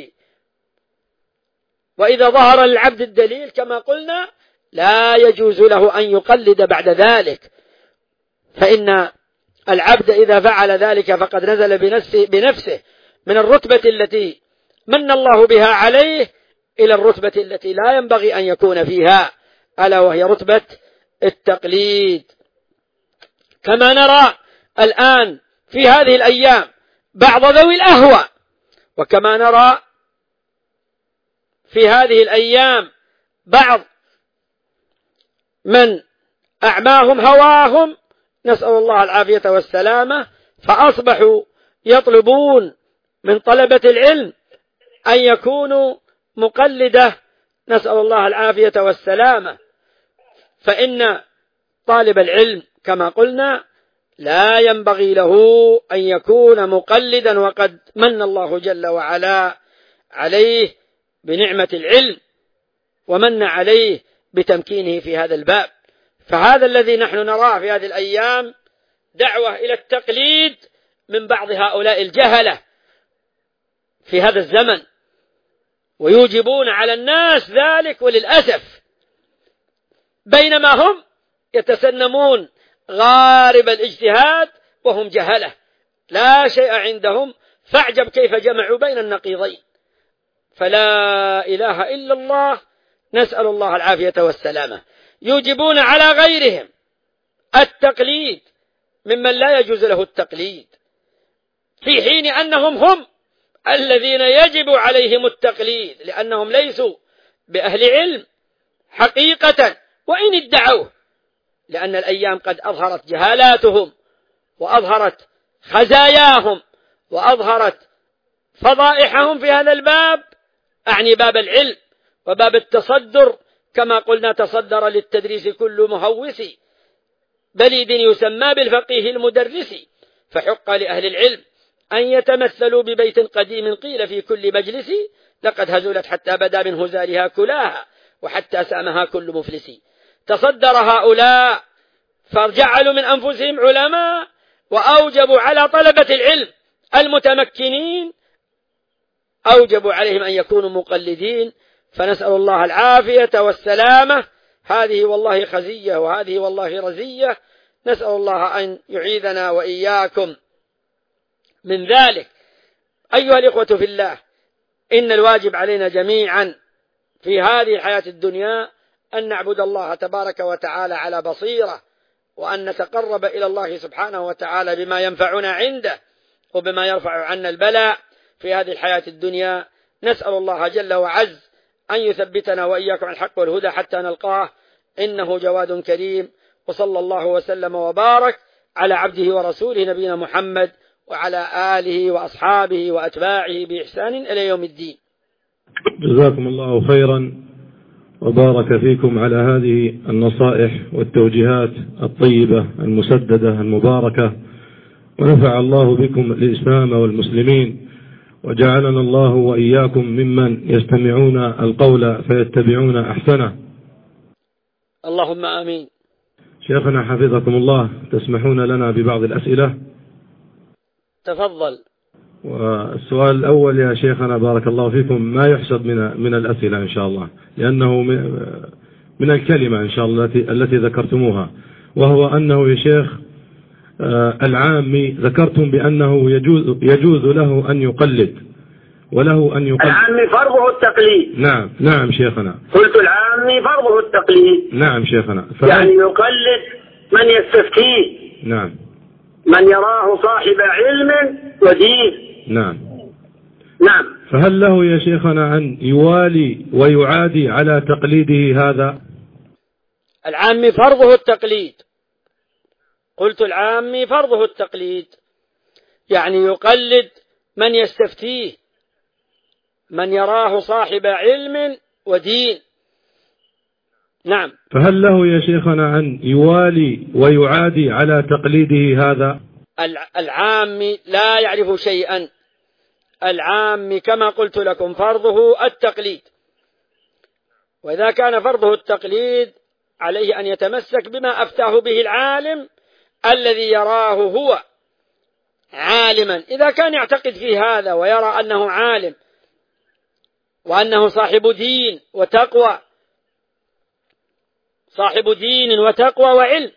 وإذا ظهر للعبد الدليل كما قلنا لا يجوز له أن يقلد بعد ذلك، فإن العبد إذا فعل ذلك فقد نزل بنفسه من الرتبة التي من الله بها عليه إلى الرتبة التي لا ينبغي أن يكون فيها، ألا وهي رتبة التقليد. كما نرى الآن في هذه الأيام بعض ذوي الأهوى، وكما نرى في هذه الأيام بعض من أعماهم هواهم، نسأل الله العافية والسلامة، فأصبحوا يطلبون من طلبة العلم أن يكونوا مقلدة، نسأل الله العافية والسلامة. فإن طالب العلم كما قلنا لا ينبغي له أن يكون مقلدا، وقد من الله جل وعلا عليه بنعمة العلم ومن عليه بتمكينه في هذا الباب. فهذا الذي نحن نراه في هذه الأيام دعوة إلى التقليد من بعض هؤلاء الجهلة في هذا الزمن، ويوجبون على الناس ذلك وللأسف، بينما هم يتسنمون غارب الاجتهاد وهم جهلة لا شيء عندهم. فاعجب كيف جمعوا بين النقيضين. فلا إله إلا الله، نسأل الله العافية والسلامة. يوجبون على غيرهم التقليد ممن لا يجوز له التقليد، في حين أنهم هم الذين يجب عليهم التقليد، لأنهم ليسوا بأهل علم حقيقة وإن ادعوه، لأن الأيام قد أظهرت جهالاتهم وأظهرت خزاياهم وأظهرت فضائحهم في هذا الباب، أعني باب العلم وباب التصدر. كما قلنا تصدر للتدريس كل مهوس بليد يسمى بالفقيه المدرس، فحق لأهل العلم أن يتمثلوا ببيت قديم قيل في كل مجلس، لقد هزلت حتى بدا من هزالها كلاها وحتى سامها كل مفلس. تصدر هؤلاء فجعلوا من أنفسهم علماء، وأوجبوا على طلبة العلم المتمكنين أوجبوا عليهم أن يكونوا مقلدين. فنسأل الله العافية والسلامة. هذه والله خزية وهذه والله رزية، نسأل الله أن يعيذنا وإياكم من ذلك. أيها الإخوة في الله، إن الواجب علينا جميعا في هذه الحياة الدنيا أن نعبد الله تبارك وتعالى على بصيرة، وأن نتقرب إلى الله سبحانه وتعالى بما ينفعنا عنده وبما يرفع عنا البلاء في هذه الحياة الدنيا. نسأل الله جل وعز أن يثبتنا وإياكم على الحق والهدى حتى نلقاه، إنه جواد كريم. وصلى الله وسلم وبارك على عبده ورسوله نبينا محمد وعلى آله وأصحابه وأتباعه بإحسان إلى يوم الدين. جزاكم الله خيرا وبارك فيكم على هذه النصائح والتوجيهات الطيبة المسددة المباركة، ونفع الله بكم الإسلام والمسلمين، وجعلنا الله وإياكم ممن يستمعون القول فيتبعون أحسنه. اللهم آمين. شيخنا حفظكم الله، تسمحون لنا ببعض الأسئلة؟ تفضل. والسؤال الأول يا شيخنا بارك الله فيكم، ما يحسب من الأسئلة إن شاء الله، لأنه من الكلمة إن شاء الله التي ذكرتموها، وهو أنه يا شيخ العامي ذكرتم بأنه يجوز له أن يقلد وله أن يقلد. العامي فرضه التقليد. نعم شيخنا. قلت العامي فرضه التقليد. نعم شيخنا. يعني يقلد من يستفتيه. نعم. من يراه صاحب علم ودين. نعم. فهل له يا شيخنا أن يوالي ويعادي على تقليده هذا؟ العامي فرضه التقليد. قلت العامي فرضه التقليد، يعني يقلد من يستفتيه، من يراه صاحب علم ودين. نعم. فهل له يا شيخنا أن يوالي ويعادي على تقليده هذا؟ العامي لا يعرف شيئا. العامي كما قلت لكم فرضه التقليد، وإذا كان فرضه التقليد عليه أن يتمسك بما أفتاه به العالم الذي يراه هو عالما. إذا كان يعتقد في هذا ويرى أنه عالم وأنه صاحب دين وتقوى، صاحب دين وتقوى وعلم،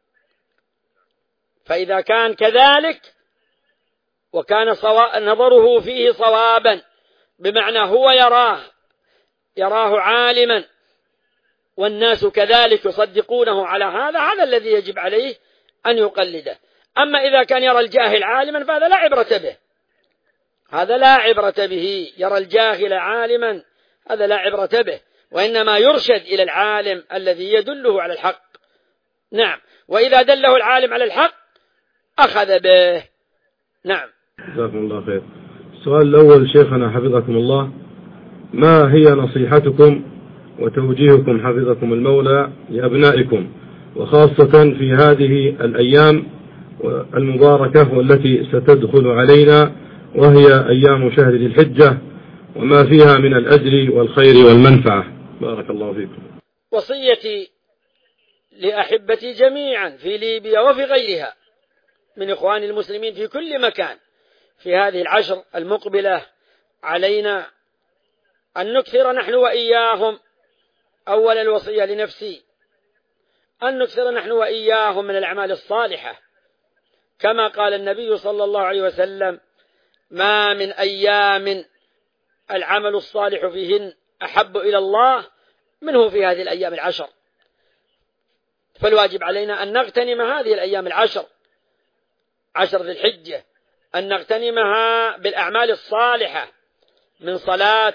فإذا كان كذلك وكان نظره فيه صوابا، بمعنى هو يراه عالما والناس كذلك يصدقونه على هذا الذي يجب عليه أن يقلده. أما إذا كان يرى الجاهل عالما فهذا لا عبرة به، هذا لا عبرة به. يرى الجاهل عالما هذا لا عبرة به، وإنما يرشد إلى العالم الذي يدله على الحق. نعم، وإذا دله العالم على الحق أخذ به. نعم. جزاكم الله خير. السؤال الأول شيخنا حفظكم الله، ما هي نصيحتكم وتوجيهكم حفظكم المولى لأبنائكم، وخاصة في هذه الأيام المباركة والتي ستدخل علينا، وهي أيام شهر ذي الحجة، وما فيها من الأجر والخير والمنفعة؟ بارك الله فيكم. وصيتي لأحبتي جميعا في ليبيا وفي غيرها من إخوان المسلمين في كل مكان في هذه العشر المقبلة علينا أن نكثر نحن وإياهم، أولا الوصية لنفسي، أن نكثر نحن وإياهم من الأعمال الصالحة، كما قال النبي صلى الله عليه وسلم: ما من أيام العمل الصالح فيهن أحب إلى الله منه في هذه الأيام العشر. فالواجب علينا أن نغتنم هذه الأيام العشر، عشر ذي الحجة، أن نغتنمها بالأعمال الصالحة من صلاة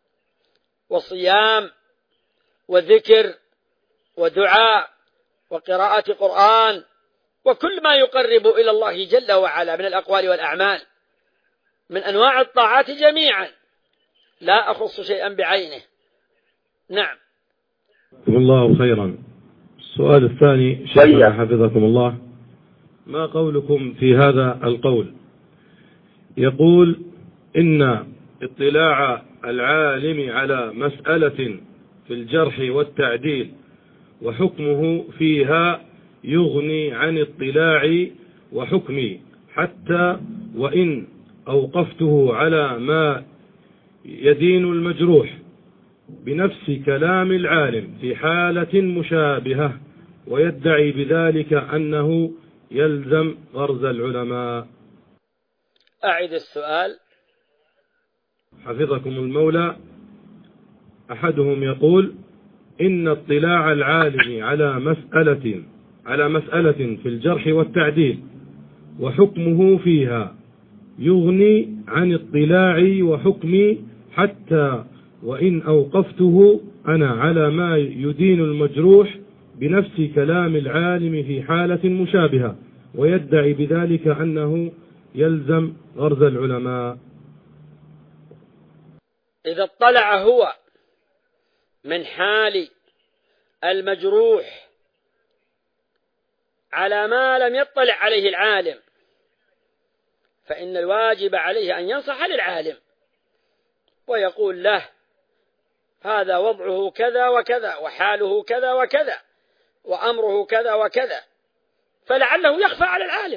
وصيام وذكر ودعاء وقراءة قرآن وكل ما يقرب إلى الله جل وعلا من الأقوال والأعمال من أنواع الطاعات جميعا، لا أخص شيئا بعينه. نعم. جزاكم الله خيرا. السؤال الثاني شيخنا حفظكم الله، ما قولكم في هذا القول؟ يقول إن اطلاع العالم على مسألة في الجرح والتعديل وحكمه فيها يغني عن اطلاعي وحكمي، حتى وإن أوقفته على ما يدين المجروح بنفس كلام العالم في حالة مشابهة، ويدعي بذلك أنه يلزم غرز العلماء. أعد السؤال. حفظكم المولى، أحدهم يقول إن اطلاع العالم على مسألة في الجرح والتعديل وحكمه فيها يغني عن اطلاعي وحكمي، حتى وإن أوقفته أنا على ما يدين المجروح بنفس كلام العالم في حالة مشابهة، ويدعي بذلك أنه يلزم غرز العلماء. إذا اطلع هو من حال المجروح على ما لم يطلع عليه العالم، فإن الواجب عليه أن ينصح للعالم ويقول له: هذا وضعه كذا وكذا، وحاله كذا وكذا، وأمره كذا وكذا، فلعله يخفى على العالم.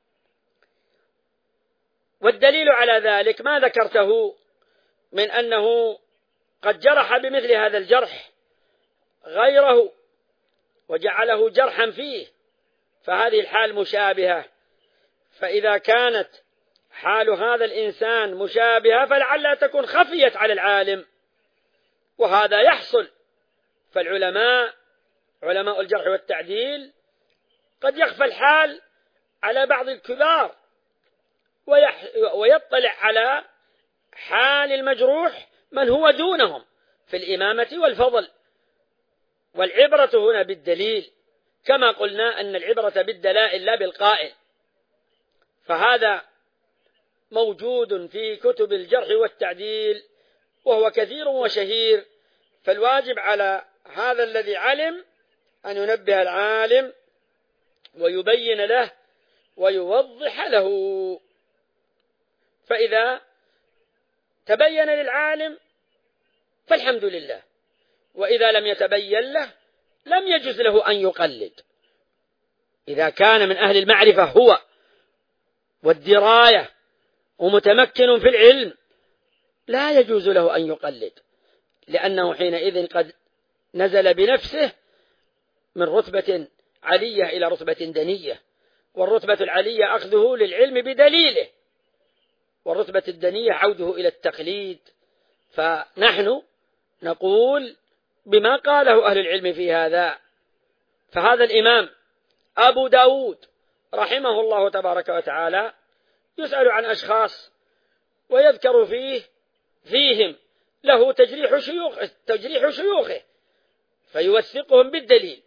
والدليل على ذلك ما ذكرته من أنه قد جرح بمثل هذا الجرح غيره وجعله جرحا فيه، فهذه الحال مشابهة. فإذا كانت حال هذا الإنسان مشابهة فلعلها تكون خفيت على العالم، وهذا يحصل. فالعلماء علماء الجرح والتعديل قد يخفى الحال على بعض الكبار ويطلع على حال المجروح من هو دونهم في الإمامة والفضل. والعبرة هنا بالدليل، كما قلنا أن العبرة بالدلائل لا بالقائل. فهذا موجود في كتب الجرح والتعديل وهو كثير وشهير. فالواجب على هذا الذي علم أن ينبه العالم ويبين له ويوضح له. فإذا تبين للعالم فالحمد لله، وإذا لم يتبين له لم يجوز له أن يقلد. إذا كان من أهل المعرفة هو والدراية ومتمكن في العلم لا يجوز له أن يقلد، لأنه حينئذ قد نزل بنفسه من رتبة علية إلى رتبة دنية، والرتبة العلية أخذه للعلم بدليله، والرتبة الدنية عوده إلى التقليد. فنحن نقول بما قاله أهل العلم في هذا. فهذا الإمام أبو داود رحمه الله تبارك وتعالى يسأل عن أشخاص ويذكر فيهم له تجريح شيوخه فيوثقهم بالدليل،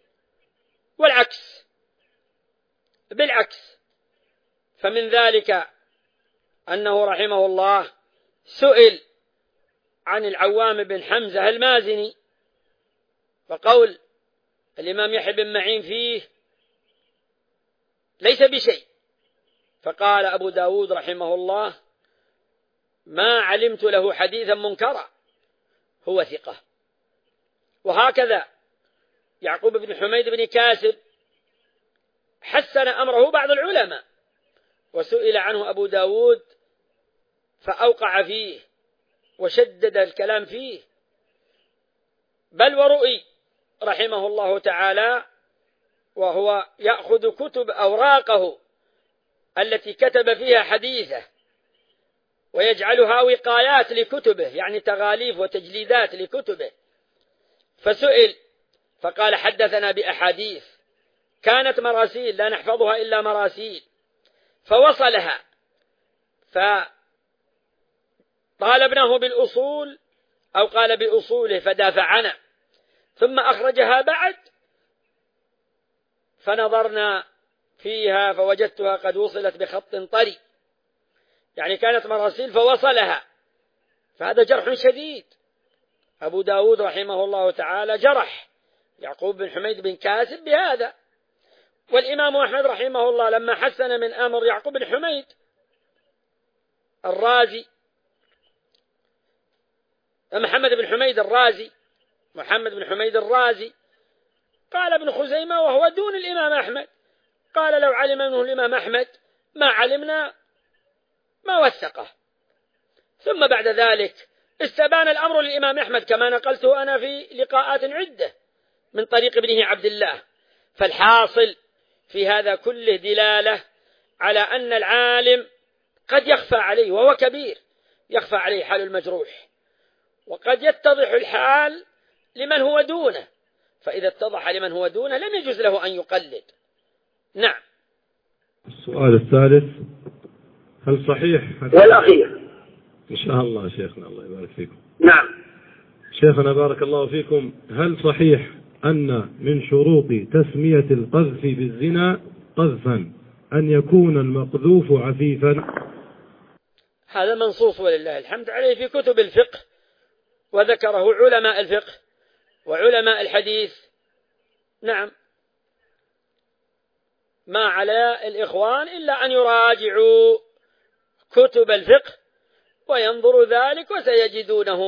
بالعكس. فمن ذلك أنه رحمه الله سئل عن العوام بن حمزة المازني، فقول الإمام يحيى بن معين فيه ليس بشيء، فقال أبو داود رحمه الله: ما علمت له حديثا منكرا، هو ثقة. وهكذا يعقوب بن حميد بن كاسب حسن أمره بعض العلماء، وسئل عنه أبو داود فأوقع فيه وشدد الكلام فيه، بل ورؤي رحمه الله تعالى وهو يأخذ كتب أوراقه التي كتب فيها حديثه ويجعلها وقايات لكتبه، يعني تغاليف وتجليدات لكتبه. فسئل فقال: حدثنا بأحاديث كانت مراسيل لا نحفظها إلا مراسيل، فوصلها فطالبناه بالأصول أو قال بأصوله فدافع عنه، ثم أخرجها بعد فنظرنا فيها فوجدتها قد وصلت بخط طري، يعني كانت مراسيل فوصلها، فهذا جرح شديد. أبو داود رحمه الله تعالى جرح يعقوب بن حميد بن كاسب بهذا. والإمام أحمد رحمه الله لما حسن من أمر يعقوب بن حميد الرازي، محمد بن حميد الرازي، قال ابن خزيمة وهو دون الإمام أحمد، قال: لو علم منه الإمام أحمد ما علمنا ما وثقه. ثم بعد ذلك استبان الأمر للإمام أحمد كما نقلته أنا في لقاءات عدة من طريق ابنه عبد الله. فالحاصل في هذا كله دلالة على أن العالم قد يخفى عليه وهو كبير، يخفى عليه حال المجروح، وقد يتضح الحال لمن هو دونه، فإذا اتضح لمن هو دونه لم يجوز له أن يقلد. نعم. السؤال الثالث: هل صحيح والأخير إن شاء الله شيخنا الله يبارك فيكم. نعم. شيخنا بارك الله فيكم، هل صحيح أن من شروط تسمية القذف بالزنا قذفا أن يكون المقذوف عفيفا؟ هذا منصوص ولله الحمد عليه في كتب الفقه، وذكره علماء الفقه وعلماء الحديث. نعم، ما على الإخوان إلا أن يراجعوا كتب الفقه وينظروا ذلك وسيجدونه.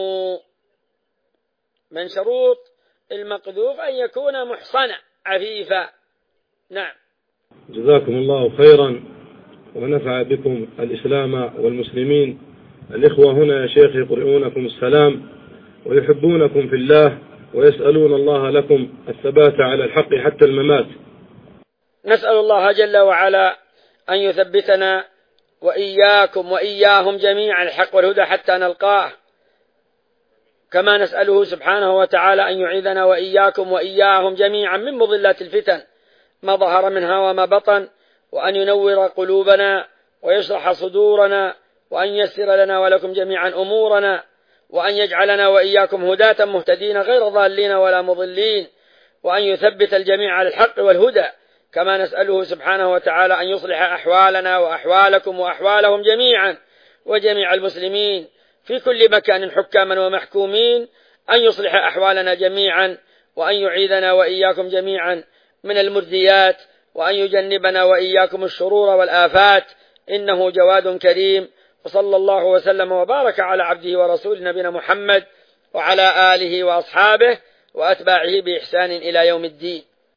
من شروط المقذوف أن يكون محصنا عفيفا. نعم. جزاكم الله خيرا ونفع بكم الإسلام والمسلمين. الإخوة هنا يا شيخ يقرؤونكم السلام ويحبونكم في الله ويسألون الله لكم الثبات على الحق حتى الممات. نسأل الله جل وعلا أن يثبتنا وإياكم وإياهم جميعا الحق والهدى حتى نلقاه، كما نسأله سبحانه وتعالى أن يعيذنا وإياكم وإياهم جميعا من مضلات الفتن ما ظهر منها وما بطن، وأن ينور قلوبنا ويشرح صدورنا، وأن يسر لنا ولكم جميعا أمورنا، وأن يجعلنا وإياكم هداة مهتدين غير ضالين ولا مضلين، وأن يثبت الجميع على الحق والهدى، كما نسأله سبحانه وتعالى أن يصلح أحوالنا وأحوالكم وأحوالهم جميعا وجميع المسلمين في كل مكان حكاما ومحكومين، أن يصلح أحوالنا جميعا، وأن يعيذنا وإياكم جميعا من المرديات، وأن يجنبنا وإياكم الشرور والآفات، إنه جواد كريم. وصلى الله وسلم وبارك على عبده ورسول نبينا محمد وعلى آله وأصحابه وأتباعه بإحسان إلى يوم الدين.